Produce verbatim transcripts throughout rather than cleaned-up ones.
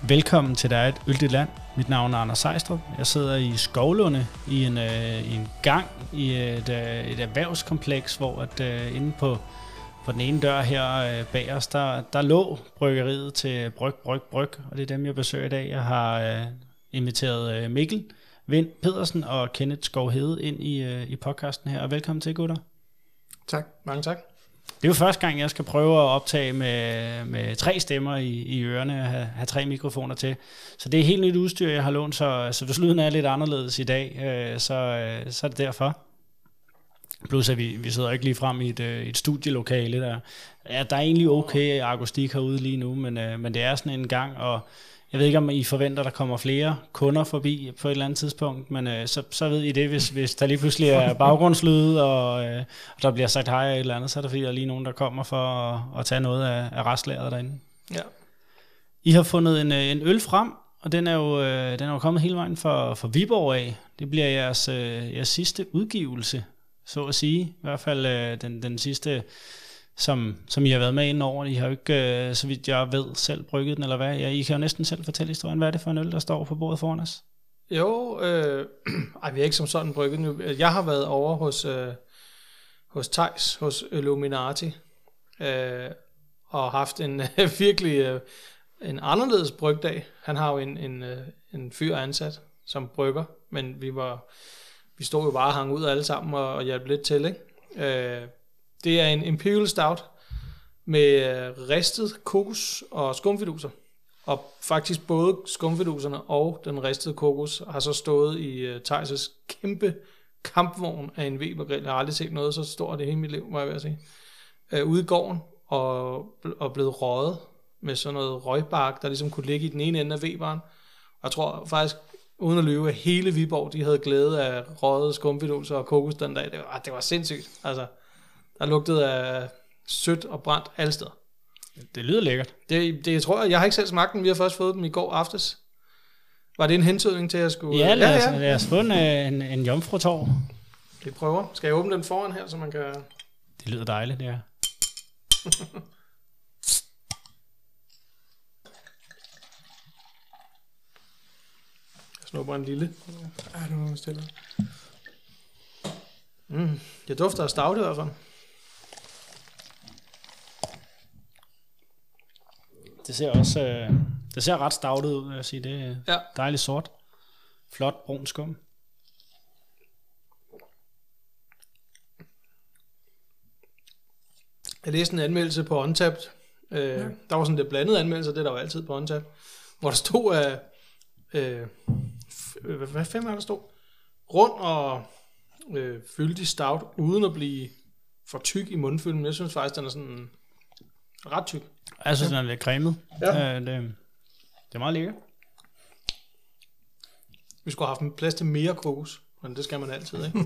Velkommen til Der er et øldigt land. Mit navn er Anders Sejstrup. Jeg sidder i Skovlunde i en, øh, i en gang i et, øh, et erhvervskompleks, hvor at, øh, inde på, på den ene dør her øh, bag os, der, der lå bryggeriet til Bryg, Bryg, Bryg, og det er dem, jeg besøger i dag. Jeg har øh, inviteret øh, Mikkel Vind Pedersen og Kenneth Skovhede ind i, øh, i podcasten her, og velkommen til, gutter. Tak, mange tak. Det er jo første gang, jeg skal prøve at optage med, med tre stemmer i, i ørerne og have, have tre mikrofoner til. Så det er helt nyt udstyr, jeg har lånt, så, så hvis lyden er lidt anderledes i dag, øh, så, øh, så er det derfor. Plus at vi, vi sidder ikke lige frem i et, øh, et studielokale. Der. Ja, der er egentlig okay akustik herude lige nu, men, øh, men det er sådan en gang, og jeg ved ikke, om I forventer, der kommer flere kunder forbi på et eller andet tidspunkt, men øh, så, så ved I det, hvis, hvis der lige pludselig er baggrundslyde, og, øh, og der bliver sagt hej eller et eller andet, så er der fordi, der er lige nogen, der kommer for at, at tage noget af, af restlæret derinde. Ja. I har fundet en, en øl frem, og den er jo, øh, den er jo kommet hele vejen fra, fra Viborg af. Det bliver jeres, øh, jeres sidste udgivelse, så at sige. I hvert fald øh, den, den sidste, som, som I har været med inden over. I har jo ikke, øh, så vidt jeg ved, selv brygget den, eller hvad? Ja, I kan jo næsten selv fortælle historien. Hvad er det for en øl, der står på bordet foran os? Jo, øh, ej, vi er ikke som sådan brygget nu. Jeg har været over hos, øh, hos Theis, hos Illuminati, øh, og haft en øh, virkelig øh, en anderledes brygdag. Han har jo en, en, øh, en fyr ansat som brygger, men vi var vi stod jo bare og hang ud alle sammen og, og hjalp lidt til, ikke? Øh, Det er en Imperial Stout med ristet kokos og skumfiduser. Og faktisk både skumfiduserne og den ristede kokos har så stået i uh, Theis' kæmpe kampvogn af en Weber-grill. Jeg har aldrig set noget så stort i hele mit liv, må jeg være at sige. Uh, ude i gården og, og blevet røget med sådan noget røgbark, der ligesom kunne ligge i den ene ende af Weberen. Og jeg tror faktisk, uden at lyve, at hele Viborg, de havde glæde af røget skumfiduser og kokos den dag. Det var, det var sindssygt, altså. Der lugtede af sødt og brændt alle steder. Det lyder lækkert. Det, det tror jeg. Jeg har ikke selv smagt den. Vi har først fået den i går aftes. Var det en hentydning til, at jeg skulle... Ja, lad os, ja, ja. lad os få en, en, en jomfrutår. Vi prøver. Skal jeg åbne den foran her, så man kan... Det lyder dejligt, ja. Jeg snupper en lille. Ja, nu stille. Mm, det dufter af stout i hvert fald. Det ser også øh, det ser ret stoutet ud, vil jeg sige. Det er ja. Dejligt sort. Flot brun skum. Jeg læste en anmeldelse på Untappd. Øh, ja. Der var sådan lidt blandede anmeldelser, det er der jo altid på Untappd. Hvor der stod af... Øh, f- hvad fem er der stod? Rund og... Øh, fyldig stout, uden at blive for tyk i mundfylden. Jeg synes faktisk, den er sådan ret tyk. Jeg synes, ja. Den er lidt cremet. Ja. Øh, det, det er meget lækkert. Vi skulle have haft plads til mere kokos, men det skal man altid, ikke?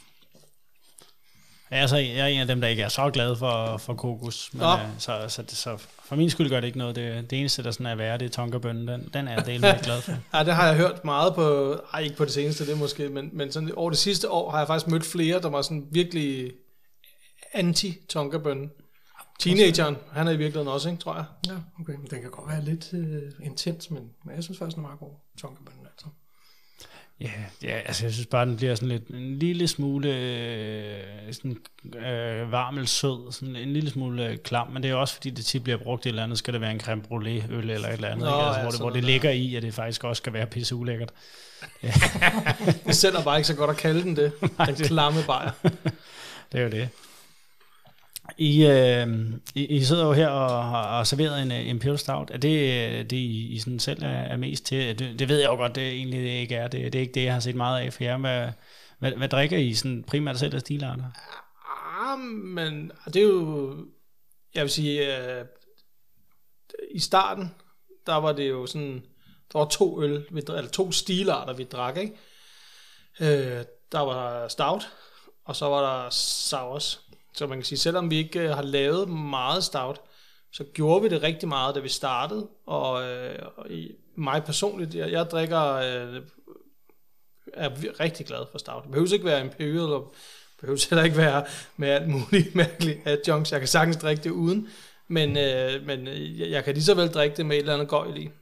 Ja, altså, jeg er en af dem, der ikke er så glad for, for kokos. Men, ja. øh, så, så, så for min skyld gør det ikke noget. Det, det eneste, der sådan er værre, det er tonkabønnen. Den, den er jeg delt med glad for. Ja, det har jeg hørt meget på, ej, ikke på det seneste, det måske, men, men sådan, over det sidste år har jeg faktisk mødt flere, der var sådan virkelig anti-tonkabønnen. Teenageren, han er i virkeligheden også, ikke, tror jeg. Ja, okay. Den kan godt være lidt øh, intens, men, men jeg synes faktisk, den er meget god, tonkabønnen, altså. Ja, ja, altså jeg synes bare, den bliver sådan lidt, en lille smule øh, sådan, øh, varm eller sød, sådan en lille smule øh, klam, men det er også fordi, det tit bliver brugt i et eller andet, skal det være en creme brûlée øl eller et eller andet, Nå, ikke? Altså, ja, hvor, det, hvor det ligger i, at det faktisk også skal være pisse ulækkert. Ja. Det sender bare ikke så godt at kalde den det, Nej, den klamme bajer. Det er jo det. I, øh, I, I sidder jo her og har serveret en uh, Imperial Stout. Er det det, I, I sådan selv er, er mest til? Det, det ved jeg jo godt, det egentlig det ikke er. Det, det er ikke det, jeg har set meget af for jer. Hvad, hvad, hvad drikker I sådan primært selv af stilarter? Ah, men det er jo... Jeg vil sige... Uh, I starten, der var det jo sådan... Der var to øl, vi, eller to stilarter, vi drak, ikke? Uh, der var stout, og så var der sours. Så man kan sige, selvom vi ikke har lavet meget stout, så gjorde vi det rigtig meget, da vi startede. Og, øh, og i, mig personligt, jeg, jeg drikker, øh, er rigtig glad for stout. Det behøver ikke være imperial, og behøver heller ikke være med alt muligt mærkeligt adjuncts. Jeg kan sagtens drikke det uden, men, øh, men jeg, jeg kan lige så vel drikke det med et eller andet gøjl i.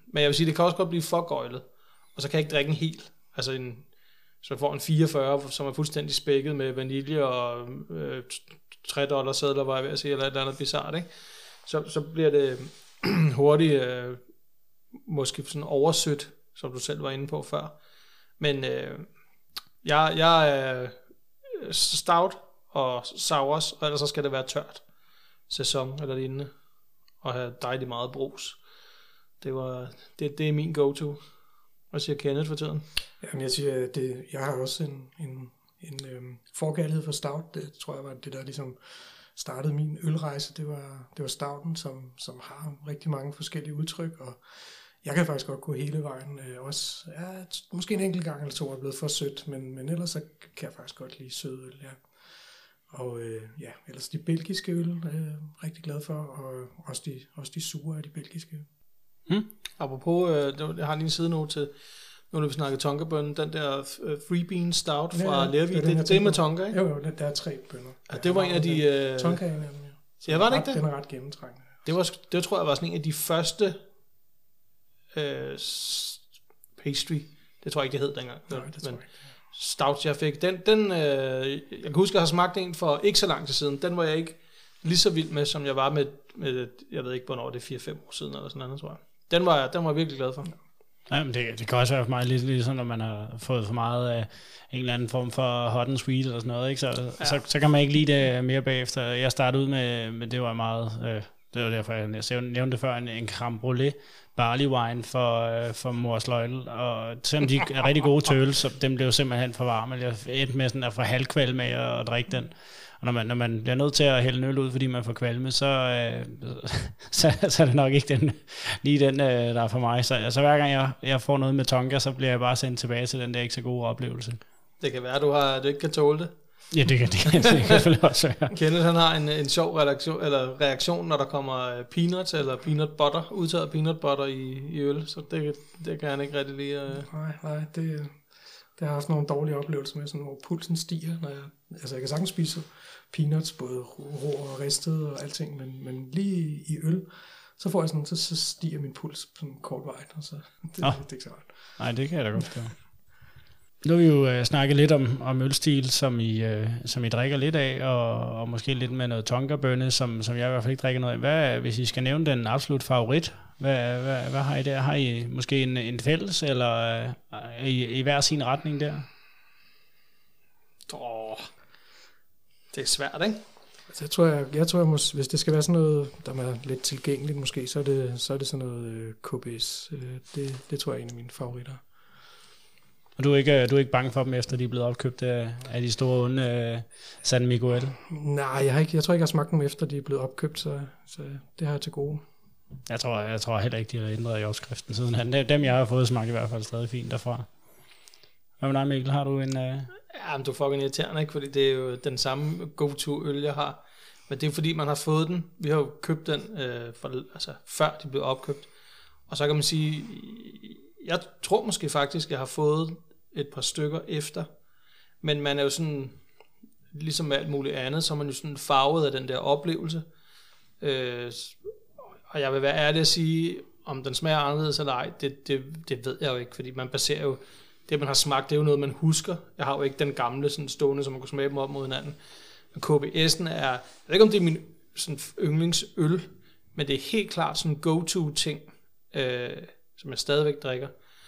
Men jeg vil sige, det kan også godt blive for gøjlet. Og så kan jeg ikke drikke en hel. Altså en, så jeg får en fireogfyrre, som er fuldstændig spækket med vanilje og øh, tre dollar sædler, var jeg ved at sige, eller et eller andet bizarrt, ikke? Så, så bliver det hurtigt øh, måske sådan oversødt, som du selv var inde på før. Men øh, jeg, jeg er stout og sours, og ellers så skal det være tørt sæson eller lignende, og have dejligt meget brus. Det, var, det, det er min go-to. Hvad siger Kenneth for tiden? Jamen jeg siger, det, jeg har også en, en, en øhm, forkærlighed for stout. Det tror jeg var det, der ligesom startede min ølrejse. Det var, det var stouten, som, som har rigtig mange forskellige udtryk, og jeg kan faktisk godt gå hele vejen. Øh, også, ja, måske en enkelt gang eller to er blevet for sødt, men, men ellers så kan jeg faktisk godt lide sød øl, ja. Og øh, ja, ellers de belgiske øl er jeg rigtig glad for, og også de, også de sure af de belgiske øl. Hmm. Apropos, øh, jeg har lige en sidenote til, nu når vi snakker tonkabønnen, den der uh, Three Bean Stout fra ja, Lervig, det, det, det er med tonka, ikke? Jo, jo, der er tre bønner. Ja, det var en af de... Uh... Tonka er en af dem, ja. Ja, var det ikke det? Den er ret gennemtrængende. Det, var, det tror jeg var sådan en af de første uh, pastry, det tror jeg ikke, det hed dengang. Nej, det tror jeg ikke. Stout, jeg fik, den, den uh, jeg kan huske, jeg har smagt en for ikke så lang tid siden, den var jeg ikke lige så vild med, som jeg var med, med jeg ved ikke, hvornår det er fire fem år siden, eller sådan noget, tror jeg. Den var, den var jeg virkelig glad for. Ja, men det, det kan også være for mig lidt ligesom, når man har fået for meget af en eller anden form for hot and sweet eller sådan noget, ikke? Så, ja. så, så kan man ikke lide det mere bagefter. Jeg startede ud med, med det var meget, øh, det var derfor, jeg nævnte det før, en, en creme brûlée barley wine for, øh, for Mors Løjle, og selvom de er rigtig gode til øl, så dem blev simpelthen for varme. Jeg endte med sådan at få halvkvalm med at, at drikke den. Og når man, når man bliver nødt til at hælde øl ud, fordi man får kvalme, så, øh, så, så er det nok ikke den, lige den, øh, der er for mig. Så altså, hver gang jeg, jeg får noget med tonka, så bliver jeg bare sendt tilbage til den der ikke så gode oplevelse. Det kan være, at du, har, du ikke kan tåle det. Ja, det kan det, det, det kan selvfølgelig også være. Kenneth, han har en, en sjov reaktion, eller reaktion, når der kommer peanuts eller peanut butter, udtaget peanut butter i, i øl, så det, det kan han ikke rigtig lide. Uh... Nej, nej, det, det har også nogle dårlige oplevelser med, sådan, hvor pulsen stiger, når jeg, altså jeg kan sagtens spise peanuts, både rå og ristet og alting, men, men lige i øl, så får jeg sådan, så, så stiger min puls på en kort vej, og så det, oh. det er ikke så godt. Nej, det kan jeg da godt forstå. Nu har vi jo øh, snakket lidt om, om ølstil, som I, øh, som I drikker lidt af, og, og måske lidt med noget tonkabønne, som, som jeg i hvert fald ikke drikker noget af. Hvad, hvis I skal nævne den absolut favorit, hvad, hvad, hvad har I der? Har I måske en, en fælles, eller øh, er I, i hver sin retning der? Åh, det er svært, ikke? Altså, jeg tror, jeg, jeg tror jeg må, hvis det skal være sådan noget, der er lidt tilgængeligt måske, så er det, så er det sådan noget øh, K B S. Øh, det, det tror jeg er en af mine favoritter. Og du er ikke, du er ikke bange for dem, efter de er blevet opkøbt af, af de store onde uh, San Miguel? Nej, jeg, har ikke, jeg tror ikke, jeg har smagt dem, efter de er blevet opkøbt, så, så det har jeg til gode. Jeg tror, jeg tror heller ikke, de har ændret i opskriften siden han. Dem, jeg har fået, smagt i hvert fald stadig fint derfra. Hvad med dig, Mikkel? Har du en... Uh... Ja, men du er fucking irriterende, ikke? Fordi det er jo den samme go-to-øl, jeg har. Men det er fordi, man har fået den. Vi har jo købt den, øh, for, altså, før de blev opkøbt. Og så kan man sige... Jeg tror måske faktisk, jeg har fået et par stykker efter. Men man er jo sådan... Ligesom med alt muligt andet, så er man jo sådan farvet af den der oplevelse. Øh, og jeg vil være ærlig at sige, om den smager anderledes eller ej, det, det, det ved jeg jo ikke. Fordi man baserer jo... Det, man har smagt, det er jo noget, man husker. Jeg har jo ikke den gamle sådan stående, som man kunne smage dem op mod hinanden. Men K B S'en er... Jeg ved ikke, om det er min sådan, yndlingsøl, men det er helt klart sådan en go-to-ting, øh, som jeg stadigvæk drikker.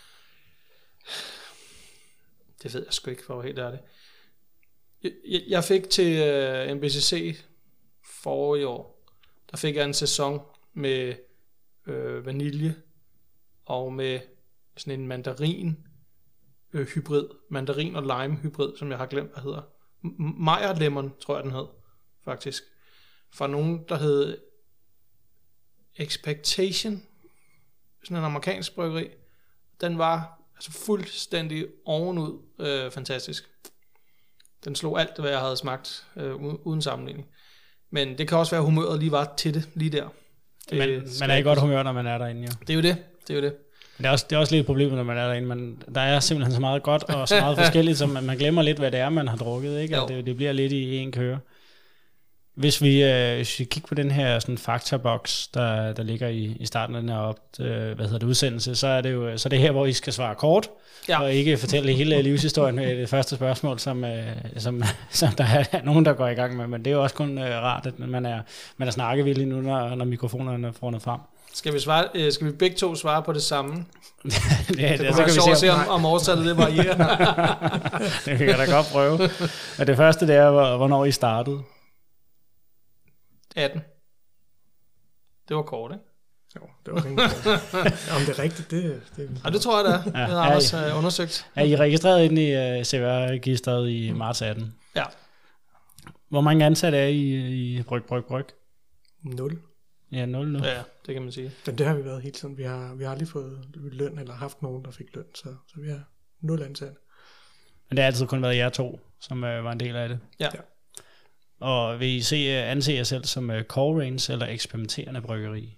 Det ved jeg sgu ikke, for hvor helt er det. Jeg, jeg fik til øh, N B C C forrige år, der fik jeg en sæson med øh, vanilje og med sådan en mandarin øh, hybrid, mandarin og lime hybrid, som jeg har glemt, hvad hedder. Meyer Lemon, tror jeg den hed, faktisk. Fra nogen, der hed Expectation, sådan en amerikansk bryggeri. Den var altså fuldstændig ovenud øh, fantastisk. Den slog alt, hvad jeg havde smagt, øh, uden sammenligning. Men det kan også være, at humøret lige var til det, lige der. Det, Men man er i godt humør, når man er derinde, jo. Det er jo det, det er jo det. Det er, også, det er også lidt et problem, når man er derinde, men der er simpelthen så meget godt og så meget forskelligt, så man, man glemmer lidt, hvad det er, man har drukket, ikke? Og det, det bliver lidt i en køre. Hvis vi, øh, hvis vi kigger på den her sådan faktaboks, der, der ligger i, i starten af den her op, øh, hvad hedder det, udsendelse, så er det jo så er det her, hvor I skal svare kort, ja. Og ikke fortælle hele livshistorien med det første spørgsmål, som, øh, som, som der er nogen, der går i gang med. Men det er jo også kun øh, rart, at man er, man er snakkevillig nu, når, når mikrofonerne er foran frem. Skal vi, svare, øh, skal vi begge to svare på det samme? det, det, det, så kan vi se, om, se om, om årstallet det varierer. Det kan jeg da godt prøve. Og det første, det er, hvornår I startede. atten. Det var kort, ikke? Jo, det var rimelig kort. Om det er rigtigt, det... Det, ja, det tror jeg, det er. Ja. Det har Anders uh, undersøgt. Er I registreret inde i uh, C V R-registeret i marts atten? Ja. Hvor mange ansatte er I i Bryg, Bryg, Bryg? Nul. Ja, nul nu. Ja, det kan man sige. Men det har vi været hele tiden. Vi har, vi har aldrig fået løn, eller haft nogen, der fik løn, så, så vi har nul ansatte. Men det har altid kun været jer to, som uh, var en del af det? Ja. Ja. Og vil I se, anse jer selv som uh, core range eller eksperimenterende bryggeri?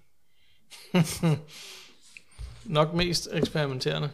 Nok mest eksperimenterende.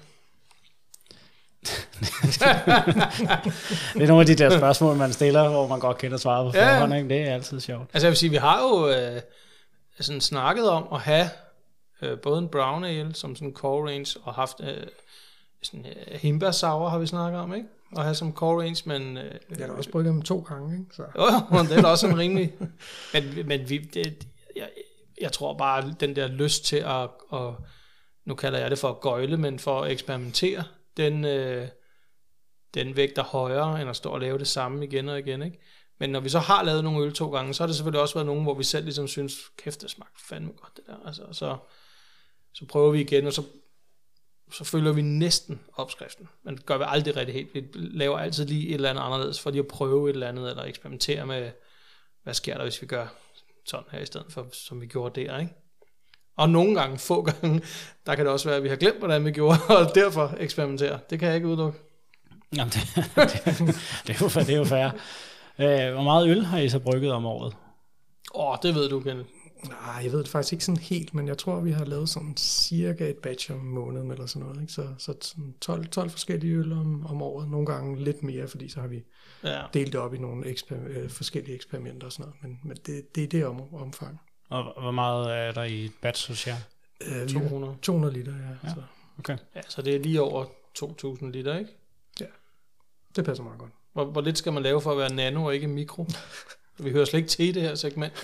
Det er nogle af de der spørgsmål, man stiller, hvor man godt kender svaret på ja. forhånd, ikke? Det er altid sjovt. Altså jeg vil sige, vi har jo øh, sådan snakket om at have øh, både en brown ale som sådan core range, og haft øh, sådan øh, hindbær sour har vi snakket om, ikke? Og have som core range, men... Øh, jeg har også brygget dem to gange, ikke? Så. Jo, det er da også en rimelig... men, men vi... Det, jeg, jeg tror bare, den der lyst til at, at... Nu kalder jeg det for at gøjle, men for at eksperimentere, den, øh, den vægter højere, end at stå og lave det samme igen og igen, ikke? Men når vi så har lavet nogle øl to gange, så har det selvfølgelig også været nogle, hvor vi selv ligesom synes, kæft, det smagte fandme godt, det der. Altså, så, så prøver vi igen, og så, så følger vi næsten opskriften. Men det gør vi aldrig rigtig helt. Vi laver altid lige et eller andet anderledes, for lige at prøve et eller andet, eller eksperimentere med, hvad sker der, hvis vi gør sådan her, i stedet for, som vi gjorde der, ikke? Og nogle gange, få gange, der kan det også være, at vi har glemt, hvordan vi gjorde, og derfor eksperimentere. Det kan jeg ikke udelukke. Jamen, det, det, det, er jo, det er jo fair. Øh, hvor meget øl har I så brygget om året? Åh, oh, det ved du, Kenneth. Nej, jeg ved det faktisk ikke sådan helt, men jeg tror, vi har lavet sådan cirka et batch om måneden eller sådan noget. Ikke? Så, så sådan tolv, tolv forskellige øl om, om året. Nogle gange lidt mere, fordi så har vi ja. delt det op i nogle eksper- øh, forskellige eksperimenter og sådan noget. Men, men det, det er det om, omfang. Og hvor meget er der i et batch hos jer? Øh, to hundrede. to hundrede liter, ja. ja. Så. Okay. Ja, så det er lige over to tusind liter, ikke? Ja, det passer meget godt. Hvor, hvor lidt skal man lave for at være nano og ikke mikro? Vi hører slet ikke til i det her segment.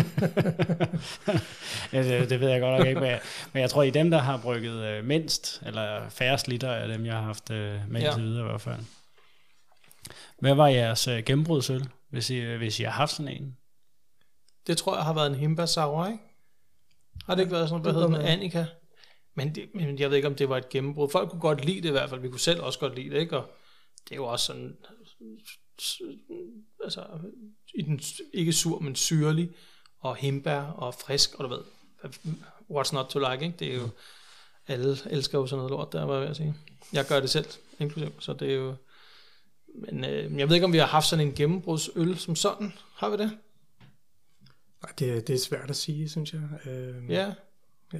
ja, det, det ved jeg godt nok ikke, men jeg, men jeg tror, I dem, der har brygget øh, mindst, eller færrest liter af dem, jeg har haft øh, med ja. til videre i hvert fald. Hvad var jeres øh, gennembrudsøl, hvis I, øh, hvis I har haft sådan en? Det tror jeg har været en hindbær sour, ikke? Har det ikke været sådan noget, hvad hedder den, Annika? Men, det, men jeg ved ikke, om det var et gennembrud. Folk kunne godt lide det i hvert fald. Vi kunne selv også godt lide det, ikke? Og det er jo også sådan... Altså, i den, ikke sur, men syrlig, og hindbær, og frisk, og du ved, what's not to like, ikke? Det er jo... Alle elsker jo sådan noget lort, der var jeg ved at sige. Jeg gør det selv, inklusive, så det er jo... Men øh, jeg ved ikke, om vi har haft sådan en gennembrudsøl som sådan. Har vi det? Nej, det, det er svært at sige, synes jeg. Øh, ja. ja.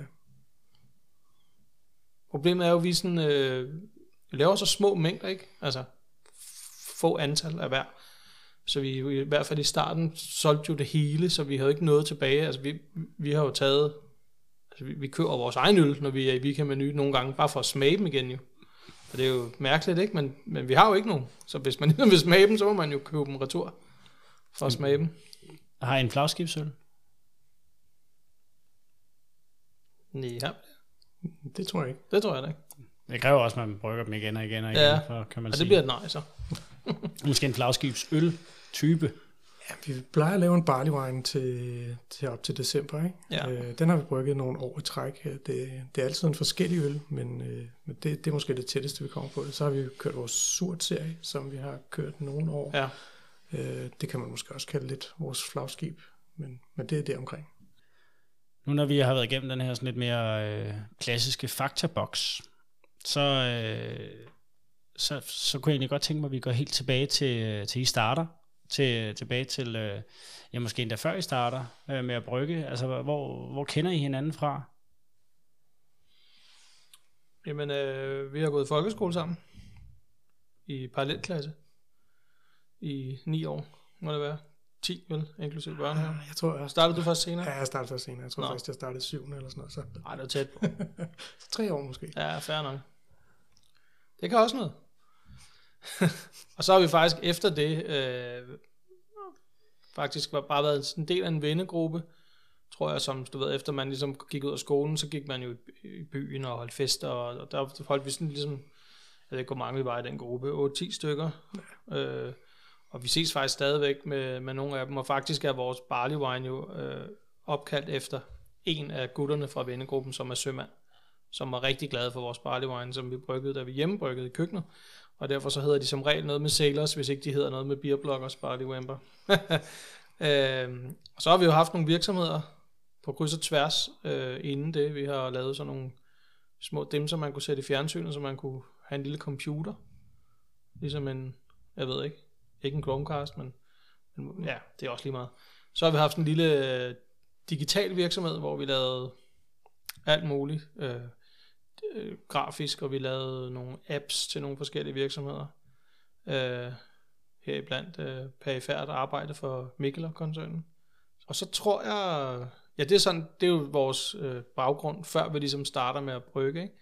Problemet er jo, at vi sådan, øh, laver så små mængder, ikke? Altså, få antal af hver. Så vi i hvert fald i starten solgte jo det hele, så vi havde ikke noget tilbage. Altså, vi, vi har jo taget... Altså, vi, vi køber vores egen øl, når vi er i weekendmenu nogle gange, bare for at smage dem igen jo. Og det er jo mærkeligt, ikke? Men, men vi har jo ikke nogen. Så hvis man vil smage dem, så må man jo købe dem retur for at smage dem. Har I en flagskibsøl? Ja. Det tror jeg ikke. Det tror jeg da ikke. Det kræver også, at man brygger dem igen og igen og igen. Ja, for, kan man og sige. det bliver et nej så. Måske en flagskibsøl type. Ja, vi plejer at lave en barley wine til, til op til december, ikke? Ja. Øh, den har vi brygget nogle år i træk. Det, det er altid en forskellig øl, men, øh, men det, det er måske det tætteste, vi kommer på det. Så har vi kørt vores surt-serie, som vi har kørt nogle år. Ja. Øh, det kan man måske også kalde lidt vores flagskib, men, men det er det omkring. Nu når vi har været igennem den her sådan lidt mere øh, klassiske faktaboks, så, øh, så, så kunne jeg egentlig godt tænke mig, at vi går helt tilbage til, til I starter. Til, tilbage til, øh, ja måske endda før I starter øh, med at brygge. Altså, hvor, hvor kender I hinanden fra? Jamen, øh, vi har gået i folkeskole sammen. I parallelklasse. I ni år, må det være. ti, vel? Inklusive børnehave. Jeg tror, jeg Startede du først senere? Ja, jeg startede først senere. Jeg tror Nå. først, jeg startede syvende eller sådan noget. Så. Nej, det var tæt på. så tre år måske. Ja, fair nok. Det kan også noget. Og så har vi faktisk efter det, øh, faktisk var bare været en del af en vennegruppe, tror jeg, som du ved, efter man ligesom gik ud af skolen, så gik man jo i byen og holdt fester, og der holdt vi sådan ligesom, jeg ved ikke, hvor mange vi var i den gruppe, otte ti stykker. Ja. Øh, og vi ses faktisk stadigvæk med, med nogle af dem, og faktisk er vores barley wine jo øh, opkaldt efter en af gutterne fra vennegruppen, som er sømand, som var rigtig glad for vores barley wine, som vi bryggede, da vi hjemmebryggede i køkkenet. Og derfor så hedder de som regel noget med sailors, hvis ikke de hedder noget med beerbloggers, barley wamper. øh, og så har vi jo haft nogle virksomheder på kryds og tværs øh, inden det. Vi har lavet sådan nogle små dimser, man kunne sætte i fjernsynet, så man kunne have en lille computer. Ligesom en, jeg ved ikke, ikke en Chromecast, men, men ja, det er også lige meget. Så har vi haft en lille øh, digital virksomhed, hvor vi lavede alt muligt øh, øh, grafisk, og vi lavede nogle apps til nogle forskellige virksomheder. Øh, heriblandt øh, perifært arbejde for Mikkeler-koncernen. Og så tror jeg, ja, det er sådan, det er jo vores øh, baggrund, før vi ligesom starter med at brygge, ikke?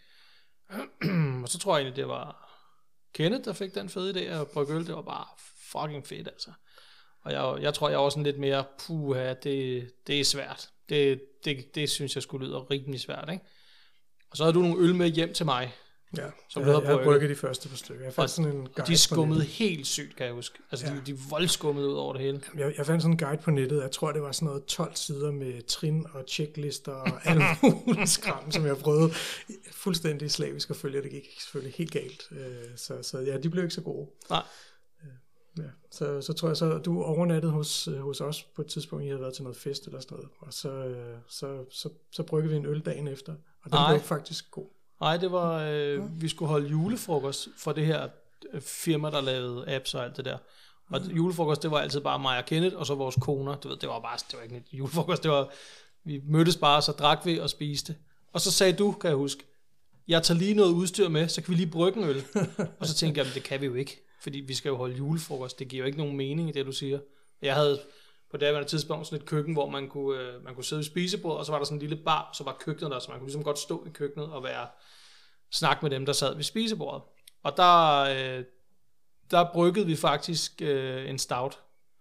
Og så tror jeg egentlig, det var Kenneth, der fik den fede idé at brygge øl. Det var bare fucking fedt, altså. Og jeg, jeg tror, jeg var sådan lidt mere, puha, det, det er svært. Det, det, det synes jeg skulle lyde rimelig svært, ikke? Og så havde du nogle øl med hjem til mig. Ja, som jeg, jeg havde brygget de første par stykker. Jeg fandt sådan en guide. De skummede helt sygt, kan jeg huske. Altså, ja. de, de voldskummede ud over det hele. Jeg, jeg fandt sådan en guide på nettet. Jeg tror, det var sådan noget tolv sider med trin og checklister og alt muligt skram, som jeg prøvede fuldstændig slavisk at følge. Det gik selvfølgelig helt galt. Så, så ja, de blev ikke så gode. Nej. Ja, så, så tror jeg så, du overnattede hos, hos os på et tidspunkt, I havde været til noget fest eller sådan noget, og så, så, så, så bryggede vi en øl dagen efter, og den blev faktisk god. Nej, det var, øh, ja. vi skulle holde julefrokost for det her firma, der lavede apps og alt det der. Og mm. julefrokost, det var altid bare mig og Kenneth, og så vores koner. Du ved, det var bare, det var ikke en julefrokost, det var, vi mødtes bare, så drak vi og spiste. Og så sagde du, kan jeg huske, jeg tager lige noget udstyr med, så kan vi lige brygge en øl. Og så tænkte jeg, det kan vi jo ikke, fordi vi skal jo holde julefrokost. Det giver jo ikke nogen mening i det, du siger. Jeg havde på det her tidspunkt sådan et køkken, hvor man kunne, øh, man kunne sidde ved spisebordet, og så var der sådan en lille bar, så var køkkenet der, så man kunne ligesom godt stå i køkkenet og være snakke med dem, der sad ved spisebordet. Og der, øh, der bryggede vi faktisk øh, en stout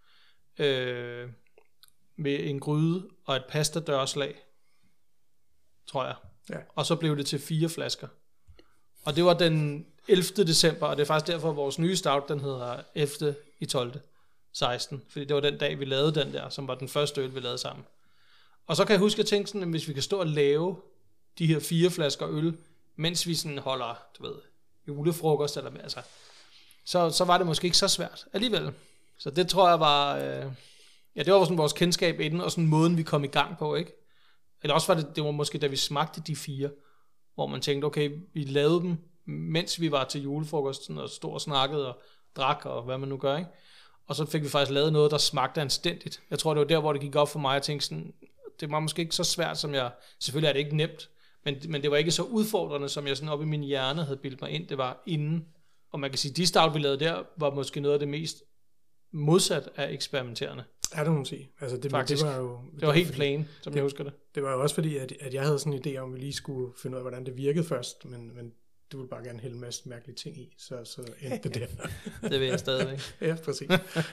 øh, med en gryde og et pastadørslag, tror jeg. Ja. Og så blev det til fire flasker. Og det var den ellevte december, og det er faktisk derfor, at vores nye stout, den hedder ellevte i tolvte seksten, fordi det var den dag, vi lavede den der, som var den første øl, vi lavede sammen. Og så kan jeg huske at tænke sådan, at hvis vi kan stå og lave de her fire flasker øl, mens vi sådan holder, du ved, julefrokost, eller altså, så, så var det måske ikke så svært alligevel. Så det tror jeg var, øh, ja, det var sådan vores kendskab inden, og sådan måden, vi kom i gang på, ikke? Eller også var det, det var måske, da vi smagte de fire, hvor man tænkte, okay, vi lavede dem, mens vi var til julefrokosten, og stod og snakkede og drak, og hvad man nu gør, ikke? Og så fik vi faktisk lavet noget, der smagte anstændigt. Jeg tror, det var der, hvor det gik op for mig, at tænke sådan, det var måske ikke så svært, som jeg, selvfølgelig er det ikke nemt, men, men det var ikke så udfordrende, som jeg sådan op i min hjerne havde bildt mig ind, det var inden. Og man kan sige, de stout, vi lavede der, var måske noget af det mest modsat af eksperimenterende. Ja, det må man sige. Altså, det, Faktisk. det var jo... Det var helt plain, som det, jeg husker det. Det var jo også fordi, at, at jeg havde sådan en idé om, at vi lige skulle finde ud af, hvordan det virkede først, men, men du ville bare gerne hælde en masse mærkelige ting i, så, så endte det der. Det vil jeg stadigvæk. Ja, præcis.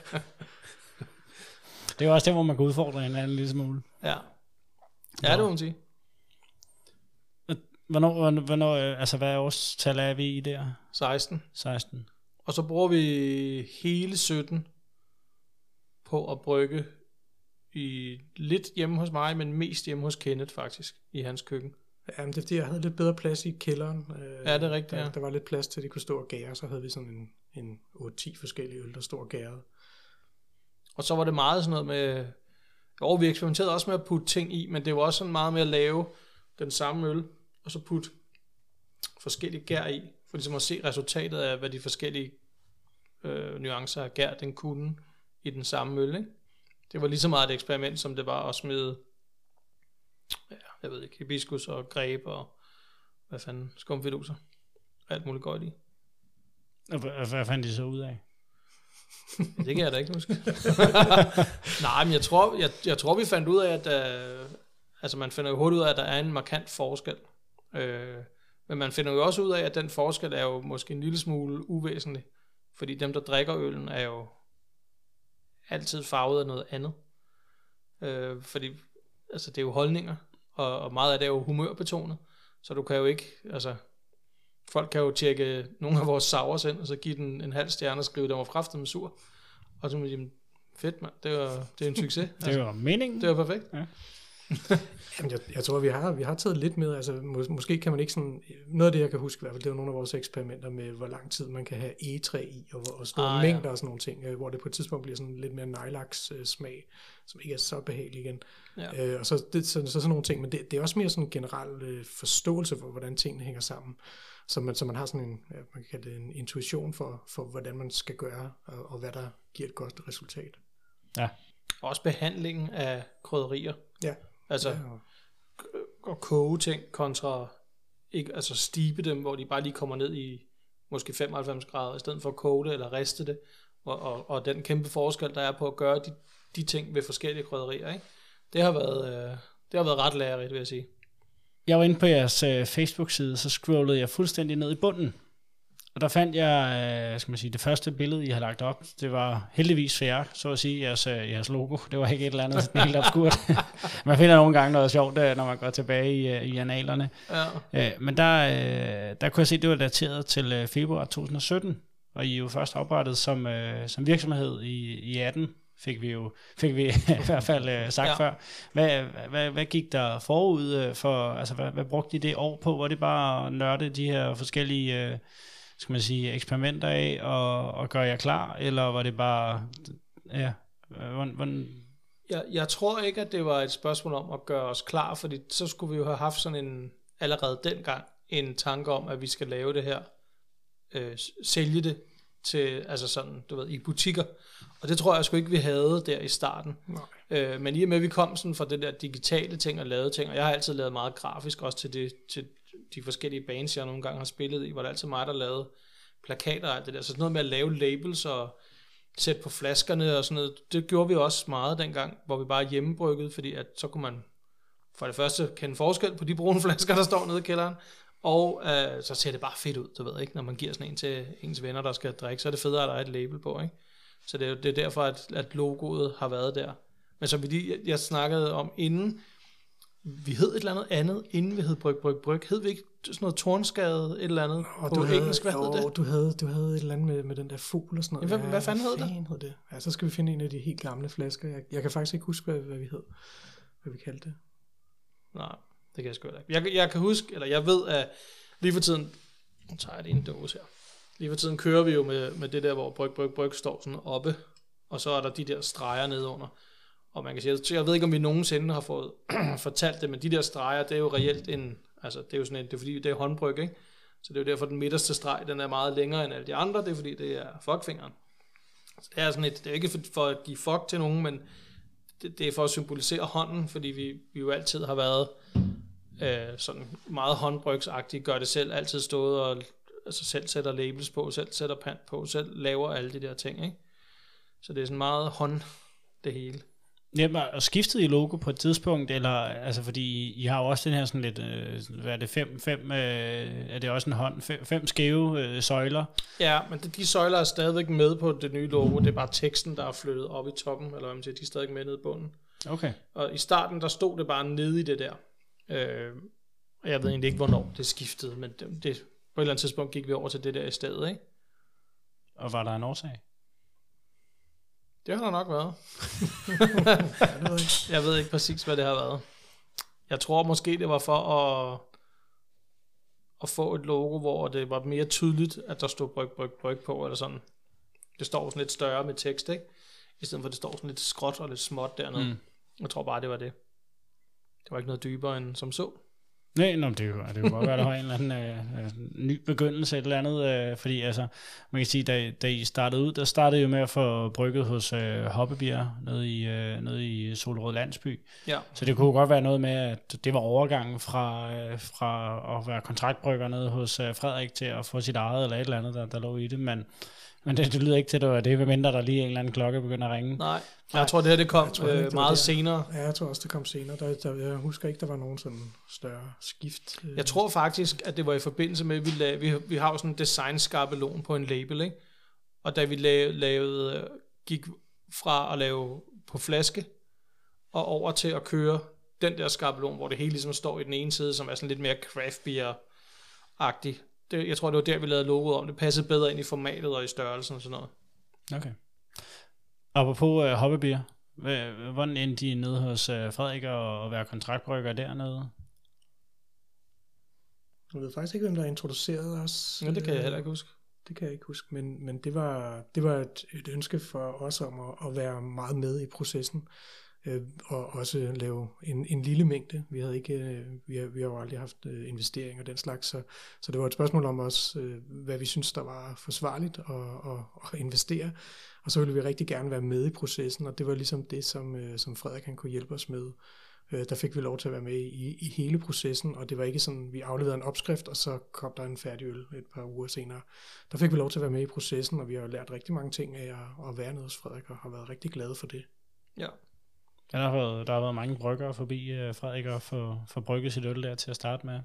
Det er også det, hvor man kan udfordre hinanden en lille smule. Ja. Ja, det må man sige. Hvornår, hvornår, hvornår altså hvad årstal er vi i der? seksten. seksten. Og så bruger vi hele sytten på at brygge i lidt hjemme hos mig, men mest hjemme hos Kenneth faktisk, i hans køkken. Ja, men det er fordi, jeg havde lidt bedre plads i kælderen. Ja, det er rigtigt, der, ja. Der var lidt plads til, at de kunne stå og gære, så havde vi sådan en, en otte ti forskellige øl, der stod og gærede. Og så var det meget sådan noget med, jo, vi eksperimenterede også med at putte ting i, men det var også sådan meget med at lave den samme øl, og så putte forskellige gær i, for ligesom at se resultatet af, hvad de forskellige øh, nuancer af gær, den kunne i den samme øl, ikke? Det var lige så meget et eksperiment, som det var at smide, ja, jeg ved ikke, hibiskus og greb og, hvad fanden, skumfiduser. Alt muligt godt i. Hvad, hvad fandt de så ud af? Det kan jeg da ikke huske. Nej, men jeg tror, jeg, jeg tror, vi fandt ud af, at uh, altså man finder jo hurtigt ud af, at der er en markant forskel. Uh, men man finder jo også ud af, at den forskel er jo måske en lille smule uvæsentlig. Fordi dem, der drikker øllen, er jo altid farvet af noget andet. Uh, fordi altså, det er jo holdninger, og, og meget af det er jo humørbetonet. Så du kan jo ikke, altså... Folk kan jo tjekke nogle af vores sours ind, og så give den en halv stjerne og skrive, den var kraftedeme sur. Og så må de, fedt mand, det var, det er en succes. Det var meningen. Det var perfekt. Ja. Jamen, jeg, jeg tror, vi har, vi har taget lidt med, altså mås, måske kan man ikke sådan, noget af det, jeg kan huske i hvert fald, det var nogle af vores eksperimenter med, hvor lang tid man kan have egetræ i, og, og store ah, mængder ja. Og sådan nogle ting, hvor det på et tidspunkt bliver sådan lidt mere nejlaks smag, som ikke er så behagelig igen. Ja. Øh, og så, det, så, så sådan nogle ting, men det, det er også mere sådan en generel øh, forståelse for, hvordan tingene hænger sammen. Så man, så man har sådan en, ja, man kan kalde det en intuition for, for, hvordan man skal gøre, og, og hvad der giver et godt resultat. Ja. Også behandlingen af krydderier. Ja. Altså, ja. At koge ting kontra, ikke, altså stibe dem, hvor de bare lige kommer ned i måske femoghalvfems grader, i stedet for at koge det eller riste det. Og, og, og den kæmpe forskel, der er på at gøre de, de ting ved forskellige krydderier, ikke? Det har været, øh, det har været ret lærerigt, vil jeg sige. Jeg var inde på jeres øh, Facebook-side, så scrollede jeg fuldstændig ned i bunden. Og der fandt jeg, øh, skal man sige, det første billede, I har lagt op. Det var heldigvis for jer, så at sige, jeres, øh, jeres logo. Det var ikke et eller andet helt obskurt. Man finder nogle gange noget sjovt, når man går tilbage i, øh, i analerne. Ja. Øh, men der, øh, der kunne jeg se, at det var dateret til øh, februar to tusind og sytten, og I er jo først oprettet som, øh, som virksomhed i, i atten. Fik vi jo fik vi i hvert fald øh, sagt ja. Før. Hvad, hvad, hvad gik der forud øh, for, altså hvad, hvad brugte I det år på? Var det bare at nørde de her forskellige, øh, skal man sige, eksperimenter af og, og gøre jer klar? Eller var det bare, ja, hvordan, hvordan? Jeg, jeg tror ikke, at det var et spørgsmål om at gøre os klar, fordi så skulle vi jo have haft sådan en, allerede dengang, en tanke om, at vi skal lave det her, øh, sælge det til, altså sådan, du ved, i butikker. Og det tror jeg sgu ikke, vi havde der i starten. Øh, men i og med, at vi kom sådan fra det der digitale ting og lavede ting, og jeg har altid lavet meget grafisk, også til, det, til de forskellige bands, jeg nogle gange har spillet i, hvor det altid mig, der lavede plakater og alt det der. Så sådan noget med at lave labels og sætte på flaskerne og sådan noget, det gjorde vi også meget dengang, hvor vi bare hjemmebryggede, fordi at så kunne man for det første kende forskel på de brune flasker, der står nede i kælderen, og øh, så ser det bare fedt ud, du ved ikke, når man giver sådan en til ens venner, der skal drikke, så er det federe, at der er et label på, ikke? Så det er, det er derfor, at, at logoet har været der. Men som vi lige, jeg, jeg snakkede om inden, vi hed et eller andet andet, inden vi hed Bryg, Bryg, Bryg. Hed vi ikke sådan noget Tornskade, et eller andet og på du engelsk? Hvad havde, hed jo, det? Du havde, du havde et eller andet med, med den der fugl og sådan noget. Ja, hvad, ja, hvad fanden hed det? hed det? Ja, så skal vi finde en af de helt gamle flasker. Jeg, jeg kan faktisk ikke huske, hvad, hvad vi hed. Hvad vi kaldte det. Nej, det kan jeg sgu ikke. Jeg, jeg kan huske, eller jeg ved, at lige for tiden, nu tager jeg det i en dåse her. Lige for tiden kører vi jo med, med det der, hvor Bryg, Bryg, Bryg står sådan oppe, og så er der de der streger nedunder. Og man kan sige, jeg ved ikke, om vi nogensinde har fået fortalt det, men de der streger, det er jo reelt en, altså det er jo sådan en, det er fordi, det er håndbryg, ikke? Så det er jo derfor, den midterste streg, den er meget længere end alle de andre, det er fordi, det er fuckfingeren. Så det er sådan et, det er ikke for, for at give fuck til nogen, men det, det er for at symbolisere hånden, fordi vi, vi jo altid har været øh, sådan meget håndbrygsagtige, gør det selv, altid stået og altså selv sætter labels på, selv sætter pant på, selv laver alle de der ting, ikke? Så det er sådan meget hånd, det hele. Ja, og skiftede I logo på et tidspunkt, eller, altså fordi I har jo også den her sådan lidt, øh, hvad er det, fem, fem, øh, er det også en hånd, fem, fem skæve øh, søjler? Ja, men de, de søjler er stadigvæk med på det nye logo, det er bare teksten, der er flyttet op i toppen, eller hvad man siger, de er stadig med nede i bunden. Okay. Og i starten, der stod det bare nede i det der. Øh, og jeg ved egentlig ikke, hvornår det skiftede, men det, det, på et eller andet tidspunkt gik vi over til det der i stedet, ikke? Og var der en årsag? Det har der nok været. Jeg ved ikke præcis, hvad det har været. Jeg tror måske, det var for at, at få et logo, hvor det var mere tydeligt, at der stod Bryg, Bryg, Bryg på, eller sådan. Det står sådan lidt større med tekst, ikke? I stedet for, at det står sådan lidt skråt og lidt småt dernede. Mm. Jeg tror bare, det var det. Det var ikke noget dybere end som så. Nej, no, det, det kunne godt være, der var en eller anden øh, ny begyndelse, et eller andet, øh, fordi altså, man kan sige, da, da I startede ud, der startede I jo med at få brygget hos øh, Hoppebier nede i, øh, nede i Solrød Landsby. Ja. Så det kunne godt være noget med, at det var overgangen fra, øh, fra at være kontraktbrygger nede hos øh, Frederik til at få sit eget eller et eller andet, der, der lå i det, men, Men det, det lyder ikke til, at det var det, medmindre der lige en eller anden klokke begynder at ringe. Nej, jeg tror, det her det kom Jeg tror, øh, ikke, det var meget der. senere. Ja, jeg tror også, det kom senere. Der, der, jeg husker ikke, der var nogen sådan større skift. Jeg tror faktisk, at det var i forbindelse med, at vi, lavede, vi, vi har jo sådan en design-skabelon på en label, ikke? Og da vi lavede, lavede, gik fra at lave på flaske, og over til at køre den der skabelon, hvor det hele ligesom står i den ene side, som er sådan lidt mere craft beer-agtig. Det, jeg tror, det var der, vi lavede logoet om. Det passede bedre ind i formatet og i størrelsen og sådan noget. Okay. Apropos uh, hoppebier, hvordan endte de nede hos uh, Frederik og, og være kontraktbrygger dernede? Jeg ved faktisk ikke, hvem der introducerede os. Ja, det kan jeg heller ikke huske. Det kan jeg ikke huske, men, men det var, det var et, et ønske for os om at, at være meget med i processen, øh, og også lave en, en lille mængde. Vi havde ikke, øh, vi har, vi har jo aldrig haft øh, investering og den slags, så, så det var et spørgsmål om os, øh, hvad vi synes, der var forsvarligt at, at, at investere, og så ville vi rigtig gerne være med i processen, og det var ligesom det, som, øh, som Frederik han kunne hjælpe os med. Der fik vi lov til at være med i, i hele processen, og det var ikke sådan, vi afleverede en opskrift, og så kom der en færdig øl et par uger senere. Der fik vi lov til at være med i processen, og vi har lært rigtig mange ting af at, at være nede hos Frederik, og har været rigtig glade for det. Ja. Ja, der, har været, der har været mange bryggere forbi uh, Frederik og få, få brygget sit øl der til at starte med.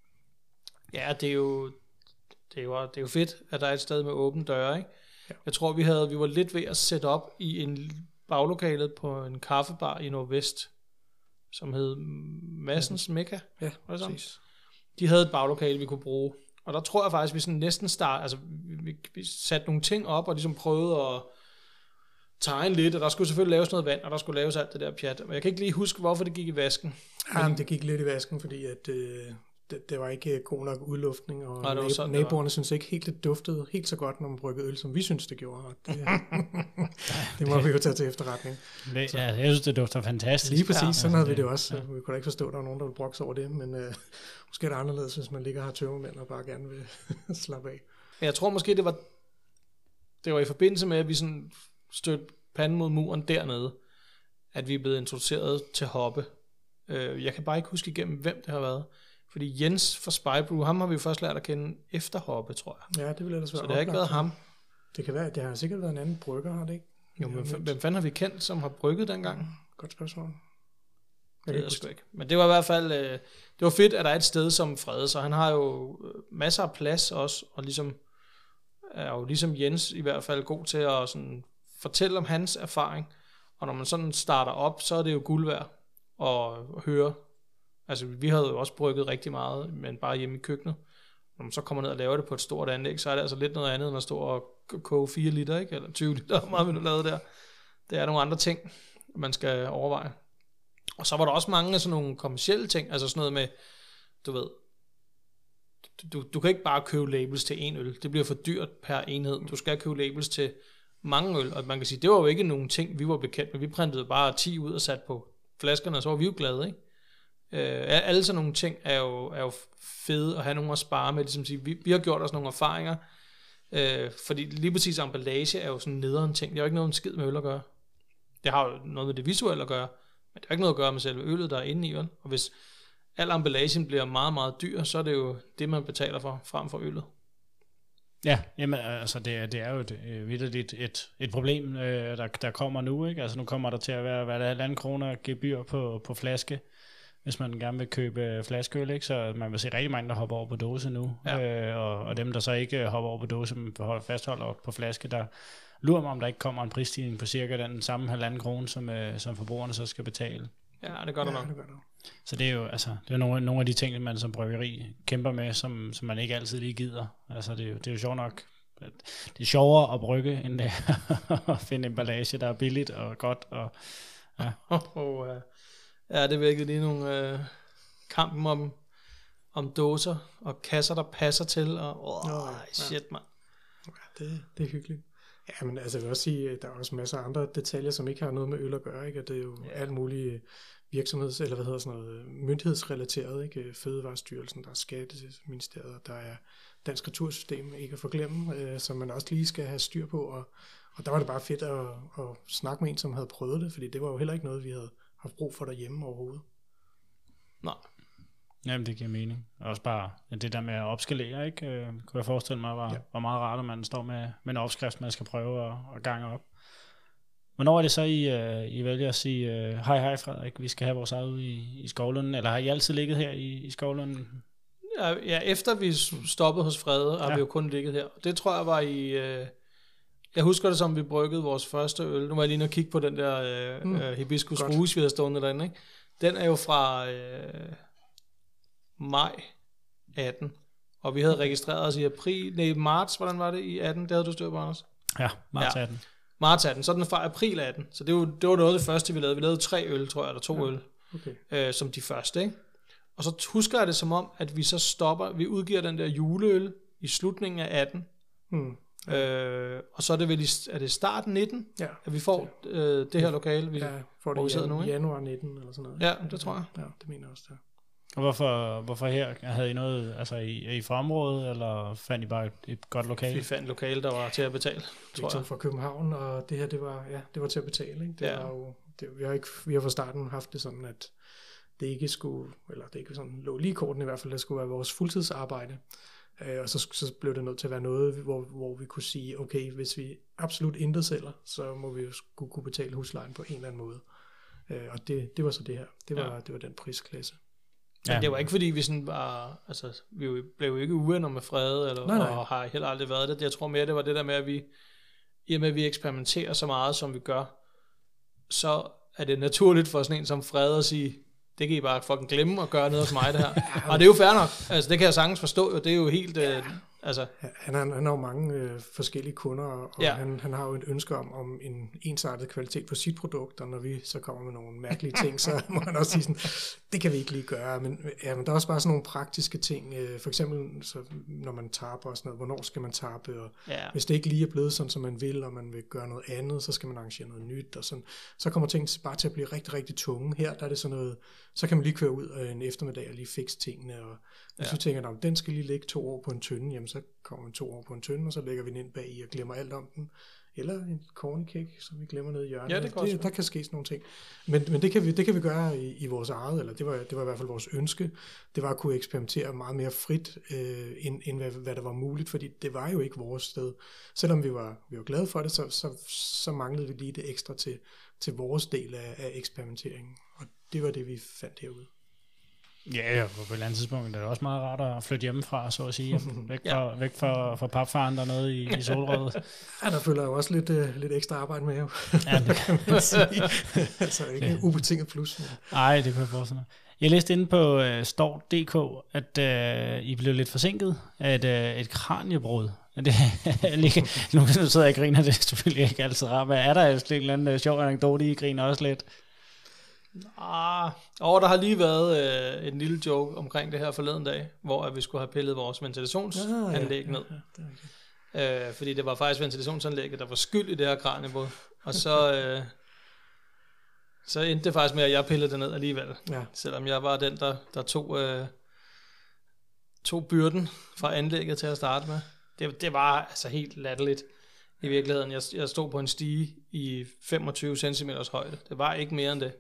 Ja, det er jo, det er jo, det er jo fedt, at der er et sted med åbne døre, ikke? Ja. Jeg tror, vi havde vi var lidt ved at sætte op i en baglokalet på en kaffebar i Nordvest, som hed Madsens Mekka. Ja, præcis. De havde et baglokale, vi kunne bruge. Og der tror jeg faktisk, vi sådan næsten start, altså vi, vi satte nogle ting op, og ligesom prøvede at tegne lidt, og der skulle selvfølgelig laves noget vand, og der skulle laves alt det der pjat. Men jeg kan ikke lige huske, hvorfor det gik i vasken. Ja, men det gik lidt i vasken, fordi at øh, det, det var ikke god nok udluftning, og Nej, det var nab- sådan, naboerne synes ikke helt, det duftede helt så godt, når man bryggede øl, som vi synes, det gjorde. Og det, det må vi jo tage til efterretning. Det, ja, jeg synes, det dufter fantastisk. Lige præcis, ja, sådan havde det, vi det også. Ja. Vi kunne da ikke forstå, at der var nogen, der ville brokke sig over det, men øh, måske er det anderledes, hvis man ligger og har tømmermænd og bare gerne vil slappe af. Jeg tror måske, det var, det var i forbindelse med, at vi sådan stødte panden mod muren dernede, at vi er blevet introduceret til hoppe. Jeg kan bare ikke huske igennem, hvem det har været. Fordi Jens fra Spybrew, ham har vi jo først lært at kende efter hoppe, tror jeg. Ja, det vil ellers være. Så det har ikke været ham. Det kan være, det har sikkert været en anden brygger, har det ikke? Jo, men hvem fanden har vi kendt, som har brygget dengang? Godt spørgsmål. Det ved jeg sgu ikke. Men det var i hvert fald, øh, det var fedt, at der er et sted som Frede, så han har jo masser af plads også, og ligesom er jo ligesom Jens i hvert fald god til at sådan fortælle om hans erfaring. Og når man sådan starter op, så er det jo guld værd at høre. Altså vi havde jo også brygget rigtig meget, men bare hjemme i køkkenet. Når man så kommer ned og laver det på et stort anlæg, så er det altså lidt noget andet, end at stå og koge fire liter, ikke? Eller tyve liter, hvor meget vi nu lavede der. Det er nogle andre ting, man skal overveje. Og så var der også mange af sådan nogle kommercielle ting, altså sådan noget med, du ved, du, du kan ikke bare købe labels til en øl. Det bliver for dyrt per enhed. Du skal købe labels til mange øl, og man kan sige, det var jo ikke nogen ting, vi var bekendt med. Vi printede bare ti ud og satte på flaskerne, og så var vi jo glade, ikke? Øh, alle sådan nogle ting er jo, er jo fede at have nogen at spare med. Ligesom sige, vi, vi har gjort os nogle erfaringer, øh, fordi lige præcis emballage er jo sådan en nederen ting. Det har jo ikke noget en skid med øl at gøre. Det har jo noget med det visuelle at gøre, men det har ikke noget at gøre med selve øllet, der er inde i øl. Og hvis al emballagen bliver meget, meget dyr, så er det jo det, man betaler for, frem for øllet. Ja, jamen, altså det, det er jo et, vitterligt et, et problem, øh, der, der kommer nu, ikke? Altså nu kommer der til at være, hvad der er, halvanden kroner gebyr på, på flaske, hvis man gerne vil købe flaskeøl, ikke? Så man vil se rigtig mange, der hopper over på dåse nu, ja. øh, og, og dem, der så ikke hopper over på dåse, men fastholder på flaske, der lurer mig, om der ikke kommer en prisstigning på cirka den samme halvanden krone, som, øh, som forbrugerne så skal betale. Ja, det gør det ja, nok. Det gør det. Så det er jo altså, det er nogle, nogle af de ting, man som bryggeri kæmper med, som, som man ikke altid lige gider. Altså det er jo, det er jo sjovt nok. Det er sjovere at brygge, end det at finde emballage, der er billigt og godt. Og, ja. Oh, uh, ja, det virkede lige nogle uh, kampen om, om dåser og kasser, der passer til. Og, oh, Nå, ja. Shit, mand. Ja, det, det er hyggeligt. Ja, men altså jeg vil også sige, at der er også masser af andre detaljer, som ikke har noget med øl at gøre, ikke? Og det er jo ja. alt muligt virksomheds- eller hvad hedder sådan noget, myndighedsrelateret, ikke? Fødevarestyrelsen, der er Skatteministeriet, der er Dansk Retursystem, ikke at forglemme, øh, som man også lige skal have styr på, og, og der var det bare fedt at, at snakke med en, som havde prøvet det, fordi det var jo heller ikke noget, vi havde haft brug for derhjemme overhovedet. Nej. Jamen, det giver mening. Også bare det der med at opskalere, ikke? Øh, kunne jeg forestille mig, var, ja. var meget rart, at man står med, med en opskrift, man skal prøve at, at gange op. Hvornår er det så, I, uh, I vælger at sige, uh, hej hej Frederik, vi skal have vores eget ude i, i Skovlunden, eller har I altid ligget her i, i Skovlunden? Ja, ja, efter vi stoppede hos Frede, har ja. vi jo kun ligget her. Det tror jeg var i... Øh, jeg husker det som, vi bryggede vores første øl. Nu var jeg lige inde og kigge på den der øh, mm. øh, hibiscus rouge, vi havde stående derinde, ikke? Den er jo fra øh, maj atten, og vi havde registreret os i april, nej, marts, hvordan var det i atten? Det havde du styr på, Anders? Ja, marts atten. Ja. Marts atten, så er den fra april atten. Så det var, det var noget af det første, vi lavede. Vi lavede tre øl, tror jeg, eller to ja. øl, okay. øh, som de første, ikke? Og så husker jeg det som om, at vi så stopper, vi udgiver den der juleøl i slutningen af atten, hmm. øh, og så er det vel i, er det start nitten, ja. at vi får øh, det her lokale, vi, ja, får det hvor vi sidder jan- nu, ikke? januar nitten eller sådan noget. Ja, det tror jeg. Ja, det mener jeg også, der. Og hvorfor, hvorfor her? Havde I noget, altså I, er I fra området, eller fandt I bare et, et godt lokale? Vi fandt et lokale, der var til at betale, tror jeg. Fra København, og det her, det var, ja, det var til at betale, ikke? Det ja. var jo, det, vi, har ikke, vi har fra starten haft det sådan, at det ikke skulle, eller det ikke sådan lå lige korten i hvert fald, det skulle være vores fuldtidsarbejde. Øh, og så, så blev det nødt til at være noget, hvor, hvor vi kunne sige, okay, hvis vi absolut intet sælger, så må vi jo skulle kunne betale huslejen på en eller anden måde. Øh, og det, det var så det her. Det var, ja. det var den prisklasse. Ja. Det var ikke fordi vi sådan var, altså vi blev jo ikke uvenner med Frede, eller, nej, nej. og har heller aldrig været det. Jeg tror mere, det var det der med, at vi, i og med at vi eksperimenterer så meget, som vi gør, så er det naturligt for sådan en som Frede at sige, det kan I bare fucking glemme og gøre noget hos mig, det her. Og det er jo fair nok, altså det kan jeg sagtens forstå, jo. Det er jo helt... Øh, Altså. Han, har, han har jo mange øh, forskellige kunder, og ja. han, han har jo et ønske om, om en ensartet kvalitet på sit produkt, og når vi så kommer med nogle mærkelige ting, så må han også sige sådan, det kan vi ikke lige gøre, men, ja, men der er også bare sådan nogle praktiske ting, øh, for eksempel så, når man tapper og sådan noget, hvornår skal man tappe, og ja. hvis det ikke lige er blevet sådan, som man vil, og man vil gøre noget andet, så skal man arrangere noget nyt, og sådan, så kommer ting bare til at blive rigtig, rigtig tunge. Her der er det sådan noget, så kan man lige køre ud en eftermiddag og lige fikse tingene, og hvis ja. vi tænker, at den skal lige ligge to år på en tønde, jamen så kommer man to år på en tønde, og så lægger vi den ind bag i og glemmer alt om den. Eller en corny-cake, som vi glemmer nede i hjørnet. Ja, det kan det, der kan ske sådan nogle ting. Men, men det, kan vi, det kan vi gøre i, i vores eget, eller det var, det var i hvert fald vores ønske. Det var at kunne eksperimentere meget mere frit, øh, end, end hvad, hvad der var muligt, fordi det var jo ikke vores sted. Selvom vi var, vi var glade for det, så, så, så manglede vi lige det ekstra til, til vores del af, af eksperimenteringen. Og det var det, vi fandt herude. Ja, ja, på et eller andet tidspunkt er det også meget rart at flytte hjemmefra, så at sige. Væk fra, ja. væk fra, fra papfaren dernede i, i Solrødet. Ja, der følger jo også lidt, uh, lidt ekstra arbejde med, jo. Ja, det kan man sige. Altså ikke en ubetinget plus. Nej, det kan jeg forestille mig. Jeg læste inde på uh, Stord punktum d k, at uh, I blev lidt forsinket af et, uh, et kraniebrud. Det, nu sidder jeg og griner, det er selvfølgelig ikke altid rart. Men er der en eller anden uh, sjov anekdote, I griner også lidt? Ah, og der har lige været øh, en lille joke omkring det her forleden dag, hvor at vi skulle have pillet vores ventilationsanlæg ned. Ja, ja, ja, det øh, fordi det var faktisk ventilationsanlægget, der var skyld i det her kraniebrud. Og så, øh, så endte det faktisk med, at jeg pillede det ned alligevel. Ja. Selvom jeg var den, der, der tog, øh, tog byrden fra anlægget til at starte med. Det, det var altså helt latterligt i virkeligheden. Jeg, jeg stod på en stige i femogtyve centimeter højde. Det var ikke mere end det.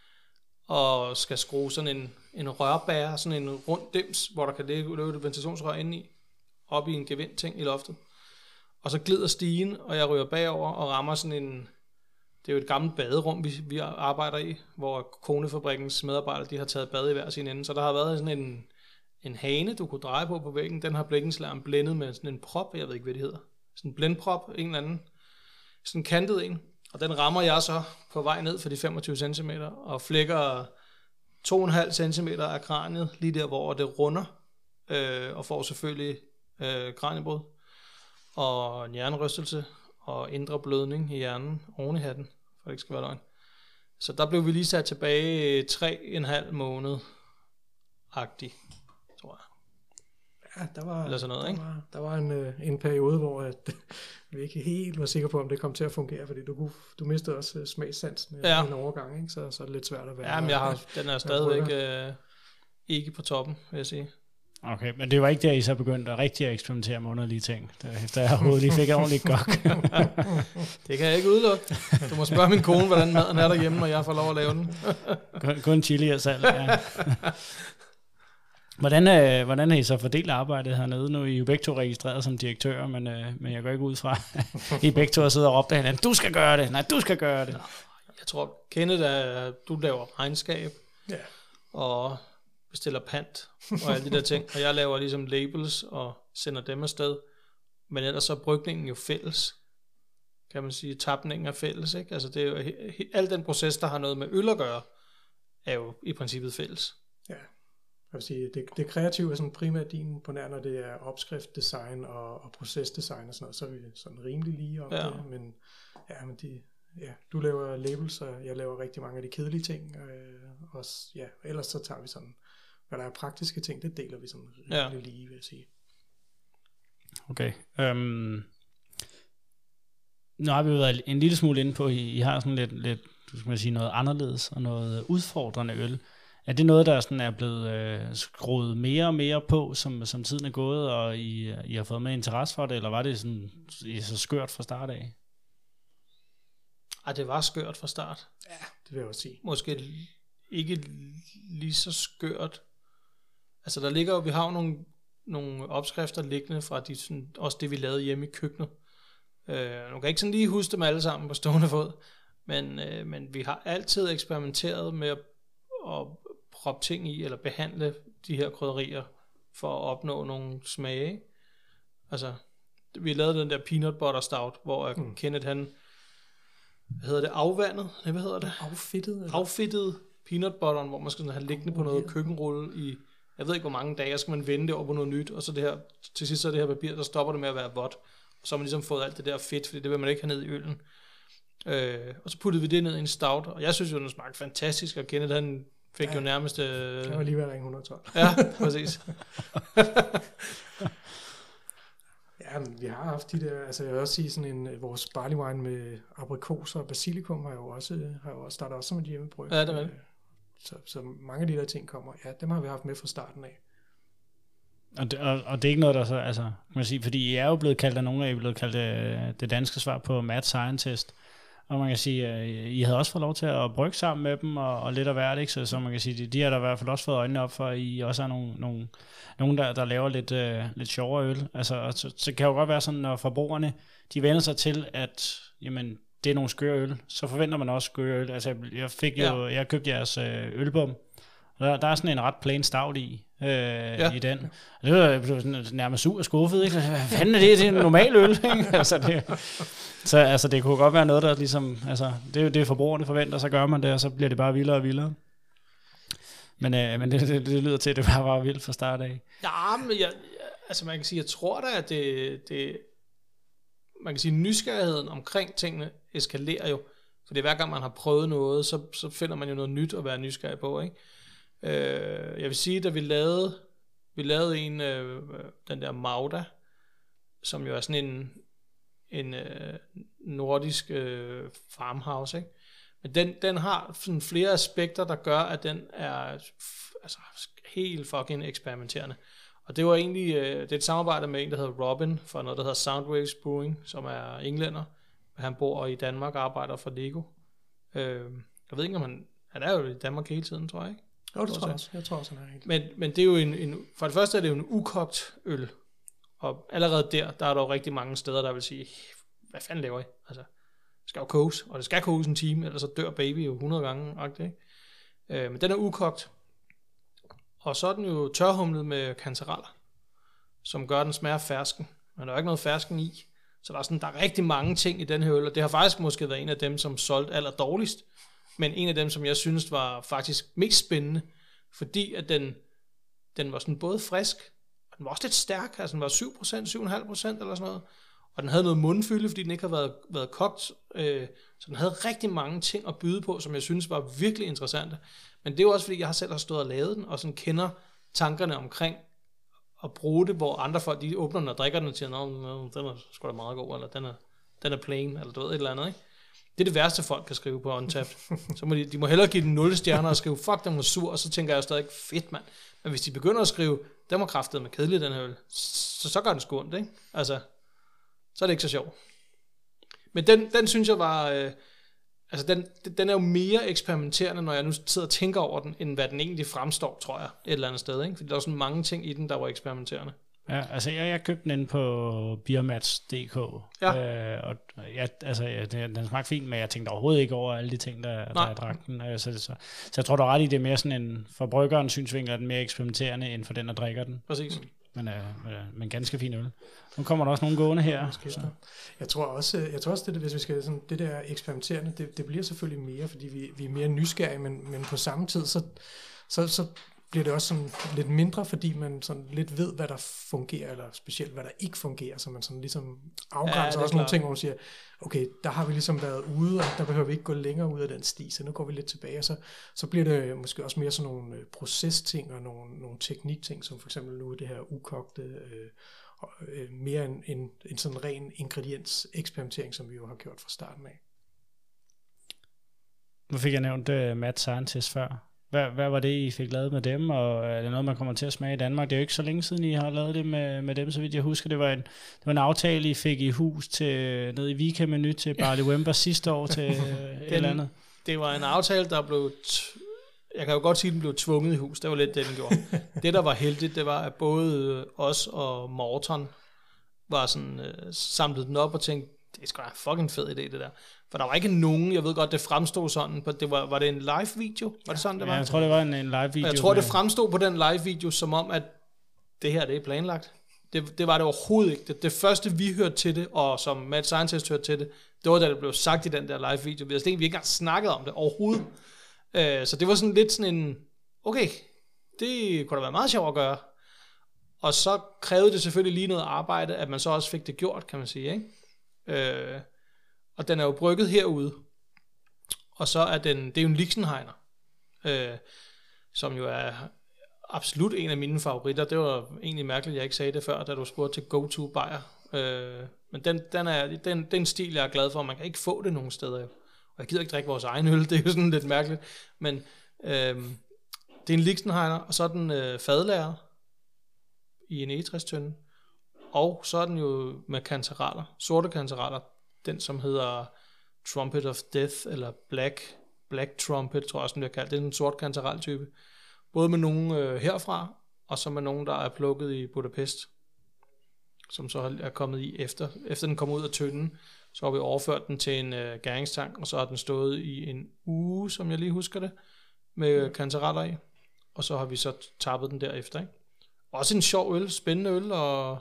Og skal skrue sådan en, en rørbærer, sådan en rund dims, hvor der kan løbe et ventilationsrør inde i, op i en gevindting i loftet. Og så glider stigen, og jeg ryger bagover og rammer sådan en, det er jo et gammelt baderum, vi, vi arbejder i, hvor Konefabrikkens medarbejdere, de har taget bad i hver sin ende. Så der har været sådan en, en hane, du kunne dreje på på væggen. Den har blikkenslageren blændet med sådan en prop, jeg ved ikke, hvad det hedder. Sådan en blendprop, en eller anden, sådan en kantet en. Og den rammer jeg så på vej ned for de femogtyve centimeter, og flækker to komma fem centimeter af kraniet, lige der, hvor det runder, øh, og får selvfølgelig øh, kraniebrud, og en hjernerystelse, og indre blødning i hjernen oven i hatten, for det ikke skal være løgn. Så der blev vi lige sat tilbage tre og en halv måned-agtig, tror jeg. Ja, der var, Eller sådan noget, der ikke? var, der var en, en periode, hvor at, vi ikke helt var sikre på, om det kom til at fungere, fordi du, du mistede også smagssansen ja. i en overgang, ikke? Så, så er det lidt svært at være. Ja, men jeg har, den er stadigvæk øh, ikke på toppen, vil jeg sige. Okay, men det var ikke der, I så begyndte at rigtig at eksperimentere med underlige ting, efter jeg overhovedet lige fik ordentligt gok. Det kan jeg ikke udelukke. Du må spørge min kone, hvordan maden er derhjemme, når jeg får lov at lave den. kun, kun chili og salt, ja. Hvordan, øh, hvordan har I så fordelt arbejdet hernede? Nu er I jo begge to registreret som direktører, men, øh, men jeg går ikke ud fra, I begge to sidder og råbte af hinanden, du skal gøre det, nej, du skal gøre det. Jeg tror, Kenneth, er, du laver regnskab, Ja. og bestiller pant, og alle de der ting, og jeg laver ligesom labels, og sender dem afsted, men ellers så er brygningen jo fælles, kan man sige, tapningen er fælles, ikke? Altså det er jo, he- he- al den proces, der har noget med øl at gøre, er jo i princippet fælles. Ja. Jeg vil sige, det, det kreative er sådan primært din, på nær når det er opskriftdesign og, og procesdesign og sådan noget, så er vi sådan rimelig lige om Ja. det, men ja, men de, ja, du laver labels, og jeg laver rigtig mange af de kedelige ting, øh, og s- ja, ellers så tager vi sådan, hvad der er praktiske ting, det deler vi sådan rimelig Ja. lige, vil jeg sige. Okay. Øhm, nu har vi jo været en lille smule inde på, I, I har sådan lidt, lidt du skal man sige, noget anderledes og noget udfordrende øl. Er det noget, der sådan er blevet øh, skruet mere og mere på, som, som tiden er gået, og I, I har fået med interesse for det, eller var det sådan, I er så skørt fra start af? Ej, det var skørt fra start. Det vil jeg også sige. Måske l- ikke lige så skørt. Altså der ligger jo, vi har jo nogle, nogle opskrifter liggende fra de, sådan, også det, vi lavede hjemme i køkkenet. Øh, nu kan ikke sådan lige huske dem alle sammen på stående fod, men, øh, men vi har altid eksperimenteret med at, at proppe ting i, eller behandle de her krydderier, for at opnå nogle smage, ikke? Altså, vi lavede den der peanut butter stout, hvor mm. Kenneth han, hvad hedder det, afvandet? Nej, hvad hedder det? Affittet? Eller? Affittet peanut butteren, hvor man skal sådan have liggende på noget ja. køkkenrulle i, jeg ved ikke hvor mange dage, og så skal man vende det over på noget nyt, og så det her, til sidst så er det her papir, der stopper det med at være vådt, og så har man ligesom fået alt det der fedt, fordi det vil man ikke have ned i øllen. Øh, og så puttede vi det ned i en stout, og jeg synes jo, den smagte fantastisk, og Kenneth han fik ja. jo nærmest... Øh, Jeg var lige ved at ringe et hundrede og tolv. ja, præcis. Ja, men vi har haft de der, altså jeg vil også sige sådan en, vores barley wine med aprikoser og basilikum har jo også, har jo også startet også som et hjemmebryg. Ja, det er det. Så, så mange af de der ting kommer, ja, dem har vi haft med fra starten af. Og det, og, og det er ikke noget, der så, altså, kan man sige, fordi I er jo blevet kaldt af nogle af, I er blevet kaldt øh, det danske svar på Mad Scientist, og man kan sige, øh, I havde også fået lov til at brygge sammen med dem, og, og lidt af hvert, ikke? Så, så man kan sige, de, de har der i hvert fald også fået øjnene op for, at I også er nogle, nogle, nogle der, der laver lidt, øh, lidt sjovere øl. Altså, og så, så kan det jo godt være sådan, når forbrugerne, de vender sig til, at jamen, det er nogle skøre øl, så forventer man også skøre øl. Altså, jeg fik jo, ja. jeg købte jeres øh, ølbom, og der, der er sådan en ret plain stout i, øh, ja. i den. Og det var, jeg blev sådan nærmest sur og skuffet, ikke? Hvad fanden er det? Det er en normal øl, ikke? Altså, det, så altså, det kunne godt være noget, der ligesom, altså, det er jo det, forbrugerne forventer, så gør man det, og så bliver det bare vildere og vildere. Men, øh, men det, det, det lyder til, at det bare var vildt fra start af. Ja, men jeg, altså man kan sige, jeg tror da, at det, det, man kan sige, nysgerrigheden omkring tingene eskalerer jo. Fordi hver gang man har prøvet noget, så, så finder man jo noget nyt at være nysgerrig på, ikke? Øh, jeg vil sige, da vi lavede, vi lavede en, øh, den der Magda, som jo er sådan en, en øh, nordisk øh, farmhouse, ikke? Men den, den har sådan flere aspekter, der gør, at den er f- altså, helt fucking eksperimenterende. Og det var egentlig, øh, det er et samarbejde med en, der hedder Robin, for noget, der hedder Soundwaves Brewing, som er englænder. Han bor i Danmark og arbejder for Lego. Øh, jeg ved ikke, om han, han er jo i Danmark hele tiden, tror jeg, ikke? Jo, det tror jeg også. Jeg tror også, han er helt. Men, men det er jo en, en, for det første er det jo en ukogt øl. Og allerede der, der er der jo rigtig mange steder, der vil sige, hvad fanden laver I? Altså, det skal jo koges, og det skal koges en time, ellers så dør baby jo hundrede gange. Ikke? Øh, men den er ukogt. Og så er den jo tørhumlet med kantareller, som gør den smager fersken. Men der er ikke noget fersken i. Så der er, sådan, der er rigtig mange ting i den her øl, og det har faktisk måske været en af dem, som solgte aller dårligst. Men en af dem, som jeg synes var faktisk mest spændende, fordi at den, den var sådan både frisk, og den var også lidt stærk, altså den var syv procent, syv komma fem procent eller sådan noget, og den havde noget mundfylde, fordi den ikke havde været, været kogt, øh, så den havde rigtig mange ting at byde på, som jeg synes var virkelig interessante. Men det er jo også, fordi jeg har selv har stået og lavet den, og sådan kender tankerne omkring at bruge det, hvor andre folk, de åbner den og drikker den og siger, nå, den er sgu da meget god, eller den er, den er plain, eller du ved, et eller andet, ikke? Det er det værste, folk kan skrive på Untappd. Så må de, de må hellere give den nul stjerner og skrive, fuck, den var sur, og så tænker jeg stadig, fedt mand. Men hvis de begynder at skrive, den var kraftet med kedelig, den her øl, så, så gør den sgu ondt, ikke? Altså, så er det ikke så sjovt. Men den, den synes jeg var, øh, altså den, den er jo mere eksperimenterende, når jeg nu sidder og tænker over den, end hvad den egentlig fremstår, tror jeg, et eller andet sted, ikke? Fordi der er sådan mange ting i den, der var eksperimenterende. Ja, altså jeg, jeg købte den inde på Biermats punktum d k, ja. øh, og ja, altså, ja, den, den smagte fint, men jeg tænkte overhovedet ikke over alle de ting, der, der jeg drak den. Øh, så, så, så jeg tror, du er ret i, det er mere sådan en, for bryggerens synsvinkel er den mere eksperimenterende, end for den, der drikker den. Præcis. Men, øh, men ganske fin øl. Nu kommer der også nogle gående her. Så. Jeg tror også, jeg tror også det, hvis vi skal sådan, det der eksperimenterende, det, det bliver selvfølgelig mere, fordi vi, vi er mere nysgerrige, men, men på samme tid, så, så, så bliver det også sådan lidt mindre, fordi man sådan lidt ved, hvad der fungerer, eller specielt hvad der ikke fungerer, så man sådan ligesom afgrænser ja, også nogle ting, hvor man siger, okay, der har vi ligesom været ude, og der behøver vi ikke gå længere ud af den sti, så nu går vi lidt tilbage, og så, så bliver det måske også mere sådan nogle procesting og nogle, nogle teknikting, som for eksempel nu det her ukogte, øh, og, øh, mere en, en, en sådan ren ingrediens eksperimentering, som vi jo har gjort fra starten af. Nu fik jeg nævnt uh, Mad Scientist før. Hvad, hvad var det, I fik lavet med dem, og er det noget, man kommer til at smage i Danmark? Det er jo ikke så længe siden, I har lavet det med, med dem, så vidt jeg husker. Det var en, det var en aftale, I fik i hus til, ned i Vika Menu til Barley Wember sidste år til et eller andet. Det var en aftale, der blev... T- jeg kan jo godt sige, at den blev tvunget i hus. Det var lidt det, den gjorde. Det, der var heldigt, det var, at både os og Morton var sådan, øh, samlet den op og tænkte, det er sgu da en fucking fed idé, det der. For der var ikke nogen, jeg ved godt, det fremstod sådan, på, det var, var det en live video? Var det sådan, det var? Ja, jeg tror, det var en, en live video. Og jeg tror, det fremstod på den live video, som om, at det her, det er planlagt. Det, det var det overhovedet ikke. Det, det første, vi hørte til det, og som Mad Scientist hørte til det, det var da det blev sagt i den der live video. Vi har slet ikke, vi ikke engang snakket om det overhovedet. Uh, så det var sådan lidt sådan en, okay, det kunne da være meget sjovt at gøre. Og så krævede det selvfølgelig lige noget arbejde, at man så også fik det gjort, kan man sige, ikke? Uh, og den er jo brygget herude, og så er den, det er jo en Lichtenheiner, øh, som jo er absolut en af mine favoritter. Det var egentlig mærkeligt, at jeg ikke sagde det før, da du spurgte til go-to bajer. Øh, men den, den er den, den stil, jeg er glad for, man kan ikke få det nogen steder. Og jeg gider ikke drikke vores egen øl, det er jo sådan lidt mærkeligt. Men øh, det er en Lichtenheiner, og så er den øh, fadlager i en egetræstønde. Og så er den jo med kantereller, sorte kantereller. Den, som hedder Trumpet of Death, eller Black, Black Trumpet, tror jeg også, den bliver kaldt. Det er en sort kantarel-type. Både med nogen øh, herfra, og så med nogen, der er plukket i Budapest, som så er kommet i efter. Efter den kom ud af tønden, så har vi overført den til en øh, gæringstank, og så har den stået i en uge, som jeg lige husker det, med kantareller i. Og så har vi så tappet den derefter, ikke? Også en sjov øl, spændende øl, og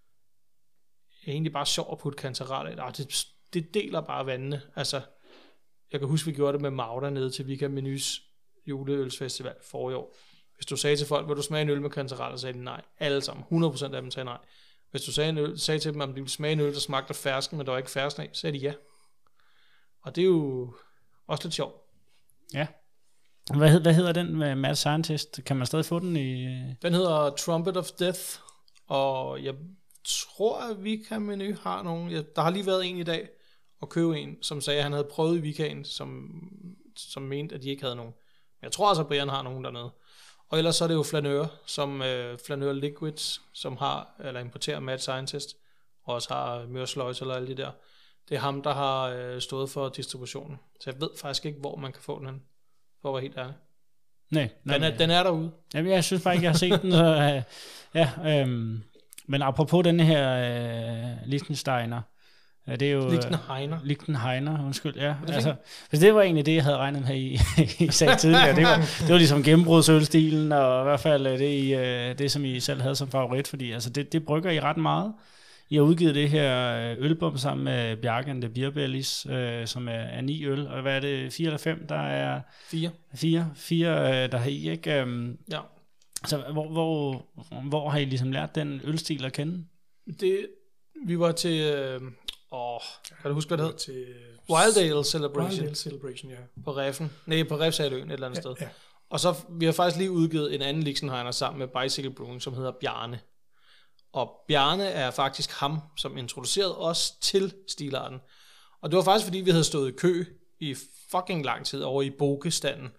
egentlig bare sjov at putte kantareller i. Ah, det, det deler bare vandene. Altså, jeg kan huske, vi gjorde det med Magda nede til Vika Menus juleølsfestival forrige år. Hvis du sagde til folk, vil du smage en øl med kantareller, så sagde de nej. Alle sammen. hundrede procent af dem sagde nej. Hvis du sagde, en øl, sagde til dem, at de ville smage en øl, der smagte fersken, men der var ikke fersken af, så sagde de ja. Og det er jo også lidt sjovt. Ja. Hvad, hed, hvad hedder den med Mad Scientist? Kan man stadig få den i... Den hedder Trumpet of Death, og jeg tror, at Vika Menu har nogen. Ja, der har lige været en i dag og købe en, som sagde, at han havde prøvet i Vikaen, som, som mente, at de ikke havde nogen. Men jeg tror altså, at Brian har nogen dernede. Og ellers så er det jo Flaneur, som øh, Flaneur Liquids, som har, eller importerer Mad Scientist, og også har Mørsløjs eller alle de der. Det er ham, der har øh, stået for distributionen. Så jeg ved faktisk ikke, hvor man kan få den hen, for at være helt ærlig. Nej. Den er, den er derude. Jamen, jeg synes bare ikke, jeg har set den. Så, øh, ja, øhm, men apropos den her øh, Lichtensteiner, ja, det er jo... Lichtenheiner. Øh, Lichtenheiner, undskyld, ja. Altså, altså, det var egentlig det, jeg havde regnet med, I, I sagde tidligere. Det var, det var ligesom gennembrudsølstilen, og i hvert fald det, I, det, som I selv havde som favorit, fordi altså, det, det brygger I ret meget. I har udgivet det her ølbom sammen med Bjarke and the Beer Bellies, øh, som er, er ni øl, og hvad er det, fire eller fem, der er... Fire. Fire, fire der har I, ikke? Um, ja. Så hvor, hvor, hvor har I ligesom lært den ølstil at kende? Det, vi var til... Øh, åh, kan du huske, hvad det hed? Til Wildale Celebration. Wildale Celebration, ja. På Reffen. Nej, på Refsaløen et eller andet ja, sted. Ja. Og så, vi har faktisk lige udgivet en anden Lichtenheiner sammen med Bicycle Brewing, som hedder Bjarne. Og Bjarne er faktisk ham, som introducerede os til stilarten. Og det var faktisk, fordi vi havde stået i kø i fucking lang tid over i Bokestanden,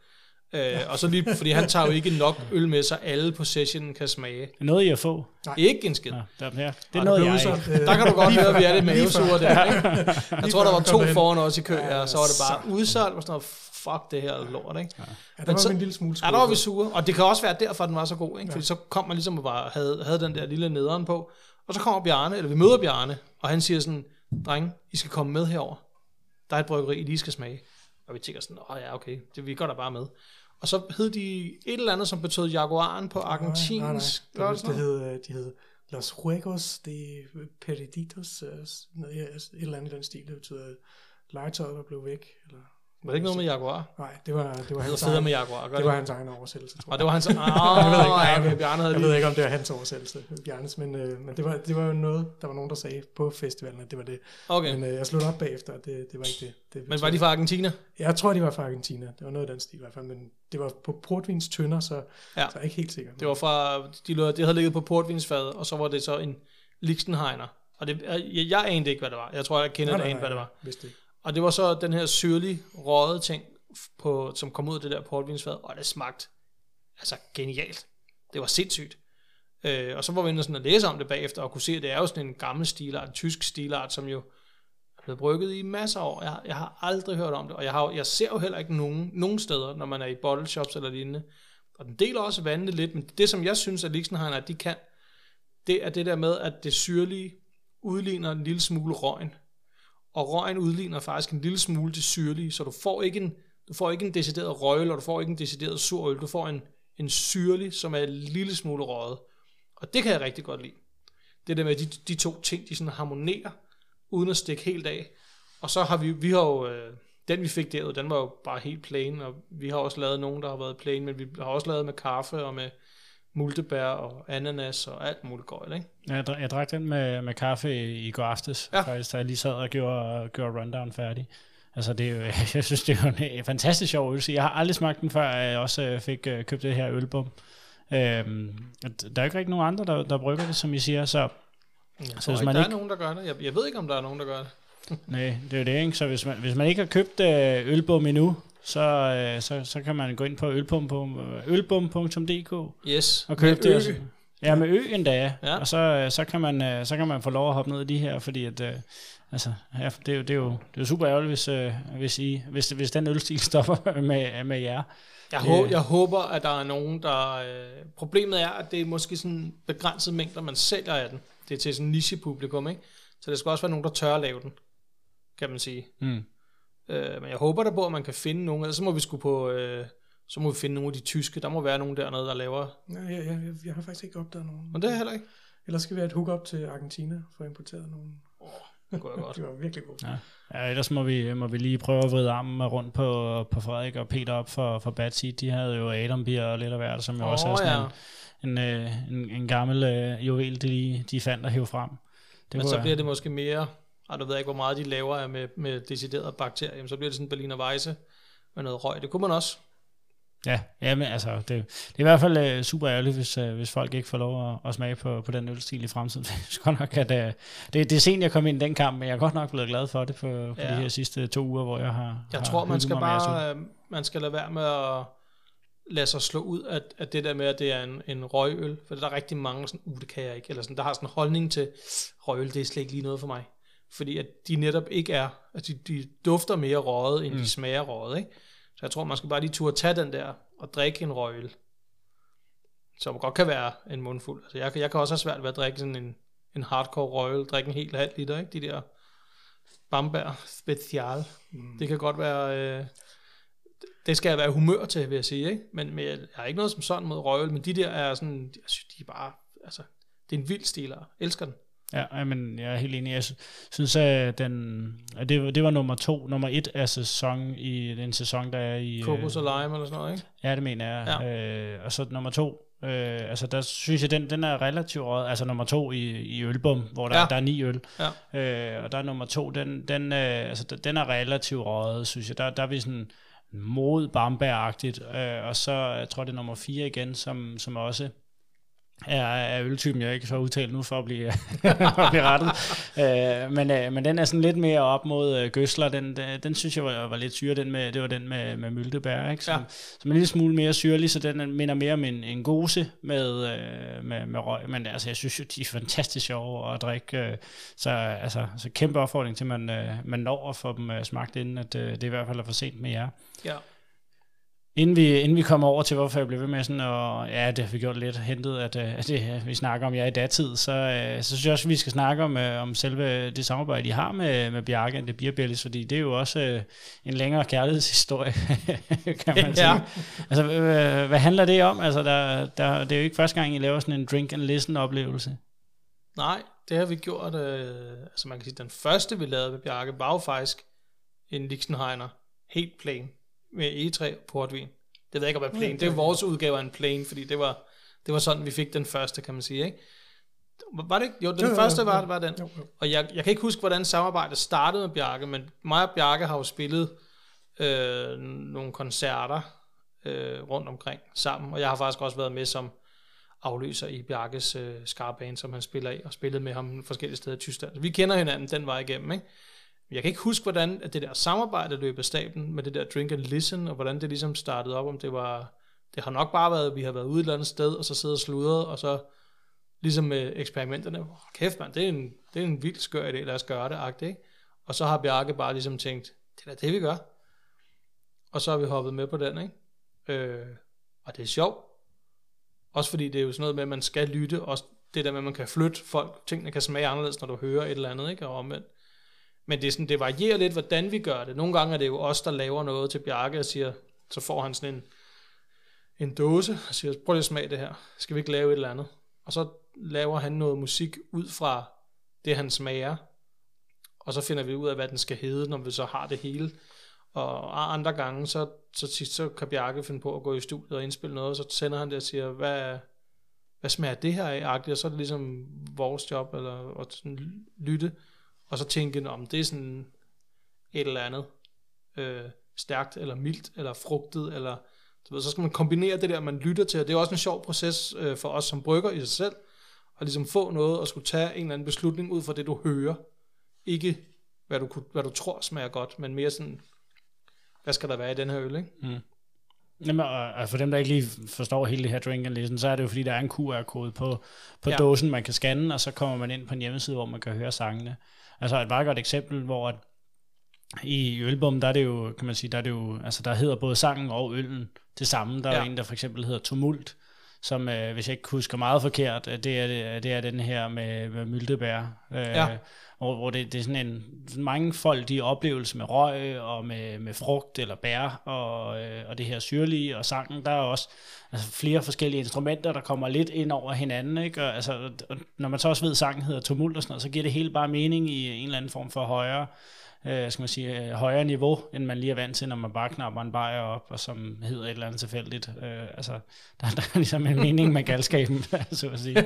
Øh, og så lige, fordi han tager jo ikke nok øl med, så alle på sessionen kan smage. Noget i at få. Nej. Ikke en skid. Ja, der, ja. Det er noget, jeg udsolgt. Der kan du godt høre, at vi er lidt mavesure der. Ikke? Jeg tror, der var to foran os i kø, ja, og så var det bare udsolgt, og sådan noget, fuck det her lort, ikke? Ja, ja der var så, en lille smule skuffet. Ja, der var vi sure, og det kan også være derfor, den var så god, ikke? Ja. Fordi så kom man ligesom og bare havde, havde den der lille nederen på, og så kommer Bjarne, eller vi møder Bjarne, og han siger sådan, drenge, I skal komme med herover. Der er et bryggeri, I lige skal smage. Og vi tænker sådan, åh ja, okay, det, vi går der bare med. Og så hed de et eller andet, som betød Jaguaren på argentinsk. Nej, nej, nej. Det, det hed, de hed Los Juegos de Perdidos, et eller andet i den stil, det betyder legetøjet, der blev væk. Eller var det ikke noget med Jaguar? Nej, det var, det var, hans, egen, egen, med Jaguar, det var hans egen oversættelse, tror jeg. Og det var hans... Ah, jeg, ved ikke, nej, okay, Bjarne havde jeg ved ikke, om det var hans oversættelse, Bjarnes, men, øh, men det, var, det var jo noget, der var nogen, der sagde på festivalen, at det var det. Okay. Men øh, jeg slog op bagefter, og det, det var ikke det. det men var de fra Argentina? Jeg tror, de var fra Argentina. Det var noget af den stil i hvert fald, men det var på portvins tønder, så, ja. så jeg er ikke helt sikker. Det var fra... De, de havde ligget på portvinsfad, og så var det så en Lichtenheiner. Og det, jeg, jeg anede ikke, hvad det var. Jeg tror, jeg kender det, hvad det var. Vidste ikke. Og det var så den her syrlige, røde ting, på, som kom ud af det der portvinsfad, og det smagte altså genialt. Det var sindssygt. Øh, og så var vi inde sådan at læse om det bagefter, og kunne se, at det er jo sådan en gammel stilart, en tysk stilart, som jo er blevet brygget i masser af år. Jeg, jeg har aldrig hørt om det, og jeg, har, jeg ser jo heller ikke nogen, nogen steder, når man er i bottle shops eller lignende. Og den deler også vandet lidt, men det, som jeg synes, at Lichtenheiner, at de kan, det er det der med, at det syrlige udligner en lille smule røgen. Og røgen udligner faktisk en lille smule til syrlige, så du får ikke en, du får ikke en decideret røgel, og du får ikke en decideret sur øl. Du får en, en syrlig, som er en lille smule røget. Og det kan jeg rigtig godt lide. Det der med, at de, de to ting, de sådan harmonerer, uden at stikke helt af. Og så har vi, vi har jo, øh, den vi fik derud, den var jo bare helt plain, og vi har også lavet nogen, der har været plain, men vi har også lavet med kaffe og med multebær og ananas og alt muligt godt, ikke? Jeg, drak, jeg drak den med, med kaffe i, i går aftes, ja. Faktisk, da jeg lige sad og gjorde, gjorde rundown færdig. Altså, det er jo, jeg synes, det er jo en fantastisk sjov øl. Jeg har aldrig smagt den, før jeg også fik købt det her ølbom. Øhm, der er ikke rigtig nogen andre, der, der brygger det, som I siger, så... Jeg tror så, hvis ikke, man der ikke... er nogen, der gør det. Jeg, jeg ved ikke, om der er nogen, der gør det. Nej, det er jo det, ikke? Så hvis man, hvis man ikke har købt øh, ølbom endnu, så, øh, så, så kan man gå ind på ølbom punktum d k yes, og købe det. Ø. Ja, med ø endda, ja. Og så, så, kan man, så kan man få lov at hoppe ned i de her, fordi at, øh, altså, ja, det, er jo, det, er jo, det er jo super ærgerligt, hvis, øh, hvis, I, hvis, hvis den ølstil stopper med, med jer. Jeg, håber, jeg håber, at der er nogen, der... Øh, problemet er, at det er måske sådan begrænset mængder, man sælger af den. Det er til sådan en niche-publikum, ikke? Så det skal også være nogen, der tør at lave den, kan man sige. Mm. Øh, men jeg håber der på, at man kan finde nogen. Ellers så må vi sgu på... Øh, så må vi finde nogle af de tyske. Der må være nogen dernede, der laver... Nej, jeg, jeg, jeg, jeg har faktisk ikke opdaget nogen. Men det er heller ikke. Ellers skal vi have et hook-up til Argentina for at importere nogen. Åh, oh, det går godt. Det var virkelig godt. Ja. Ja, ellers må vi, må vi lige prøve at vride armen rundt på, på Frederik og Peter op for, for Bad Seed. De havde jo Adam Beer og lidt af hvert, som jo oh, også er sådan ja. en, en, en, en gammel øh, juvel, de, de fandt at hæve frem. Det Men så bliver det måske mere... Og du ved ikke, hvor meget de laver med, med deciderede bakterier. Så bliver det sådan en Berliner Weisse med noget røg. Det kunne man også. Ja, ja men altså, det, det er i hvert fald uh, super ærgerligt, hvis, uh, hvis folk ikke får lov at, at smage på, på den ølstil i fremtiden. Det er godt nok, at uh, det, det er sent, jeg kom ind i den kamp, men jeg er godt nok blevet glad for det på, på ja. de her sidste to uger, hvor jeg har Jeg har tror, man skal bare, man skal lade være med at lade sig slå ud af, af det der med, at det er en, en røgøl, for der er rigtig mange sådan, uh, det kan jeg ikke, eller sådan, der har sådan en holdning til, røgøl, det er slet ikke lige noget for mig. Fordi at de netop ikke er, at de, de dufter mere røget, end mm. de smager røget, ikke? Så jeg tror, man skal bare lige turde tage den der, og drikke en røgøl, som godt kan være en mundfuld. Altså jeg, jeg kan også have svært ved at drikke sådan en, en hardcore røgøl, drikke en helt halv liter, ikke? De der Bamberg Special. Mm. Det kan godt være, øh, det skal jeg være humør til, vil jeg sige, ikke? Men, men jeg har ikke noget som sådan mod røgøl, men de der er sådan, jeg synes, de er bare, altså, det er en vild stil, jeg elsker den. Ja, men jeg er helt enig. Jeg synes, at, den, at det, det var nummer to. Nummer et af sæson i den sæson, der er i... Kokos og lime eller sådan noget, ikke? Ja, det mener jeg. Ja. Øh, og så nummer to. Øh, altså, der synes jeg, den, den er relativt rød. Altså nummer to i, i ølbom, hvor der, ja. der er ni øl. Ja. Øh, og der er nummer to, den, den, øh, altså, den er relativt rød, synes jeg. Der, der er vi sådan mod Bamberg-agtigt. Øh, og så jeg tror det er nummer fire igen, som, som også... er, er øltypen, jeg ikke så udtalt nu for at blive, for at blive rettet. Øh, men, øh, men den er sådan lidt mere op mod øh, Gøsler. Den, den synes jeg var, var lidt syre. Den med, det var den med, med Myltebær, ikke? Som, ja. som en lille smule mere syrlig, så den minder mere om en, en gose med, øh, med, med røg. Men altså, jeg synes jo, de er fantastisk sjove at drikke. Øh, så altså, så kæmpe opfordring til, at man, øh, man når at få dem øh, smagt inden, at øh, det i hvert fald er for sent med jer. Ja. Inden vi, inden vi kommer over til, hvorfor jeg blev ved med sådan, og ja, det har vi gjort lidt hentet, at, at det, vi snakker om jer i datid, så, så synes jeg også, at vi skal snakke om, om selve det samarbejde, I har med, med Bjarke and the Beer Bellies, fordi det er jo også en længere kærlighedshistorie, kan man sige. Ja. Altså, hvad, hvad handler det om? Altså, der, der, det er jo ikke første gang, I laver sådan en drink and listen oplevelse. Nej, det har vi gjort, øh, altså man kan sige, den første, vi lavede med Bjarke, var jo faktisk en Lichtenheiner, helt plain, med E tre og portvin. Det ved jeg ikke, om det er plain. Det er vores udgave af en plain, fordi det var, det var sådan, vi fik den første, kan man sige, ikke? Var det ikke? Jo, den jo, første jo, jo. var, var den. Jo, jo. Og jeg, jeg kan ikke huske, hvordan samarbejdet startede med Bjarke, men mig og Bjarke har jo spillet øh, nogle koncerter øh, rundt omkring sammen, og jeg har faktisk også været med som afløser i Bjarkes øh, skarband, som han spiller i, og spillet med ham forskellige steder i Tyskland. Så vi kender hinanden den vej igennem, ikke? Jeg kan ikke huske, hvordan at det der samarbejde løb af stablen med det der drink and listen, og hvordan det ligesom startede op, om det var, det har nok bare været, at vi har været ude et eller andet sted, og så sidder og sludret, og så ligesom med eksperimenterne, oh, kæft mand, det er en, det er en vild skør idé, lad os gøre det, agtigt, ikke? Og så har Bjarke bare ligesom tænkt, det er da det, vi gør. Og så har vi hoppet med på den, ikke? Øh, og det er sjovt. Også fordi det er jo sådan noget med, at man skal lytte, også det der med, at man kan flytte folk, tingene kan smage anderledes, når du hører et eller andet, ikke? Og omvendt. Men det, er sådan, det varierer lidt, hvordan vi gør det. Nogle gange er det jo os, der laver noget til Bjarke, og siger, så får han sådan en, en dåse, og siger, prøv lige at smage det her. Skal vi ikke lave et eller andet? Og så laver han noget musik ud fra det, han smager. Og så finder vi ud af, hvad den skal hedde, når vi så har det hele. Og andre gange, så, så, så, så kan Bjarke finde på at gå i studiet og indspille noget, og så sender han det og siger, hvad, hvad smager det her af? Og så er det ligesom vores job, eller at sådan lytte. Og så tænke, om det er sådan et eller andet øh, stærkt, eller mildt, eller frugtet, eller du ved, så skal man kombinere det der, man lytter til, og det er også en sjov proces øh, for os som brygger i sig selv, at ligesom få noget, og skulle tage en eller anden beslutning ud fra det, du hører. Ikke, hvad du, hvad du tror smager godt, men mere sådan, hvad skal der være i den her øl, ikke? Mm. Jamen, og for dem, der ikke lige forstår hele det her drink and listen, så er det jo fordi, der er en Q R-kode på, på ja. dåsen, man kan scanne, og så kommer man ind på en hjemmeside, hvor man kan høre sangene. Altså et meget godt eksempel, hvor at i Ølbom, der er det jo, kan man sige, der er det jo, altså der hedder både sangen og øllen det samme. Der er ja. jo en, der for eksempel hedder Tumult, som, øh, hvis jeg ikke husker meget forkert, det er, det er den her med, med Myltebær, øh, ja. hvor, hvor det, det er sådan en mangefoldig oplevelse med røg og med, med frugt eller bær og, øh, og det her syrlige og sangen. Der er også altså, flere forskellige instrumenter, der kommer lidt ind over hinanden, ikke? Og, altså, og når man så også ved, at sangen hedder Tumult og sådan noget, så giver det hele bare mening i en eller anden form for højere Øh, skal man sige, øh, højere niveau, end man lige er vant til, når man bare knapper en bajer op, og som hedder et eller andet tilfældigt. Øh, altså, der, der er ligesom en mening med galskaben, så at sige.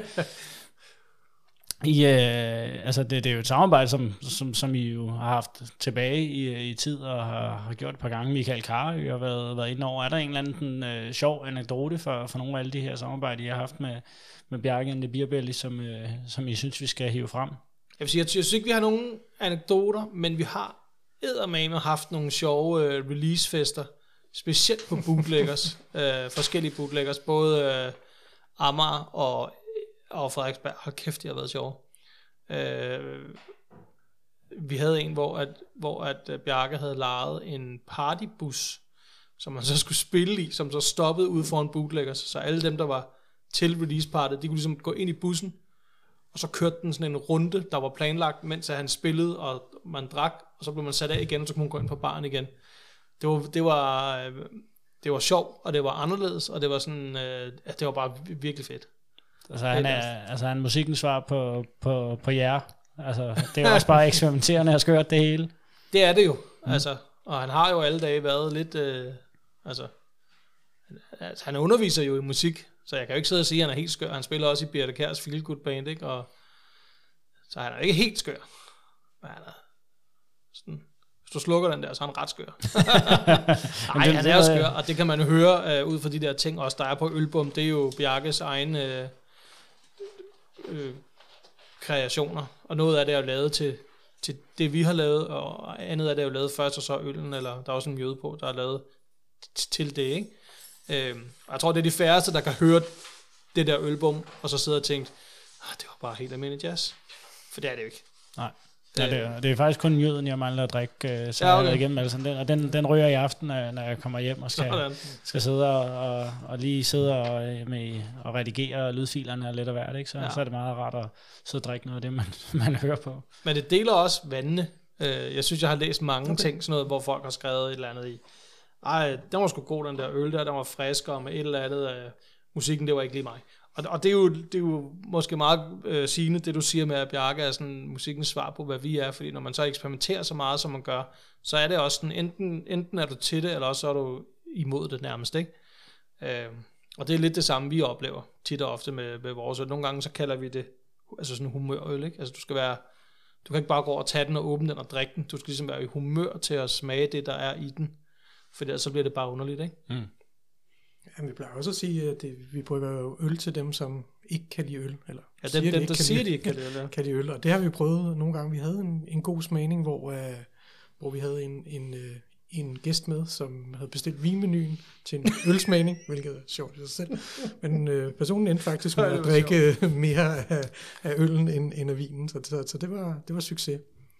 I, øh, altså det, det er jo et samarbejde, som, som, som I jo har haft tilbage i, i tid, og har, har gjort et par gange. Michael Carøe har været, været inde over. Er der en eller anden øh, sjov anekdote for, for nogle af alle de her samarbejder, I har haft med, med Bjarke and the Beer Bellies, som, øh, som I synes, vi skal hive frem? Jeg vil sige, jeg synes ikke, vi har nogen anekdoter, men vi har eddermame haft nogle sjove øh, releasefester, specielt på bootleggers, øh, forskellige bootleggers, både øh, Amager og, og Frederiksberg. Hold kæft, de har været sjove. Øh, vi havde en, hvor, at, hvor at Bjarke havde lejet en partybus, som man så skulle spille i, som så stoppede ude foran bootleggers, så alle dem, der var til release-partet, de kunne ligesom gå ind i bussen, og så kørte den sådan en runde, der var planlagt, mens han spillede, og man drak, og så blev man sat af igen, og så kunne man gå ind på baren igen. Det var, det var, det var sjovt, og det var anderledes, og det var sådan, at det var bare virkelig fedt. Altså han er, altså han er musikkens svar på, på, på jer. Altså det er jo også bare eksperimenterende og skørt det hele. Det er det jo, mm. altså, og han har jo alle dage været lidt, øh, altså, altså, han underviser jo i musik, så jeg kan jo ikke sidde og sige, at han er helt skør. Han spiller også i Birte Kjærs Feel Good Band, ikke? Og så han er ikke helt skør. Men han er sådan, hvis du slukker den der, så er han ret skør. Nej, han er jo skør, og det kan man jo høre uh, ud fra de der ting også, der er på Ølbom. Det er jo Bjarkes egen, uh, øh, kreationer, og noget af det er jo lavet til, til det, vi har lavet, og andet af det er jo lavet først, og så øllen, eller der er også en mjøde på, der er lavet t- til det, ikke? Øh, og jeg tror, det er de færreste, der kan høre det der ølbum, og så sidder og tænke, ah, det var bare helt almindelig jazz. For det er det jo ikke. Nej. Ja, det, er, det er faktisk kun mjøden, jeg mangler at drikke, så ja, okay. jeg er igennem. Altså, den, og den, den ryger i aften, når jeg kommer hjem og skal, skal sidde og, og, og lige sidde og, med, og redigere lydfilerne lidt af hvert, ikke? Så, ja. så er det meget rart at sidde og drikke noget af det, man, man hører på. Men det deler også vandene. Jeg synes, jeg har læst mange okay. ting, sådan noget, hvor folk har skrevet et eller andet i. Ej, den var sgu god, den der øl der, den var frisk, og med et eller andet. Musikken, det var ikke lige mig. Og, og det, er jo, det er jo måske meget øh, sigende, det du siger med, at Bjarke er sådan musikkens svar på, hvad vi er, fordi når man så eksperimenterer så meget, som man gør, så er det også sådan, enten, enten er du til det, eller også er du imod det nærmest, ikke? Øh, og det er lidt det samme, vi oplever tit og ofte med, med vores øl. Nogle gange så kalder vi det altså sådan humørøl, ikke? Altså du skal være, du kan ikke bare gå over og tage den og åbne den og drikke den, du skal ligesom være i humør til at smage det, der er i den, for ellers så bliver det bare underligt, ikke? Mm. Ja, vi plejer også at sige, at det, vi brygger jo øl til dem, som ikke kan lide øl. Eller ja, dem, dem de der siger, de ikke kan lide øl. Kan lide øl. Og det har vi prøvet nogle gange. Vi havde en, en god smagning, hvor, uh, hvor vi havde en, en, uh, en gæst med, som havde bestilt vinmenuen til en ølsmagning, hvilket er sjovt i sig selv. Men uh, personen endte faktisk med at drikke sjovt. mere af, af øllen end, end af vinen, så, så, så det, var, det var succes.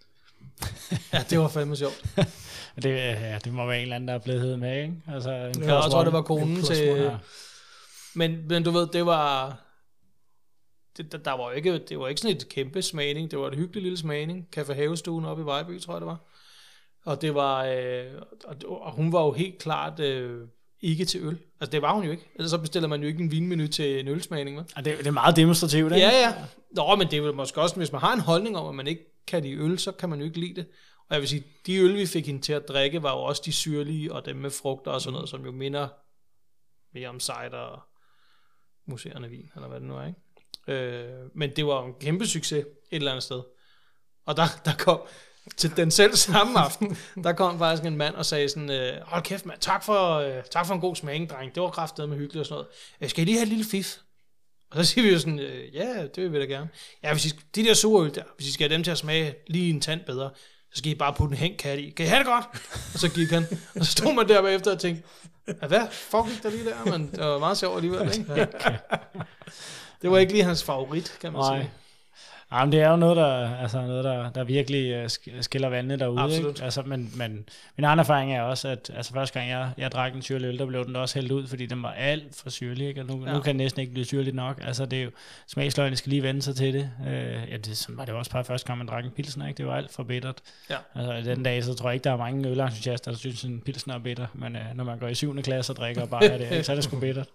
Ja, det var fandme sjovt. Det, ja, det må være en eller anden, der er blevet hed med, ikke? Altså, en ja, jeg tror, det var konen til... Men, men du ved, det var... Det, der, der var ikke, det var ikke sådan et kæmpe smagning, det var et hyggeligt lille smagning. Café Havestuen oppe i Vejby, tror jeg det var. Og det var... Øh, og, og hun var jo helt klart øh, ikke til øl. Altså det var hun jo ikke. Ellers så bestiller man jo ikke en vinmenu til en ølsmagning, med. Ja, det, det er meget demonstrativt, ikke? Ja, ja. Nå, men det er vel måske også, hvis man har en holdning om, at man ikke kan lide øl, så kan man jo ikke lide det. Og jeg vil sige, de øl, vi fik hende til at drikke, var jo også de syrlige, og dem med frugter og sådan noget, som jo minder mere om cider og museerne vin, eller hvad det nu er, ikke? Øh, men det var en kæmpe succes et eller andet sted. Og der, der kom, til den selv samme aften, der kom faktisk en mand og sagde sådan, øh, hold kæft mand, tak for, øh, tak for en god smagning, dreng, det var kraftedeme hyggeligt og sådan noget. Øh, skal I lige have et lille fif? Og så siger vi jo sådan, øh, ja, det vil vi da gerne. Ja, hvis I, de der sure øl der, hvis I skal have dem til at smage lige en tand bedre, så skal I bare putte en hængkat i. Kan I have det godt? Og så gik han. Og så stod man der bagefter og tænkte, hvad foregik der lige der? Men det var meget sjovt alligevel, ikke? Okay. Det var ikke lige hans favorit, kan man Nej. sige. Jamen, det er jo noget, der, altså noget, der, der virkelig skiller vandene derude. Absolut. Ikke? Altså, men, men min anden erfaring er også, at altså, første gang jeg, jeg drak en syrlig øl, der blev den også hældt ud, fordi den var alt for syrlig. Ikke? Og nu, ja. nu kan den næsten ikke blive syrligt nok. Altså, det er jo, smagsløgene skal lige vende sig til det. Øh, ja, det sådan var det også bare første gang, man drak en pilsner. Ikke? Det var alt for bittert. Ja. Altså, den dag, så tror jeg ikke, der er mange ølentusiaster, der synes, at en pilsner er bitter. Men øh, når man går i syvende klasse og drikker og bare er det, så er det sgu bittert.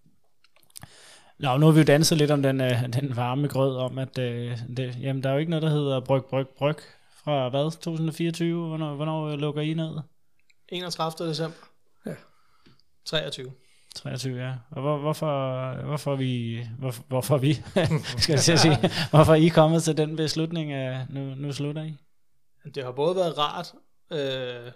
Nå, nu har vi jo danset lidt om den, øh, den varme grød, om at øh, det, jamen, der er jo ikke noget, der hedder bryg, bryg, bryg fra hvad, to tusind fireogtyve? Hvornår, hvornår lukker I ned? enogtredivte december. Ja. treogtyve. treogtyve, ja. Og hvor, hvorfor, hvorfor vi, hvor, hvorfor vi, skal jeg sige, hvorfor er I kommet til den beslutning, at nu, nu slutter I? Det har både været rart, øh,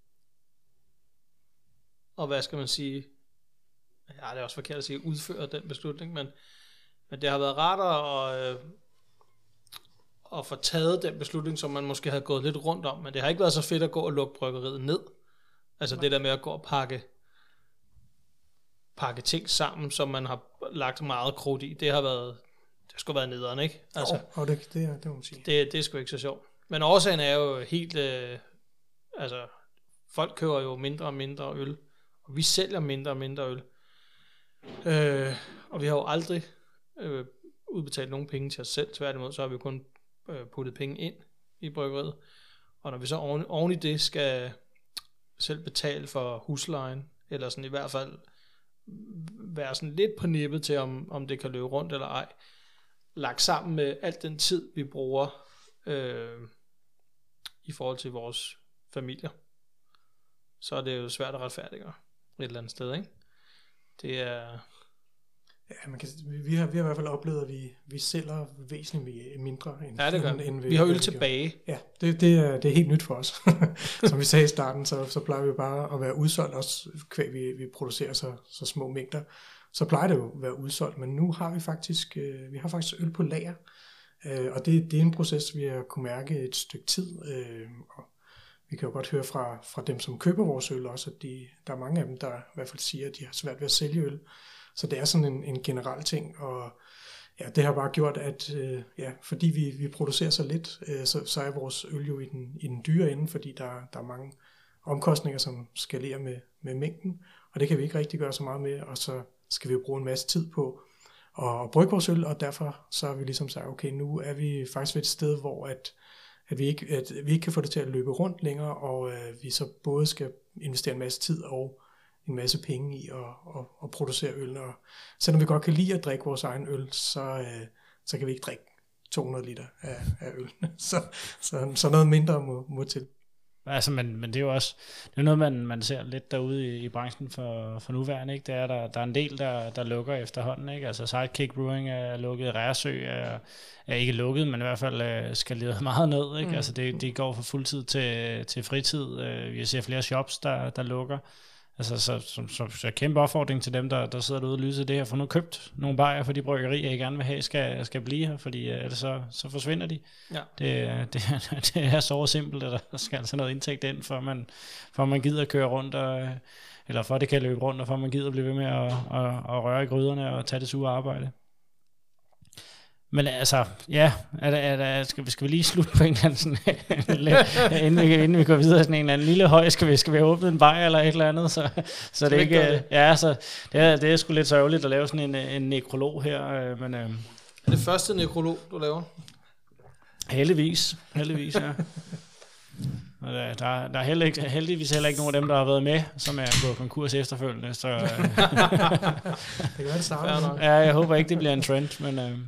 og hvad skal man sige, ja, det er også forkert at sige, udføre den beslutning, men, men det har været rart at, øh, at få taget den beslutning, som man måske havde gået lidt rundt om, men det har ikke været så fedt at gå og lukke bryggeriet ned. Altså Nej. det der med at gå og pakke, pakke ting sammen, som man har lagt meget krudt i, det har været, det skulle være nederen, ikke? Altså, oh, oh, det, det, det må man sige. Det, det er sgu ikke så sjovt. Men årsagen er jo helt, øh, altså, folk køber jo mindre og mindre øl, og vi sælger mindre og mindre øl. Øh, og vi har jo aldrig øh, udbetalt nogen penge til os selv. Tværtimod, så har vi jo kun øh, puttet penge ind i bryggeriet. Og når vi så oven, oven i det skal selv betale for huslejen, eller sådan i hvert fald være sådan lidt på nippet til, om, om det kan løbe rundt eller ej, lagt sammen med alt den tid, vi bruger øh, i forhold til vores familier, så er det jo svært at retfærdiggøre et eller andet sted, ikke? Det er... Ja, man kan, vi, har, vi har i hvert fald oplevet, at vi, vi sælger væsentligt mindre end, ja, det gør. end, end vi, vi har øl tilbage. Ja, det, det, er, det er helt nyt for os. Som vi sagde i starten, så, så plejer vi bare at være udsolgt, også kvæg vi, vi producerer så, så små mængder. så plejer det jo at være udsolgt, men nu har vi faktisk, øh, vi har faktisk øl på lager, øh, og det, det er en proces, vi har kunne mærke et stykke tid, øh, og vi kan jo godt høre fra, fra dem, som køber vores øl også, at de, der er mange af dem, der i hvert fald siger, at de har svært ved at sælge øl, så det er sådan en, en generel ting, og ja, det har bare gjort, at øh, ja, fordi vi, vi producerer så lidt, øh, så, så er vores øl jo i den, i den dyre ende, fordi der, der er mange omkostninger, som skalerer med, med mængden, og det kan vi ikke rigtig gøre så meget med, og så skal vi jo bruge en masse tid på at, at brygge vores øl, og derfor så har vi ligesom sagt, okay, nu er vi faktisk ved et sted, hvor at, at, vi, ikke, at vi ikke kan få det til at løbe rundt længere, og øh, vi så både skal investere en masse tid og en masse penge i at, at, at producere øl, og selvom vi godt kan lide at drikke vores egen øl, så, øh, så kan vi ikke drikke to hundrede liter af, af øl, så, så, så noget mindre må, må til. Altså, men, men det er jo også det er noget, man, man ser lidt derude i, i branchen for, for nuværende, ikke? Det er, der, der er en del, der, der lukker efterhånden, ikke? Altså Sidekick Brewing er lukket, Ræsø er, er ikke lukket, men i hvert fald er skaleret meget ned, ikke? Mm. Altså det, det går fra fuldtid til, til fritid. Vi ser flere shops, der, der lukker. Altså, så, så, så, så kæmpe opfordring til dem, der, der sidder derude og lyser det her, for nu købt nogle bajer for de bryggerier, jeg gerne vil have, skal, skal blive her, fordi ellers så, så forsvinder de. Ja. Det, det, det er så simpelt, at der skal altså noget indtægt ind, for man, for man gider at køre rundt, og, eller for det kan løbe rundt, og for man gider at blive ved med at, at, at røre i gryderne og tage det sure arbejde. Men altså, ja, er der, er der, skal, vi, skal vi lige slutte på en eller anden sådan, inden, vi, inden vi går videre, sådan en eller anden lille høj, skal vi, skal vi åbne en bajer eller et eller andet, så, så det er ikke, det? Ja, så det er, det er sgu lidt sørgeligt at lave sådan en, en nekrolog her, men... Øh, er det første nekrolog, du laver? Heldigvis, heldigvis, ja. Og der, der, der er heller ikke, heldigvis heller ikke nogen af dem, der har været med, som er gået konkurs efterfølgende, så... Øh, det kan være det samme. Ja, jeg håber ikke, det bliver en trend, men... Øh,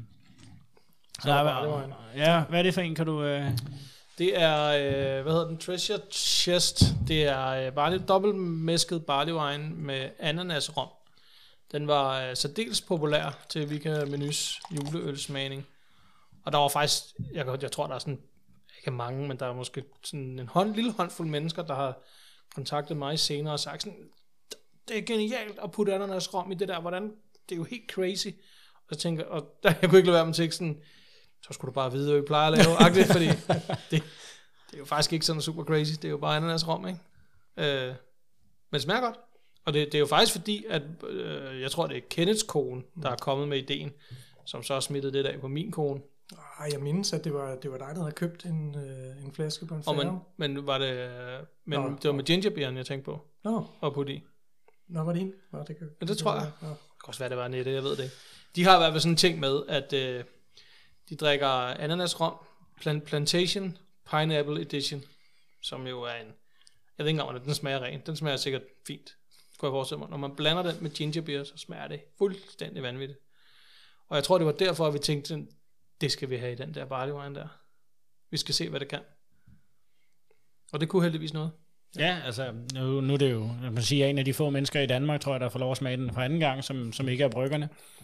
Så ja, hvad, ja, hvad er det for en, kan du... Øh... Det er, øh, hvad hedder den, Treasure Chest. Det er øh, bare lidt dobbeltmæsket barley wine med ananasrom. Den var øh, særdeles populær til Vika Menus juleølsmagning. Og der var faktisk, jeg, jeg tror, der er sådan, ikke mange, men der er måske sådan en hånd, lille håndfuld mennesker, der har kontaktet mig senere og sagt sådan, det er genialt at putte ananasrom i det der, hvordan, det er jo helt crazy. Og så tænker og der, jeg kunne ikke lade være med til sådan, så skulle du bare vide, hvad vi plejer at lave, agtigt, fordi det, det er jo faktisk ikke sådan super crazy, det er jo bare ananasrom, ikke? Øh, men det smager godt, og det, det er jo faktisk fordi, at øh, jeg tror, det er Kenneths kone, der er kommet med ideen, som så smittede det af på min kone. Ej, jeg mindes, at det var, det var dig, der havde købt en, øh, en flaske på en færge. Men, men var det, men Nå, det var med gingerbeeren, jeg tænkte på, Nå. og putte i. Nå, var det en? Nå, det, kan, ja, det tror jeg. Nå. Det kan også være, det var Nette, jeg ved det ikke. De har i hvert fald sådan en ting med, at øh, de drikker ananasrom, plant, Plantation Pineapple Edition, som jo er en, jeg ved ikke engang, hvordan den smager rent. Den smager sikkert fint, kunne jeg forestille mig. Når man blander den med gingerbeer, så smager det fuldstændig vanvittigt. Og jeg tror, det var derfor, at vi tænkte, det skal vi have i den der barley wine der. Vi skal se, hvad det kan. Og det kunne heldigvis noget. Ja, altså, nu, nu er det jo, jeg må sige, en af de få mennesker i Danmark, tror jeg, der får lov at smage den for anden gang, som, som ikke er bryggerne.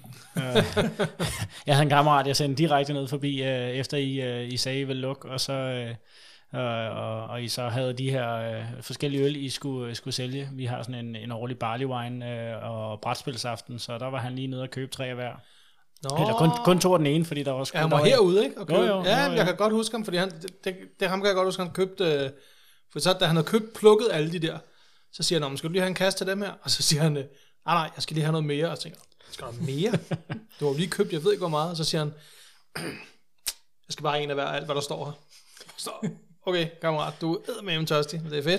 Jeg havde en kammerat, jeg sendte direkte ned forbi, øh, efter I, øh, I sagde, I ville lukke, og så... Øh, og, og I så havde de her øh, forskellige øl, I skulle, skulle sælge. Vi har sådan en, en årlig barley wine øh, og brætspilsaften, så der var han lige nede og købe tre af hver. Nå. Eller kun, kun to af den ene, fordi der også... Ja, han var herude, ikke? Og jo, jo, ja, jo, jo. Jeg kan godt huske ham, fordi han, det, det, det ham kan jeg godt huske, han købte... Øh, for så, da han havde købt, plukket alle de der, så siger han, skal du lige have en kasse til dem her? Og så siger han, nej, nej, jeg skal lige have noget mere. Og så tænker jeg, skal du have mere? Du har lige købt, jeg ved ikke hvor meget. Og så siger han, jeg skal bare have en af hver, alt hvad der står her. Så, okay, kammerat, du er eddermame tørstig, det er fedt.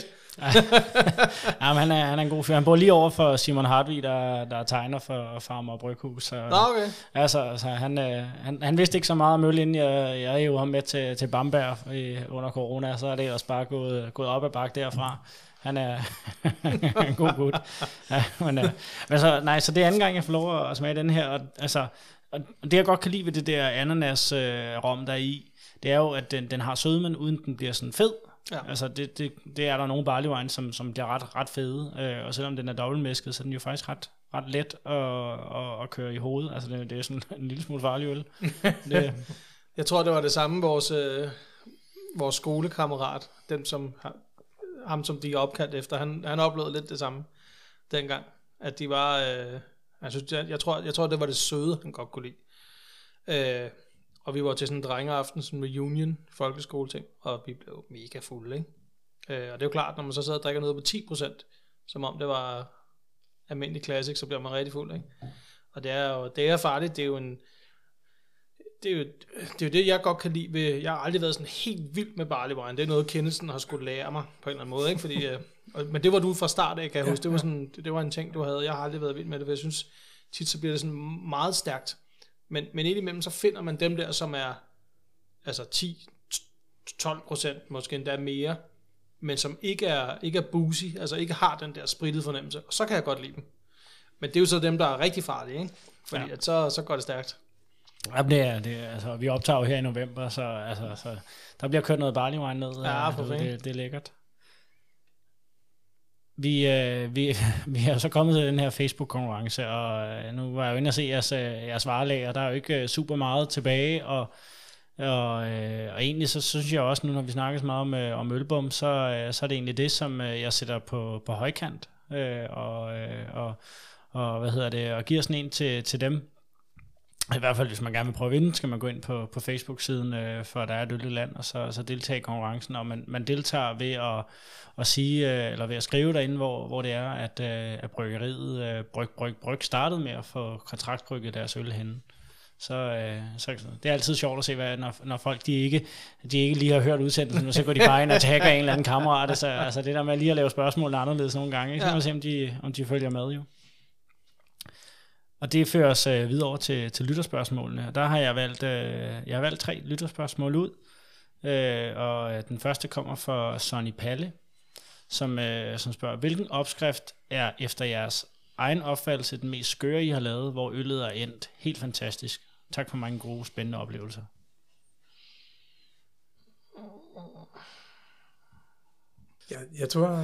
Ja, men han er, han er en god fyr. Han bor lige over for Simon Hartvig, der, der tegner for Farmer og Bryghus. Så, Nå, okay. Altså, altså han, han, han vidste ikke så meget om øl, inden jeg, jeg er jo ham med til, til Bamberg i, under corona, så er det ellers bare gået, gået op ad bakke derfra. Han er en god gut. Ja, men, men så, nej, så det er anden gang, jeg får lov at smage den her. Og, altså, og det jeg godt kan lide ved det der ananas øh, rom, der er i, det er jo, at den, den har sødmen, uden den bliver sådan fed. Ja. Altså det, det, det er der nogle barley wine, som, som bliver ret, ret fede, øh, og selvom den er dobbeltmæsket, så er den jo faktisk ret, ret let at, at, at køre i hovedet. Altså det, det er sådan en lille smule farlig øl. Det. Jeg tror, det var det samme, vores, øh, vores skolekammerat, den som, ham som de er opkaldt efter, han, han oplevede lidt det samme dengang, at de var, øh, Jeg, synes, jeg, jeg, tror, jeg tror, det var det søde, han godt kunne lide. Øh, og vi var til sådan en drengeaften, sådan en reunion, folkeskoleting, og vi blev mega fulde, ikke? Øh, og det er jo klart, når man så sidder og drikker noget på ti procent, som om det var almindelig classic, så bliver man rigtig fuld, ikke? Og det er jo det er farligt, det er jo en det er jo, det er jo det, jeg godt kan lide ved, jeg har aldrig været sådan helt vild med barley wine, det er noget, Kennelsen har skulle lære mig på en eller anden måde, ikke? Fordi, øh, men det var du fra start af, kan jeg ja, huske, det var, sådan, det, det var en ting, du havde, jeg har aldrig været vild med det, for jeg synes, tit så bliver det sådan meget stærkt, men, men indimellem så finder man dem der, som er altså ti til tolv procent, måske endda mere, men som ikke er, ikke er boozy, altså ikke har den der sprittede fornemmelse, og så kan jeg godt lide dem. Men det er jo så dem, der er rigtig farlige, ikke? Fordi ja. at så, så går det stærkt. Ja, det er, det er, altså, vi optager jo her i november, så, altså, så der bliver kørt noget barley wine ned. Ja, altså, det, det er lækkert. Vi, øh, vi, vi er så kommet til den her Facebook-konkurrence, og øh, nu var jeg jo inde og se jeres, øh, jeres varelager, der er jo ikke øh, super meget tilbage, og, og, øh, og egentlig så synes jeg også nu, når vi snakker så meget om, øh, om ølbom, så, øh, så er det egentlig det, som øh, jeg sætter på, på højkant, øh, og, øh, og, og, hvad hedder det, og giver sådan en til, til dem. I hvert fald, hvis man gerne vil prøve at vinde, skal man gå ind på, på Facebook-siden, øh, for der er et øl i land, og så, så deltage i konkurrencen, og man, man deltager ved at, at sige, øh, eller ved at skrive derinde, hvor, hvor det er, at, øh, at bryggeriet øh, Bryg, Bryg, Bryg startede med at få kontraktbrygget deres øl henne. Så, øh, så det er altid sjovt at se, hvad, når, når folk de ikke, de ikke lige har hørt udsendelsen, så går de bare ind og tagger en eller anden kammerat. Så, altså det der med lige at lave spørgsmål anderledes nogle gange, ikke? Så ja. Man se, om de, om de følger med jo. Og det fører os øh, videre over til, til lytterspørgsmålene. Der har jeg valgt, øh, jeg har valgt tre lytterspørgsmål ud. Øh, og den første kommer fra Sonny Palle, som, øh, som spørger, hvilken opskrift er efter jeres egen opfattelse den mest skøre, I har lavet, hvor øllet er endt? Helt fantastisk. Tak for mange gode, spændende oplevelser. Jeg, jeg tror,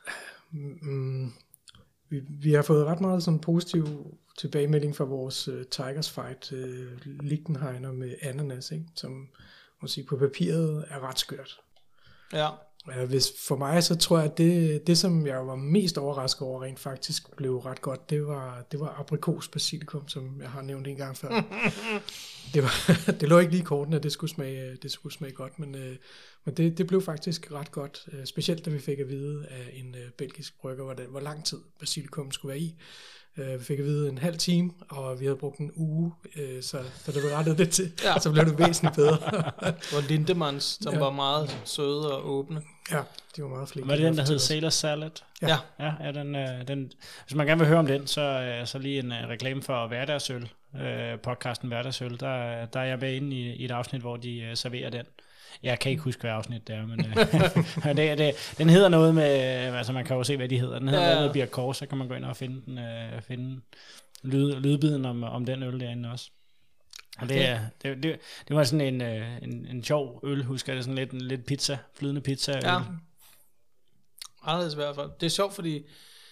mm, vi, vi har fået ret meget sådan positiv tilbagemelding fra vores uh, Tigers Fight uh, Lichtenheiner med ananas, ikke? Som må sige, på papiret er ret skørt. Ja. Uh, hvis, for mig så tror jeg, at det, det som jeg var mest overrasket over rent faktisk blev ret godt, det var, det var aprikos basilikum, som jeg har nævnt en gang før. det, var, det lå ikke lige i kortene, at det skulle smage, det skulle smage godt, men, uh, men det, det blev faktisk ret godt, uh, specielt da vi fik at vide af en uh, belgisk brygger, hvor, det, hvor lang tid basilikum skulle være i. Uh, vi fik at vide en halv time, og vi havde brugt en uge, uh, så, så det berettede det til, ja. Så blev det væsentligt bedre. Det var Lindemanns, som ja. var meget søde og åbne. Ja, de var meget flinke. Var det den, der hed Sailor Salad? Ja. Ja, ja den, øh, den, hvis man gerne vil høre om den, så, øh, så lige en øh, reklame for Hverdagsøl, øh, podcasten Hverdagsøl. Der, der er jeg med inde i, i et afsnit, hvor de øh, serverer den. Jeg kan ikke huske, hvad afsnit det er, men øh, det, det, den hedder noget med, altså man kan jo se, hvad de hedder. Den hedder ja, ja. noget med Birk Kors, så kan man gå ind og finde, den, øh, finde lyd, lydbiden om, om den øl derinde også. Og det, okay. det, det, det var sådan en, en, en sjov øl, husker jeg det, sådan lidt, en lidt pizza, flydende pizza. Ja, anderledes i hvert fald. Det er sjovt, fordi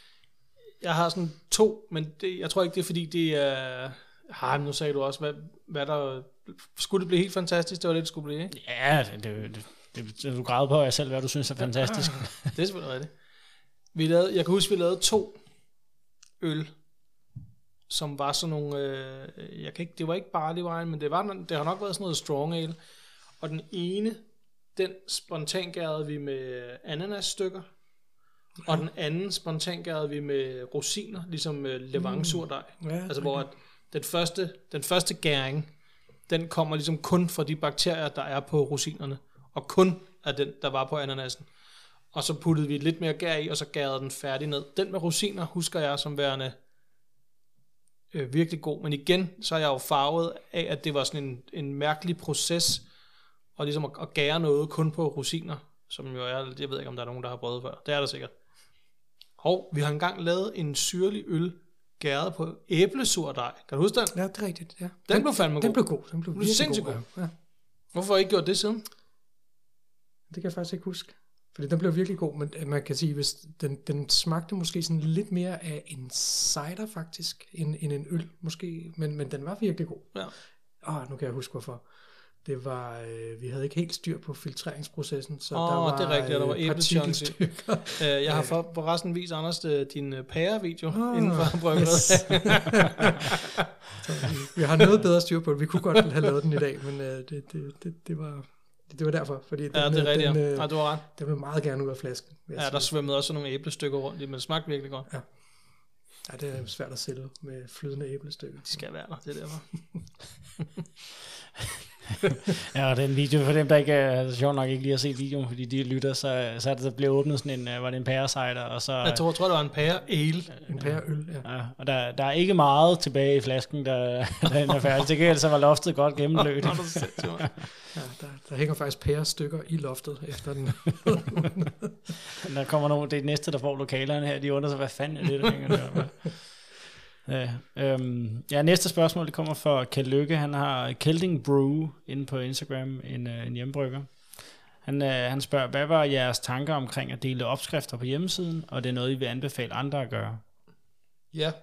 jeg har sådan to, men det, jeg tror ikke, det er fordi, det er... Ah, nu sagde du også, hvad, hvad der... Skulle det blive helt fantastisk? Det var det, det skulle blive, ikke? Ja, det, det, det, det du græder på jer selv, hvad du synes er fantastisk. Ja, det er selvfølgelig rigtigt. Vi lavede, jeg kan huske, vi lavede to øl, som var sådan nogle, øh, jeg kan ikke, det var ikke barley wine, men det, var, det har nok været sådan noget strong ale. Og den ene, den spontangærede vi med ananasstykker, okay. Og den anden spontangærede vi med rosiner, ligesom med levangsurdej. Mm. Ja, altså okay. Hvor at den første, den første gæring, den kommer ligesom kun fra de bakterier, der er på rosinerne, og kun af den, der var på ananasen. Og så puttede vi lidt mere gær i, og så gærede den færdig ned. Den med rosiner husker jeg som værende øh, virkelig god, men igen, så er jeg jo farvet af, at det var sådan en, en mærkelig proces, og ligesom at, at gære noget kun på rosiner, som jo er, jeg ved ikke, om der er nogen, der har prøvet før. Det er der sikkert. Og vi har engang lavet en syrlig øl, gæret på æblesurdej. Kan du huske den? Ja, det er rigtigt, ja. Den, den blev fandme god. Den blev god. Den blev virkelig god. god. Ja. Hvorfor har I ikke gjort det siden? Det kan jeg faktisk ikke huske. Fordi den blev virkelig god, men man kan sige, hvis den, den smagte måske sådan lidt mere af en cider faktisk, end, end en øl måske, men, men den var virkelig god. Ja. Åh, nu kan jeg huske hvorfor. Det var, øh, vi havde ikke helt styr på filtreringsprocessen, så oh, der var, det er rigtigt, der var æblechunks i. partikelstykker. Uh, jeg har for, for resten vist Anders din uh, pære-video oh, inden for brygget. Yes. vi, vi har noget bedre styr på det. Vi kunne godt have lavet den i dag, men uh, det, det, det, det var... Det var derfor, fordi den, ja, det er rigtigt, den, ja. Ja, du har ret. Den vil meget gerne ud af flasken. Ja, der svømmede også nogle æblestykker rundt i, men det smagte virkelig godt. Ja. Ja, det er svært at sælge med flydende æblestykker. De skal være der, det er derfor. Ja, og den video, for dem, der ikke er sjovt nok ikke lige har set videoen, fordi de lytter, så, så er det, der blev åbnet sådan en, var det en pærecider, og så... Jeg tror, jeg tror, det var en pære ale. En pære øl, ja. Ja, og der, der er ikke meget tilbage i flasken, der, der er færdig. Til gengæld så var loftet godt gennemblødt. Ja, der, der hænger faktisk pærestykker i loftet efter den. Der kommer nogen, det er det næste, der får lokalerne her, de undrer sig, hvad fanden er det, der hænger der? Ja, øhm, ja, næste spørgsmål, det kommer fra Kjeld Lykke. Han har Kelding Brew inde på Instagram, en, en hjemmebrygger. Han, øh, han spørger, hvad var jeres tanker omkring at dele opskrifter på hjemmesiden, og det er noget, I vil anbefale andre at gøre? Ja.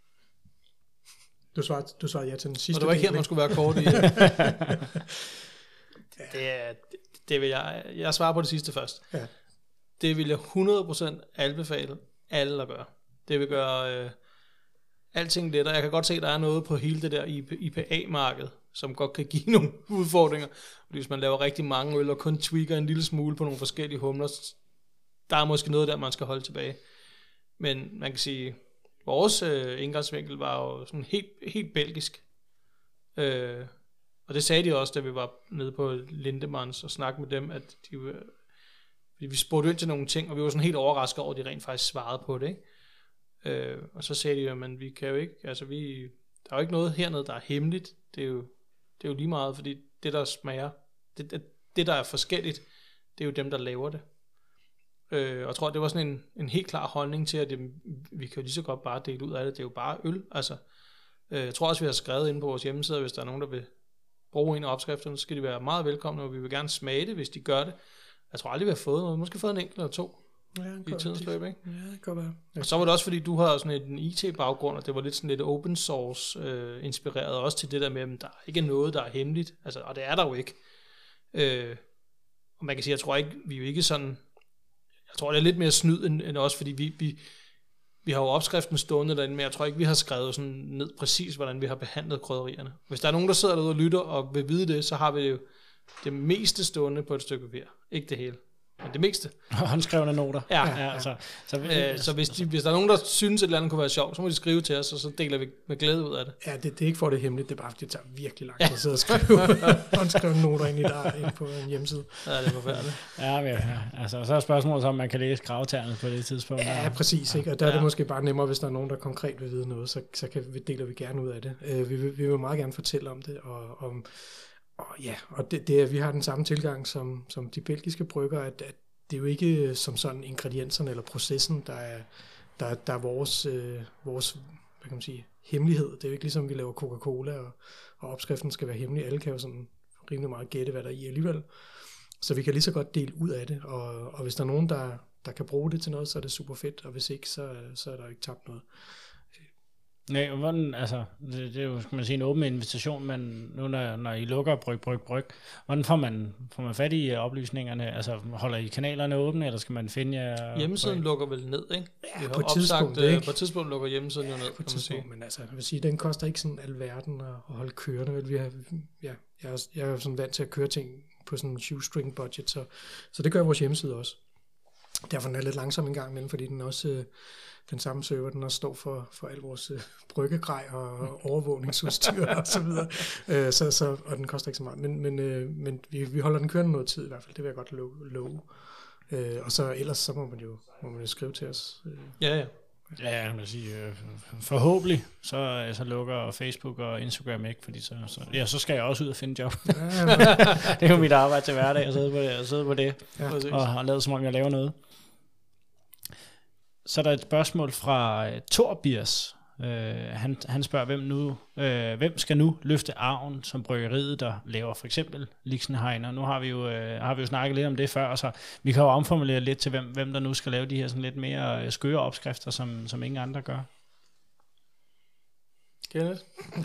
Du svarede, du svarede ja til den sidste. Og det var ikke her, man skulle være kort i. det, er, det, det vil jeg, jeg svarer på det sidste først. Ja. Det vil jeg hundrede procent anbefale alle at gøre. Det vil gøre... Øh, alting lettere. Jeg kan godt se, at der er noget på hele det der I P A-marked, som godt kan give nogle udfordringer. Fordi hvis man laver rigtig mange øl og kun tweaker en lille smule på nogle forskellige humler, der er måske noget der, man skal holde tilbage. Men man kan sige, vores øh, indgangsvinkel var jo sådan helt, helt belgisk. Øh, og det sagde de også, da vi var nede på Lindemans og snakkede med dem, at de, øh, vi spurgte ind til nogle ting, og vi var sådan helt overrasket over, at de rent faktisk svarede på det, ikke? Øh, og så sagde de jo, men vi kan jo ikke, altså vi, der er jo ikke noget hernede, der er hemmeligt. Det er jo, det er jo lige meget, fordi det der smager, det, det, det der er forskelligt, det er jo dem, der laver det. Øh, og jeg tror, det var sådan en, en helt klar holdning til, at det, vi kan jo lige så godt bare dele ud af det. Det er jo bare øl. Altså, øh, jeg tror også, vi har skrevet inde på vores hjemmeside, hvis der er nogen, der vil bruge en af opskrifterne, så skal de være meget velkomne, og vi vil gerne smage det, hvis de gør det. Jeg tror aldrig, vi har fået noget. Måske fået en enkelt eller to. Ja, i tidens løb, ikke? Ja, det kan være. Og så var det også, fordi du har sådan en I T-baggrund, og det var lidt sådan lidt open source øh, inspireret også til det der med, at der er ikke noget, der er hemmeligt. Altså, og det er der jo ikke. Øh, og man kan sige, jeg tror ikke, vi er jo ikke sådan, jeg tror, det er lidt mere snyd end, end os, fordi vi, vi, vi har jo opskriften stående derinde, men jeg tror ikke, vi har skrevet sådan ned præcis, hvordan vi har behandlet krydderierne. Hvis der er nogen, der sidder derude og lytter og vil vide det, så har vi det jo det meste stående på et stykke papir. Ikke det hele. Men det meste. Håndskrevne noter. Ja, ja, ja. Altså, så, øh, så hvis, de, hvis der er nogen, der synes, at et eller andet kunne være sjovt, så må de skrive til os, og så deler vi med glæde ud af det. Ja, det, det er ikke for det hemmeligt, det er bare, fordi det tager virkelig lang tid at sidde og skrive håndskrevne noter ind i der, ind på en hjemmeside. Ja, det er forfærdeligt. Ja, men, ja, altså, så er spørgsmålet, om man kan læse gravternet på det tidspunkt. Ja, ja. præcis. Ikke? Og der er det måske bare nemmere, hvis der er nogen, der konkret vil vide noget, så, så kan, vi, deler vi gerne ud af det. Uh, vi, vi, vi vil meget gerne fortælle om det, og om og ja, og det, det er, vi har den samme tilgang som, som de belgiske brygger, at, at det er jo ikke som sådan ingredienserne eller processen, der er, der, der er vores, øh, vores hvad kan man sige, hemmelighed. Det er jo ikke ligesom, vi laver Coca-Cola, og, og opskriften skal være hemmelig. Alle kan jo sådan rimelig meget gætte, hvad der er i alligevel. Så vi kan lige så godt dele ud af det, og, og hvis der er nogen, der, der kan bruge det til noget, så er det super fedt, og hvis ikke, så, så er der ikke tabt noget. Nej, hvordan, altså, det, det er jo, skal man sige, en åben invitation, men nu når, når I lukker bryg, bryg, bryg, hvordan får man, får man fat i oplysningerne? Altså, holder I kanalerne åbne, eller skal man finde jer? Hjemmesiden bryg? Lukker vel ned, ikke? Ja, på et tidspunkt, opsagt, ikke? På et tidspunkt lukker hjemmesiden ja, jo ned, på kan man sige. Men altså, jeg vil sige, den koster ikke sådan alverden at, at holde kørende. Vel? Vi har, ja, jeg, er, jeg er jo sådan vant til at køre ting på sådan en shoestring budget, så, så det gør vores hjemmeside også. Derfor er den lidt langsom en gang imellem, fordi den også... Øh, den samme server, den også står for, for al vores øh, bryggegrej og overvågningsudstyr og så videre. Øh, så, så, og den koster ikke så meget. Men, men, øh, men vi, vi holder den kørende noget tid i hvert fald. Det vil jeg godt love. love. Øh, og så ellers så må man jo, må man jo skrive til os. Øh. Ja, ja. Ja, jeg vil sige, øh, forhåbentlig, så, så lukker Facebook og Instagram ikke, fordi så, så, ja, så skal jeg også ud og finde job. Ja, det er jo mit arbejde til hverdag, at sidde på det, at sidde på det ja. og, og lade som om jeg laver noget. Så er der et spørgsmål fra uh, Torbiers. Uh, han, han spørger, hvem, nu, uh, hvem skal nu løfte arven som bryggeriet, der laver for eksempel Lixenhainer. Nu har vi, jo, uh, har vi jo snakket lidt om det før, så vi kan jo omformulere lidt til, hvem, hvem der nu skal lave de her sådan lidt mere skøre opskrifter, som, som ingen andre gør. Kenneth?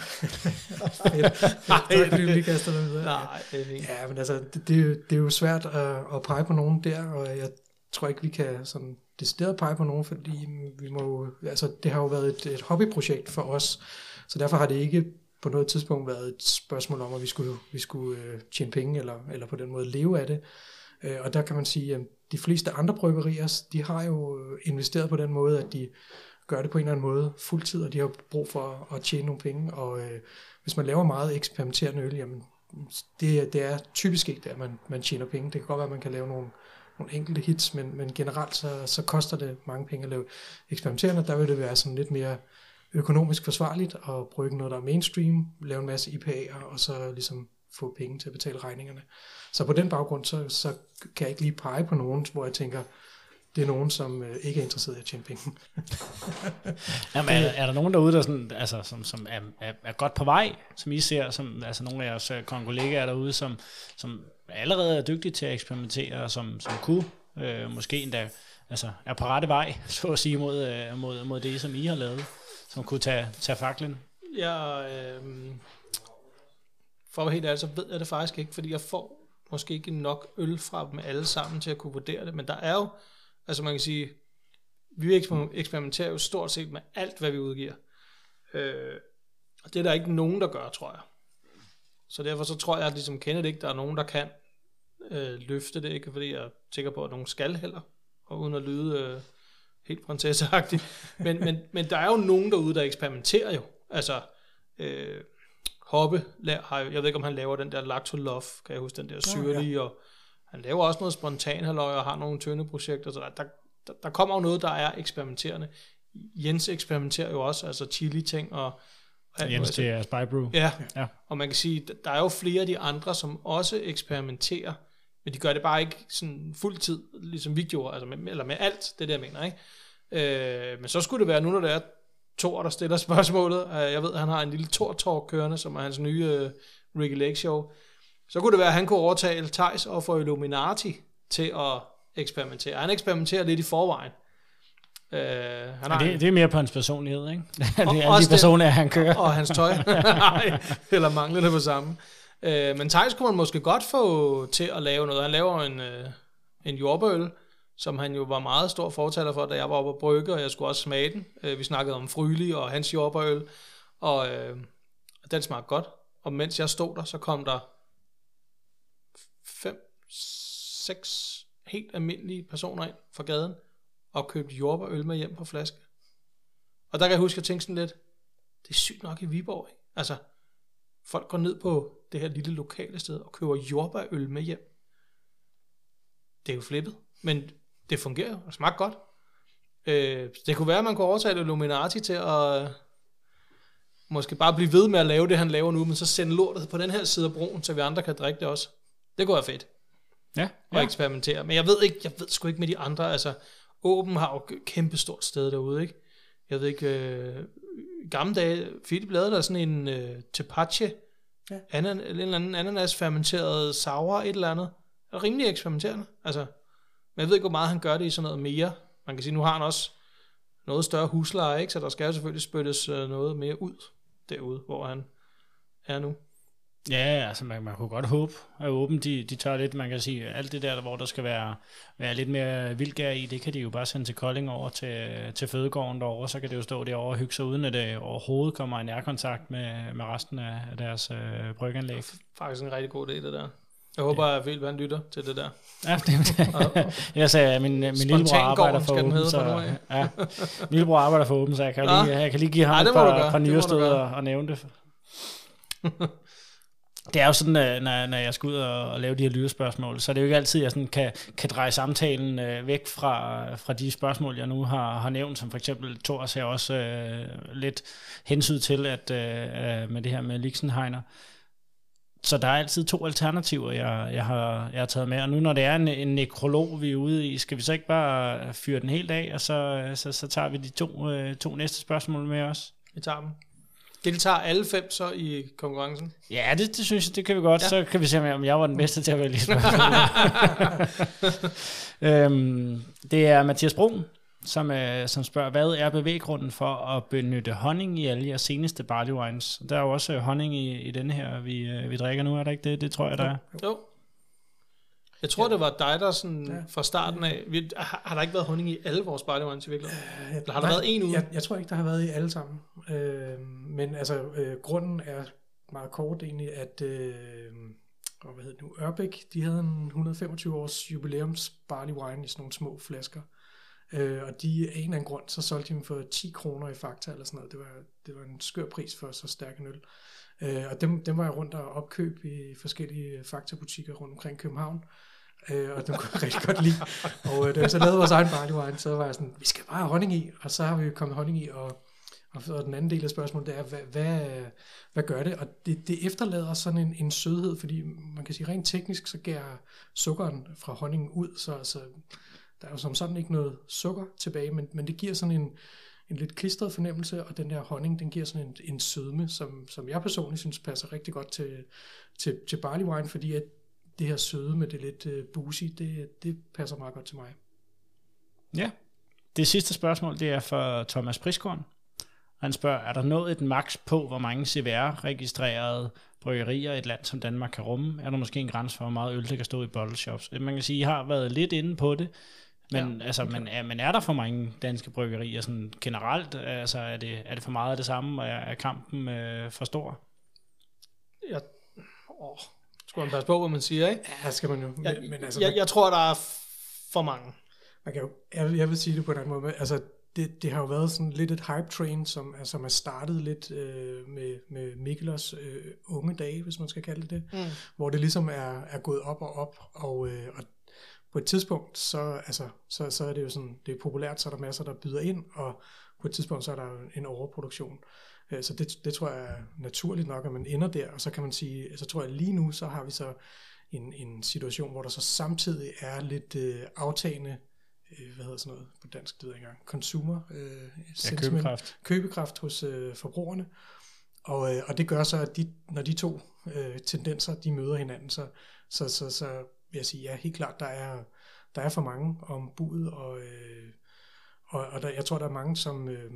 Jeg tror ikke, vi kaster dem videre. Nej, det er fint. Ja, men altså, det, det, er jo, det er jo svært at, at pege på nogen der, og jeg tror ikke, vi kan sådan decideret pege på nogen, fordi vi må, altså, det har jo været et, et hobbyprojekt for os, så derfor har det ikke på noget tidspunkt været et spørgsmål om, at vi skulle, vi skulle øh, tjene penge, eller, eller på den måde leve af det. Øh, og der kan man sige, at de fleste andre bryggerier, de har jo investeret på den måde, at de gør det på en eller anden måde fuldtid, og de har brug for at tjene nogle penge, og øh, hvis man laver meget eksperimenterende øl, jamen, det, det er typisk ikke der, man, man tjener penge. Det kan godt være, at man kan lave nogle, nogle enkelte hits, men, men generelt så, så koster det mange penge at lave eksperimenterende. Der vil det være sådan lidt mere økonomisk forsvarligt at brygge noget, der er mainstream, lave en masse I P A'er, og så ligesom få penge til at betale regningerne. Så på den baggrund, så, så kan jeg ikke lige pege på nogen, hvor jeg tænker, det er nogen, som øh, ikke er interesseret i at tjene penge. Jamen, er, er der nogen derude, der sådan, altså, som, som er, er, er godt på vej, som I ser, som, altså nogle af jeres kollegaer derude, som, som allerede er dygtige til at eksperimentere, og som, som kunne øh, måske endda altså, er på rette vej, så at sige, mod, øh, mod, mod det, som I har lavet, som kunne tage, tage faklen? Ja, øh, for at være helt ærlig, så ved jeg det faktisk ikke, fordi jeg får måske ikke nok øl fra dem alle sammen til at kunne vurdere det, men der er jo, altså man kan sige, vi eksperimenterer jo stort set med alt, hvad vi udgiver. Øh, og det er der ikke nogen, der gør, tror jeg. Så derfor så tror jeg, at ligesom Kenneth ikke, der er nogen, der kan øh, løfte det, ikke fordi jeg er sikker på, at nogen skal heller, og uden at lyde øh, helt prinsesseagtigt. Men, men, men der er jo nogen derude, der eksperimenterer jo. Altså, øh, Hoppe, har jo, jeg ved ikke, om han laver den der Lactolove, kan jeg huske, den der syrlige, ja, ja. Og han laver også noget spontan halløj og har nogle tynde projekter, så der, der, der kommer jo noget, der er eksperimenterende. Jens eksperimenterer jo også, altså chili-ting og... og Jens, det er Spy Brew. Ja, ja, og man kan sige, der er jo flere af de andre, som også eksperimenterer, men de gør det bare ikke sådan fuldtid, ligesom vi gjorde, altså med, eller med alt, det der mener, ikke? Øh, men så skulle det være nu, når det er Thor, der stiller spørgsmålet. Jeg ved, han har en lille Thor-talk kørende, som er hans nye uh, Ricky Lake Show. Så kunne det være, at han kunne overtale Theis og få Illuminati til at eksperimentere. Han eksperimenterer lidt i forvejen. Uh, han har det, en... det er mere på hans personlighed, ikke? det er alle de personer, han kører. Og hans tøj. Nej, eller manglende på samme. Uh, men Theis kunne man måske godt få til at lave noget. Han laver en, uh, en jordbærøl, som han jo var meget stor fortaler for, da jeg var oppe at brygge, og jeg skulle også smage den. Uh, vi snakkede om Fryli og hans jordbærøl, og uh, den smagte godt. Og mens jeg stod der, så kom der fem, seks helt almindelige personer ind fra gaden og købte jordbærøl med hjem på flaske. Og der kan jeg huske, at jeg tænkte sådan lidt, det er sygt nok i Viborg, ikke? Altså, folk går ned på det her lille lokale sted og køber jordbærøl med hjem. Det er jo flippet, men det fungerer jo, det smager godt. Øh, det kunne være, at man kunne overtale Illuminati til at måske bare blive ved med at lave det, han laver nu, men så sende lortet på den her side af broen, så vi andre kan drikke det også. Det kunne være fedt. Ja, og ja. Eksperimentere. Men jeg ved ikke, jeg ved sgu ikke med de andre, altså Åben har jo et kæmpe stort sted derude, ikke? Jeg ved ikke, øh, i gamle dage, Philip lavede der sådan en øh, tepache, ja. Anan, en eller anden ananas fermenteret sour, et eller andet. Det er rimelig eksperimenterende, altså. Men jeg ved ikke, hvor meget han gør det i sådan noget mere. Man kan sige, nu har han også noget større husleje, ikke? Så der skal selvfølgelig spyttes øh, noget mere ud derude, hvor han er nu. Ja, altså man, man kunne godt håbe, at Åben, de, de tør lidt, man kan sige, alt det der, hvor der skal være, være lidt mere vildgær i, det kan de jo bare sende til Kolding over til, til fødegården derovre, så kan det jo stå derovre og hygge sig, uden at det overhovedet kommer i nærkontakt med, med resten af deres øh, bryggeanlæg. Det er faktisk en rigtig god idé, det der. Jeg håber, ja. At Philip han lytter til det der. Ja, det, jeg sagde, min, min lillebror arbejder for Åben, så, ja, min lillebror arbejder for Åben, så jeg kan, ja. lige, jeg kan lige give ham ja, et par, par nye steder og nævne det. Det er jo sådan, når, når jeg skal ud og, og lave de her lydespørgsmål, så er det jo ikke altid, at jeg sådan kan, kan dreje samtalen øh, væk fra, fra de spørgsmål, jeg nu har, har nævnt, som for eksempel Thor ser også øh, lidt hensyn til, at øh, med det her med Lichtenheiner. Så der er altid to alternativer, jeg, jeg, har, jeg har taget med, og nu når det er en, en nekrolog, vi er ude i, skal vi så ikke bare fyre den helt af, og så, så, så tager vi de to, øh, to næste spørgsmål med os? Vi tager dem. Deltager alle fem så i konkurrencen? Ja, det, det synes jeg, det kan vi godt. Ja. Så kan vi se, om jeg var den bedste til at vælge spørgsmål. øhm, det er Mathias Brun, som, øh, som spørger, hvad er bevæggrunden for at benytte honning i alle jeres seneste barley wines? Der er jo også honning i, i denne her, vi, øh, vi drikker nu, er der ikke det? Det tror jeg, der er. Jo. Jeg tror, ja. det var dig, der sådan ja. fra starten af... Vi, har, har der ikke været honning i alle vores barley wines i virkeligheden? Øh, Eller har der nej, været en ude? Jeg, jeg tror ikke, der har været i alle sammen. Øh, men altså, øh, grunden er meget kort egentlig, at... Øh, og hvad hedder det nu? Ørbæk, de havde en et hundrede og femogtyve års jubilæums barley wine i sådan nogle små flasker. Øh, og de, af en eller anden grund, så solgte de dem for ti kroner i Fakta eller sådan noget. Det var, det var en skør pris for så stærk en øl. Øh, og dem, dem var jeg rundt og opkøb i forskellige Fakta-butikker rundt omkring København. Øh, og dem kunne jeg rigtig godt lide. Og øh, da vi så lavede vores egen barley wine, så var jeg sådan, vi skal bare have honning i. Og så har vi kommet honning i, og, og, og den anden del af spørgsmålet, det er, hvad, hvad, hvad gør det? Og det, det efterlader sådan en, en sødhed, fordi man kan sige, rent teknisk, så gærer sukkeren fra honningen ud, så, så der er jo som sådan ikke noget sukker tilbage, men, men det giver sådan en, en lidt klistret fornemmelse, og den der honning, den giver sådan en, en sødme, som, som jeg personligt synes passer rigtig godt til, til, til barley wine, fordi at det her søde med det lidt uh, boozy, det, det passer meget godt til mig. Ja. Det sidste spørgsmål, det er for Thomas Priskorn. Han spørger, er der nået et max på, hvor mange C V R-registrerede bryggerier et land som Danmark kan rumme? Er der måske en grænse for, hvor meget øl, der kan stå i bottle shops? Man kan sige, I har været lidt inde på det, men, ja, altså, okay. men, er, men er der for mange danske bryggerier sådan generelt? Altså, er det, er det for meget af det samme, og er, er kampen øh, for stor? Ja, åh, skulle man passe på, hvad man siger, ikke? Ja, skal man jo. Men, jeg, men altså, jeg, jeg tror, der er for mange. Man kan jo, jeg, jeg vil sige det på en anden måde. Altså, det, det har jo været sådan lidt et hype train, som, altså, som er startet lidt øh, med, med Mikkelers øh, unge dage, hvis man skal kalde det det, mm. hvor det ligesom er, er gået op og op, og, øh, og på et tidspunkt, så, altså, så, så er det jo sådan, det er populært, så er der masser, der byder ind, og på et tidspunkt, så er der en overproduktion. Så det, det tror jeg er naturligt nok, at man ender der, og så kan man sige, så tror jeg lige nu, så har vi så en, en situation, hvor der så samtidig er lidt øh, aftagende, øh, hvad hedder sådan noget på dansk, det ved jeg ikke engang, consumer, øh, ja, købekraft. købekraft hos øh, forbrugerne, og, øh, og det gør så, at de, når de to øh, tendenser, de møder hinanden, så, så, så, så vil jeg sige, ja, helt klart, der er, der er for mange om budet, og, øh, og, og der, jeg tror, der er mange, som... Øh,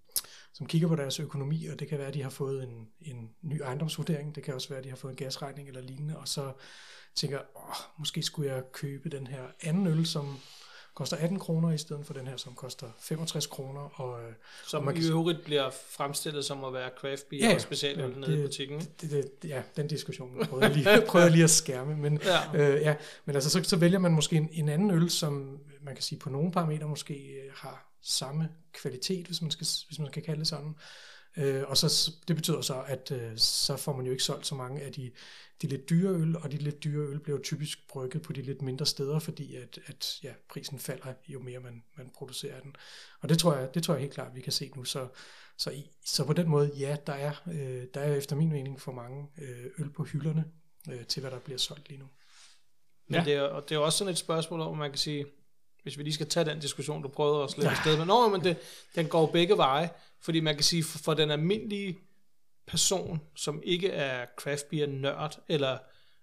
som kigger på deres økonomi, og det kan være, at de har fået en, en ny ejendomsvurdering, det kan også være, at de har fået en gasregning eller lignende, og så tænker, åh, måske skulle jeg købe den her anden øl, som koster atten kroner, i stedet for den her, som koster femogtres kroner. Og, som og man i øvrigt bliver fremstillet som at være craft beer ja, og specialøl ja, nede det, i butikken. Det, det, det, ja, den diskussion prøvede jeg lige, prøvede jeg lige at skærme, men, ja. Øh, ja, men altså, så, så vælger man måske en, en anden øl, som man kan sige på nogle parametre måske har samme kvalitet, hvis man skal, hvis man skal kalde det sådan. Øh, og så, det betyder så, at øh, så får man jo ikke solgt så mange af de, de lidt dyre øl, og de lidt dyre øl bliver jo typisk brygget på de lidt mindre steder, fordi at, at ja, prisen falder, jo mere man, man producerer den. Og det tror jeg, det tror jeg helt klart, vi kan se nu. Så, så, i, så på den måde, ja, der er, øh, der er efter min mening for mange øh, øl på hylderne, øh, til hvad der bliver solgt lige nu. Men ja. det, er, og det er også sådan et spørgsmål om, man kan sige, hvis vi lige skal tage den diskussion, du prøvede at slippe ja. afsted med. Nå, men det, den går begge veje, fordi man kan sige, for, for den almindelige person, som ikke er craft beer nørd, eller,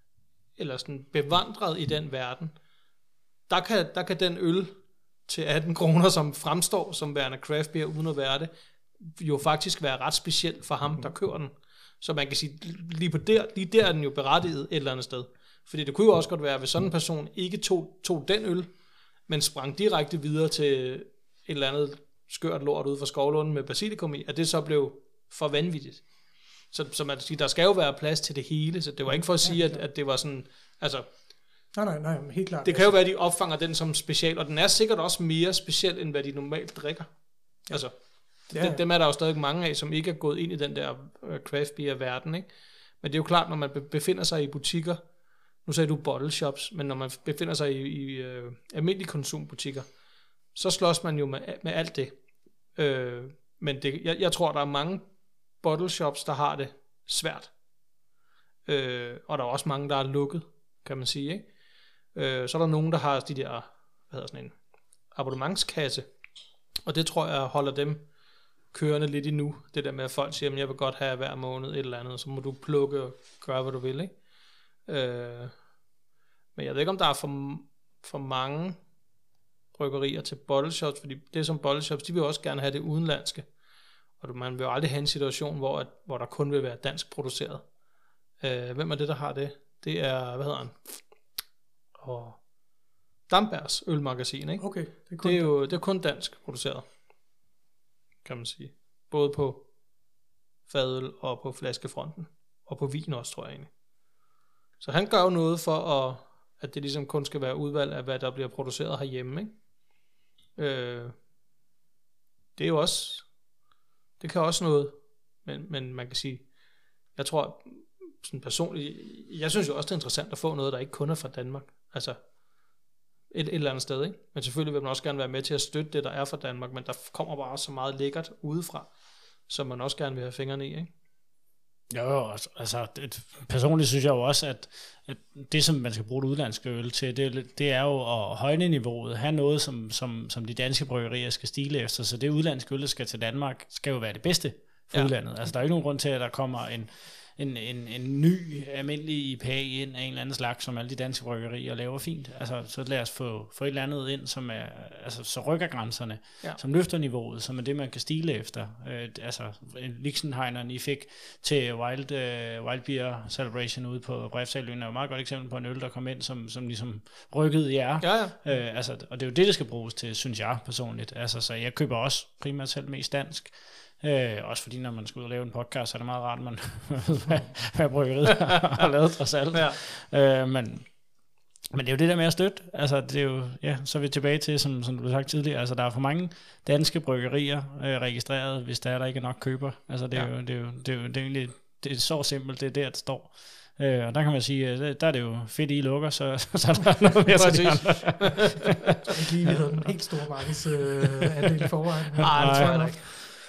eller sådan bevandret i den verden, der kan, der kan den øl til atten kroner, som fremstår som værende craft beer, uden at være det, jo faktisk være ret specielt for ham, der kører den. Så man kan sige, lige, på der, lige der er den jo berettiget et eller andet sted. Fordi det kunne jo også godt være, hvis sådan en person ikke tog, tog den øl, men sprang direkte videre til et eller andet skørt lort ude for Skovlunden med basilikum i, at det så blev for vanvittigt. Så, så man siger, der skal jo være plads til det hele, så det var ikke for at sige, at, at det var sådan, altså... Nej, nej, nej, helt klart. Det kan jo være, at de opfanger den som special, og den er sikkert også mere speciel, end hvad de normalt drikker. Ja. Altså, ja, ja. Dem er der jo stadig mange af, som ikke er gået ind i den der uh, craft beer-verden, ikke? Men det er jo klart, når man befinder sig i butikker, nu sagde du bottle shops, men når man befinder sig i, i uh, almindelige konsumbutikker, så slås man jo med, med alt det. Uh, men det, jeg, jeg tror, der er mange bottle shops, der har det svært. Uh, og der er også mange, der er lukket, kan man sige, ikke? Uh, så er der nogen, der har de der, hvad hedder sådan en, abonnementskasse, og det tror jeg holder dem kørende lidt endnu. Det der med, at folk siger, at jeg vil godt have hver måned et eller andet, så må du plukke og gøre, hvad du vil, ikke? Uh, men jeg ved ikke, om der er for, for mange bryggerier til bottle shops, fordi det som bottle shops, de vil også gerne have det udenlandske. Og man vil jo aldrig have en situation, hvor, at, hvor der kun vil være dansk produceret. Øh, hvem er det, der har det? Det er, hvad hedder han? Og Dambergs ølmagasin, ikke? Okay, det er, kun det er jo det er kun dansk produceret, kan man sige. Både på fadøl og på flaskefronten. Og på vin også, tror jeg egentlig. Så han gør jo noget for, at, at det ligesom kun skal være udvalg af, hvad der bliver produceret herhjemme, ikke? Øh, det er jo også, det kan også noget, men, men man kan sige, jeg tror, sådan personligt, jeg synes jo også, det er interessant at få noget, der ikke kun er fra Danmark. Altså, et, et eller andet sted, ikke? Men selvfølgelig vil man også gerne være med til at støtte det, der er fra Danmark, men der kommer bare så meget lækkert udefra, som man også gerne vil have fingrene i, ikke? Jo, altså det, personligt synes jeg jo også, at, at det, som man skal bruge det udlandske øl til, det, det er jo at højne niveauet, have noget, som, som, som de danske bryggerier skal stile efter, så det udlandske øl, der skal til Danmark, skal jo være det bedste for ja. udlandet. Altså der er jo ikke nogen grund til, at der kommer en, en, en, en ny, almindelig I P A ind af en eller anden slags, som alle de danske bryggerier laver fint. Altså så lad os få, få et eller andet ind, som er, altså så rykker grænserne, ja. som løfter niveauet, som er det, man kan stile efter. Øh, altså Lichtenheineren, I fik til Wild, uh, Wild Beer Celebration ude på Refsaløen, er jo et meget godt eksempel på en øl, der kom ind, som, som ligesom rykkede jer. Ja, ja. Øh, altså, og det er jo det, det skal bruges til, synes jeg personligt. Altså, så jeg køber også primært selv mest dansk. Øh, også fordi når man skal ud og lave en podcast, så er det meget rart, at man ved, hvad, hvad bryggeriet har lavet trods alt. Ja. Øh, men, men det er jo det der med at støtte. Altså, det er jo, ja, så er vi tilbage til, som, som du har sagt tidligere, altså der er for mange danske bryggerier øh, registreret, hvis der er der ikke er nok køber. Altså det er, ja. jo, det er jo, det er jo det er egentlig, det er så simpelt, det er der, det står. Øh, og der kan man sige, at der er det jo fedt, I lukker, så, så er der noget mere til de andre. Så er det lige, vi havde den helt store markedsandel øh, i forvejen. Nej, det tror jeg ikke.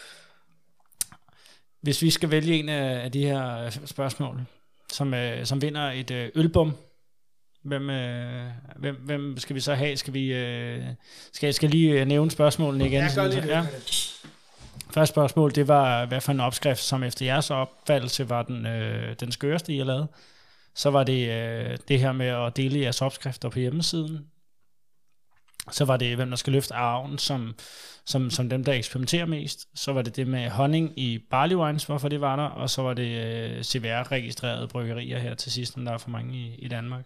Hvis vi skal vælge en af de her spørgsmål, som, øh, som vinder et øh, ølbum, hvem, øh, hvem, hvem skal vi så have? Skal vi øh, skal, skal lige nævne spørgsmålene igen? Jeg gør lige det. Ja. Første spørgsmål, det var, hvad for en opskrift, som efter jeres opfattelse var den, øh, den skøreste, I har lavet. Så var det øh, det her med at dele jeres opskrifter på hjemmesiden. Så var det, hvem der skal løfte arven, som, som, som dem, der eksperimenterer mest. Så var det det med honning i barley wines, hvorfor det var der. Og så var det øh, C V R-registrerede bryggerier her til sidst, der er for mange i, i Danmark.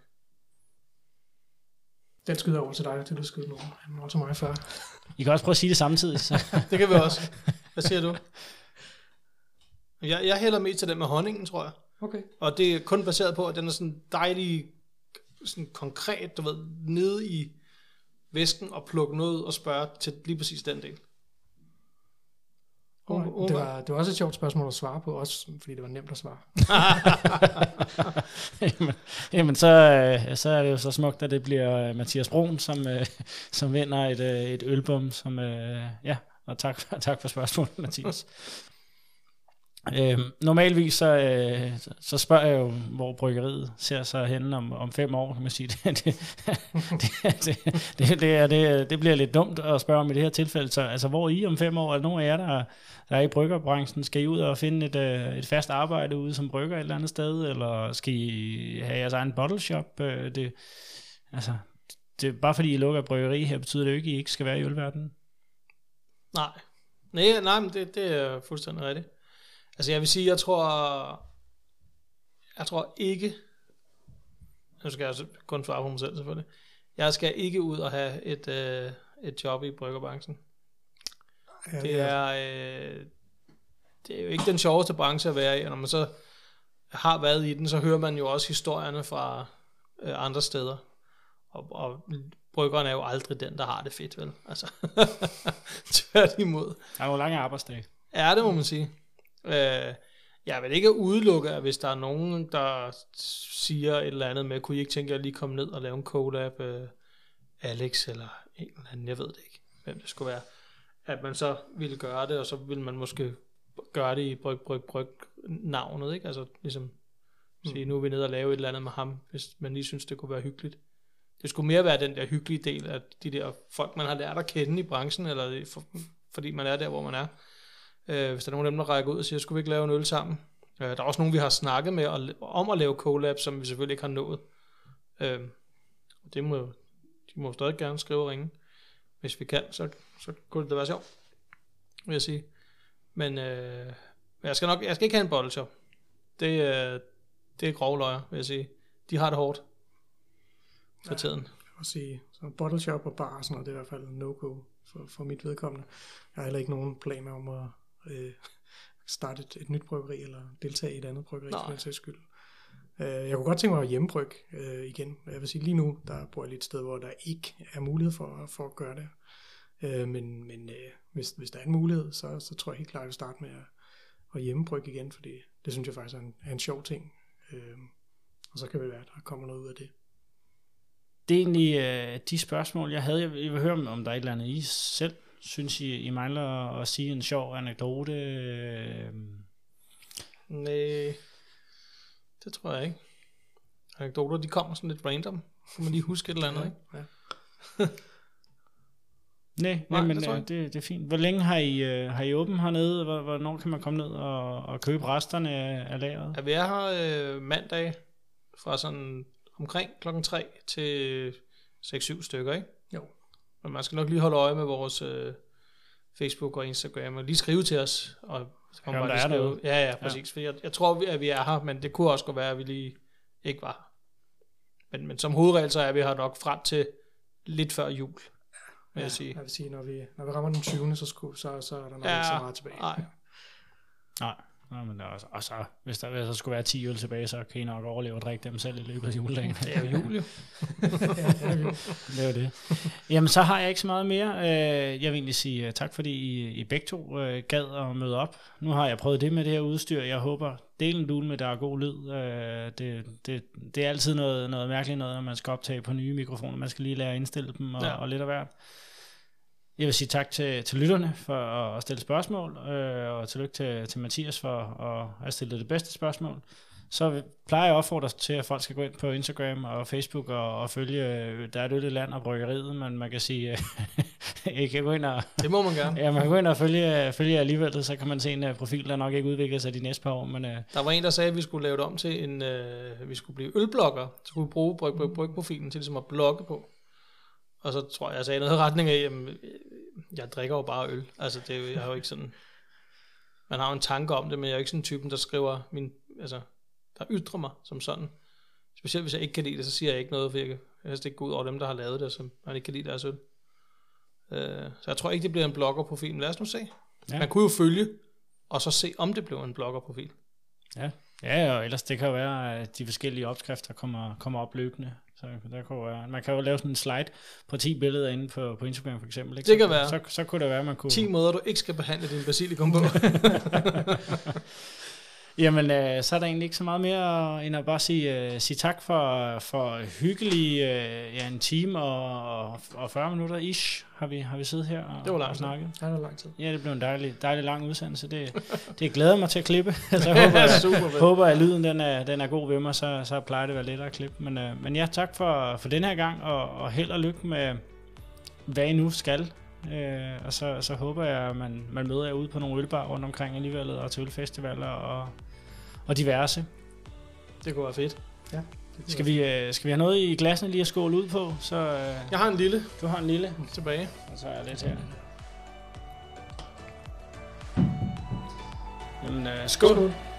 Den skyder over til dig, til du skyder nogen. Han var også mig før. I kan også prøve at sige det samtidig. Så. Det kan vi også. Hvad siger du? Jeg, jeg hælder mest til den med honningen, tror jeg. Okay. Og det er kun baseret på, at den er sådan dejlig, sådan konkret, du ved, nede i væsken og plukke noget og spørge til lige præcis den del. Oh, oh, det, var, det var også et sjovt spørgsmål at svare på, også fordi det var nemt at svare. jamen, jamen så, så er det jo så smukt, at det bliver Mathias Brun, som, som vinder et, et ølbum. Som, ja, og tak, tak for spørgsmålet, Mathias. Øhm, normalvis så, øh, så spørger jeg jo, hvor bryggeriet ser sig henne om, om fem år, kan man sige. Det, det, det, det, det, det, er, det, det bliver lidt dumt at spørge om i det her tilfælde. Så altså, hvor er I om fem år? Er der nogen af jer, der, der er i bryggerbranchen? Skal I ud og finde et, et fast arbejde ude som brygger et eller andet sted? Eller skal I have jeres egen bottle shop? Det, altså, det, bare fordi I lukker bryggeri her, betyder det jo ikke, at I ikke skal være i ølverdenen? Nej, nej, nej men det, det er fuldstændig rigtigt. Altså jeg vil sige, jeg tror, jeg tror ikke, nu skal jeg altså kun svare på mig selv selvfølgelig, jeg skal ikke ud og have et, øh, et job i bryggerbranchen. Ja, det, er, øh, det er jo ikke den sjoveste branche at være i, og når man så har været i den, så hører man jo også historierne fra øh, andre steder, og, og bryggeren er jo aldrig den, der har det fedt, vel? Altså, tværtimod. Der er jo lange arbejdsdage. Ja, det må man sige. Øh, jeg vil ikke udelukke, at hvis der er nogen, der siger et eller andet med, kunne I ikke tænke jer at lige komme ned og lave en collab, øh, Alex eller en eller anden, jeg ved det ikke, hvem det skulle være, at man så ville gøre det, og så ville man måske gøre det i bryg, bryg, bryg navnet, ikke? Altså ligesom mm. sige, nu er vi nede og lave et eller andet med ham, hvis man lige synes, det kunne være hyggeligt. Det skulle mere være den der hyggelige del af de der folk, man har lært at kende i branchen, eller for, fordi man er der, hvor man er. Uh, hvis der er nogen af dem, der rækker ud og siger, skulle vi ikke lave en øl sammen? Uh, der er også nogen, vi har snakket med og, om at lave collab, som vi selvfølgelig ikke har nået. Uh, det må, de må stadig gerne skrive og ringe. hvis vi kan, så, så kunne det da være sjovt, vil jeg sige. Men øh, jeg skal nok, jeg skal ikke have en bottle shop. Det, øh, det er grove løjer, vil jeg sige. De har det hårdt for tiden. Jeg vil sige, så bottle shop og bar og sådan noget, det er i hvert fald no-go for, for mit vedkommende. Jeg har heller ikke nogen planer om at øh, starte et, et nyt bryggeri, eller deltage i et andet bryggeri, for den sags skyld. Øh, jeg kunne godt tænke mig at hjemmebryg øh, igen. Jeg vil sige, lige nu, der bor jeg lidt et sted, hvor der ikke er mulighed for, for at gøre det. Øh, men men øh, hvis, hvis der er en mulighed, så, så tror jeg helt klart, at jeg vil starte med at, at hjemmebrygge igen, fordi det synes jeg faktisk er en, er en sjov ting. Øh, og så kan det være, at der kommer noget ud af det. Det er egentlig øh, de spørgsmål, jeg havde. Jeg vil, jeg vil høre, om der er et eller andet, I selv synes, I, I mangler at sige en sjov anekdote. Øh. Nej, det tror jeg ikke. Anekdoter, de kommer sådan lidt random. Kan man lige huske et eller andet, ikke? Ja. Nej, nej, men det, det, det er fint. Hvor længe har I, øh, har I åbent hernede? Hvornår kan man komme ned og, og købe resterne af, af lageret? Ja, vi er her øh, mandag fra sådan omkring klokken tre til seks syv stykker, ikke? Jo. Men man skal nok lige holde øje med vores øh, Facebook og Instagram og lige skrive til os. Og så kommer Jamen, bare der lige er skrive. noget. Ja, ja, præcis. Ja. For jeg, jeg tror, at vi er her, men det kunne også godt være, at vi lige ikke var her. Men, men som hovedregel, så er vi her nok frem til lidt før jul, vil ja, jeg sige. Jeg vil sige, når vi, når vi rammer den tyvende, så, skulle, så, så er der nok ja, ikke så meget tilbage. Nej. Nej. Nå, men også, og så, hvis der, hvis der skulle være ti øl tilbage, så kan I nok overleve at drikke dem selv i løbet af juledagen. Det er jo jul, jo. ja, det er jo det. Er det. Jamen, så har jeg ikke så meget mere. Jeg vil egentlig sige tak, fordi I, I begge to gad at møde op. Nu har jeg prøvet det med det her udstyr. Jeg håber, delen dul med, der er god lyd. Det, det, det er altid noget, noget mærkeligt noget, når man skal optage på nye mikrofoner. Man skal lige lære at indstille dem og, ja. og lidt af hvert. Jeg vil sige tak til, til lytterne for at stille spørgsmål, øh, og tillykke til, til Mathias for at have stillet det bedste spørgsmål. Så plejer jeg at opfordre til, at folk skal gå ind på Instagram og Facebook og, og følge, der er et øl i land og bryggeriet, men man kan sige, jeg kan gå ind og... Det må man gerne. Ja, man kan gå ind og følge, følge alligevel, så kan man se en profil, der nok ikke udvikler sig de næste par år. Men, uh... Der var en, der sagde, at vi skulle lave det om til en, uh, vi skulle blive ølblogger, så skulle vi bruge bryg, bryg, brygprofilen til ligesom at blogge på. Og så tror jeg, jeg sagde noget i retning af, jamen, jeg drikker jo bare øl. Altså, det er jo, jeg har jo ikke sådan... Man har jo en tanke om det, men jeg er jo ikke sådan en typen, der skriver min... Altså, der ytrer mig som sådan. Specielt hvis jeg ikke kan lide det, så siger jeg ikke noget, for jeg kan helst ikke gå ud over dem, der har lavet det, som man ikke kan lide deres øl. Uh, så jeg tror ikke, det bliver en bloggerprofil. Men lad os nu se. Ja. Man kunne jo følge, og så se, om det blev en bloggerprofil. Ja, ja, og ellers det kan jo være, at de forskellige opskrifter kommer, kommer op løbende. Så der kan være, man kan jo lave sådan en slide på ti billeder inde på, på Instagram for eksempel. Ikke? Det kan så, være. Så, så kunne det være, at man kunne... ti måder, du ikke skal behandle din basilikum på. Jamen, øh, så er der egentlig ikke så meget mere end at bare sige, øh, sige tak for, for hyggelig øh, ja, en time og, og fyrre minutter ish har vi, har vi siddet her og, det var og snakket. Ja, det var lang tid. Ja, det blev en dejlig, dejlig lang udsendelse. Det, det glæder mig til at klippe. Så jeg håber, jeg, Super, håber, at lyden den er, den er god ved mig, så, så plejer det at være lettere at klippe. Men, øh, men ja, tak for, for den her gang, og, og held og lykke med, hvad I nu skal. Øh, og så, så håber jeg, at man, man møder jer ude på nogle ølbar rundt omkring alligevel, og til ølfestivaler og, og diverse. Det kunne være fedt. Ja. Skal vi, øh, skal vi have noget i glassene lige at skåle ud på? Så, øh, jeg har en lille. Du har en lille. Tilbage. Og så er jeg lidt her. Jamen, øh, skål. skål.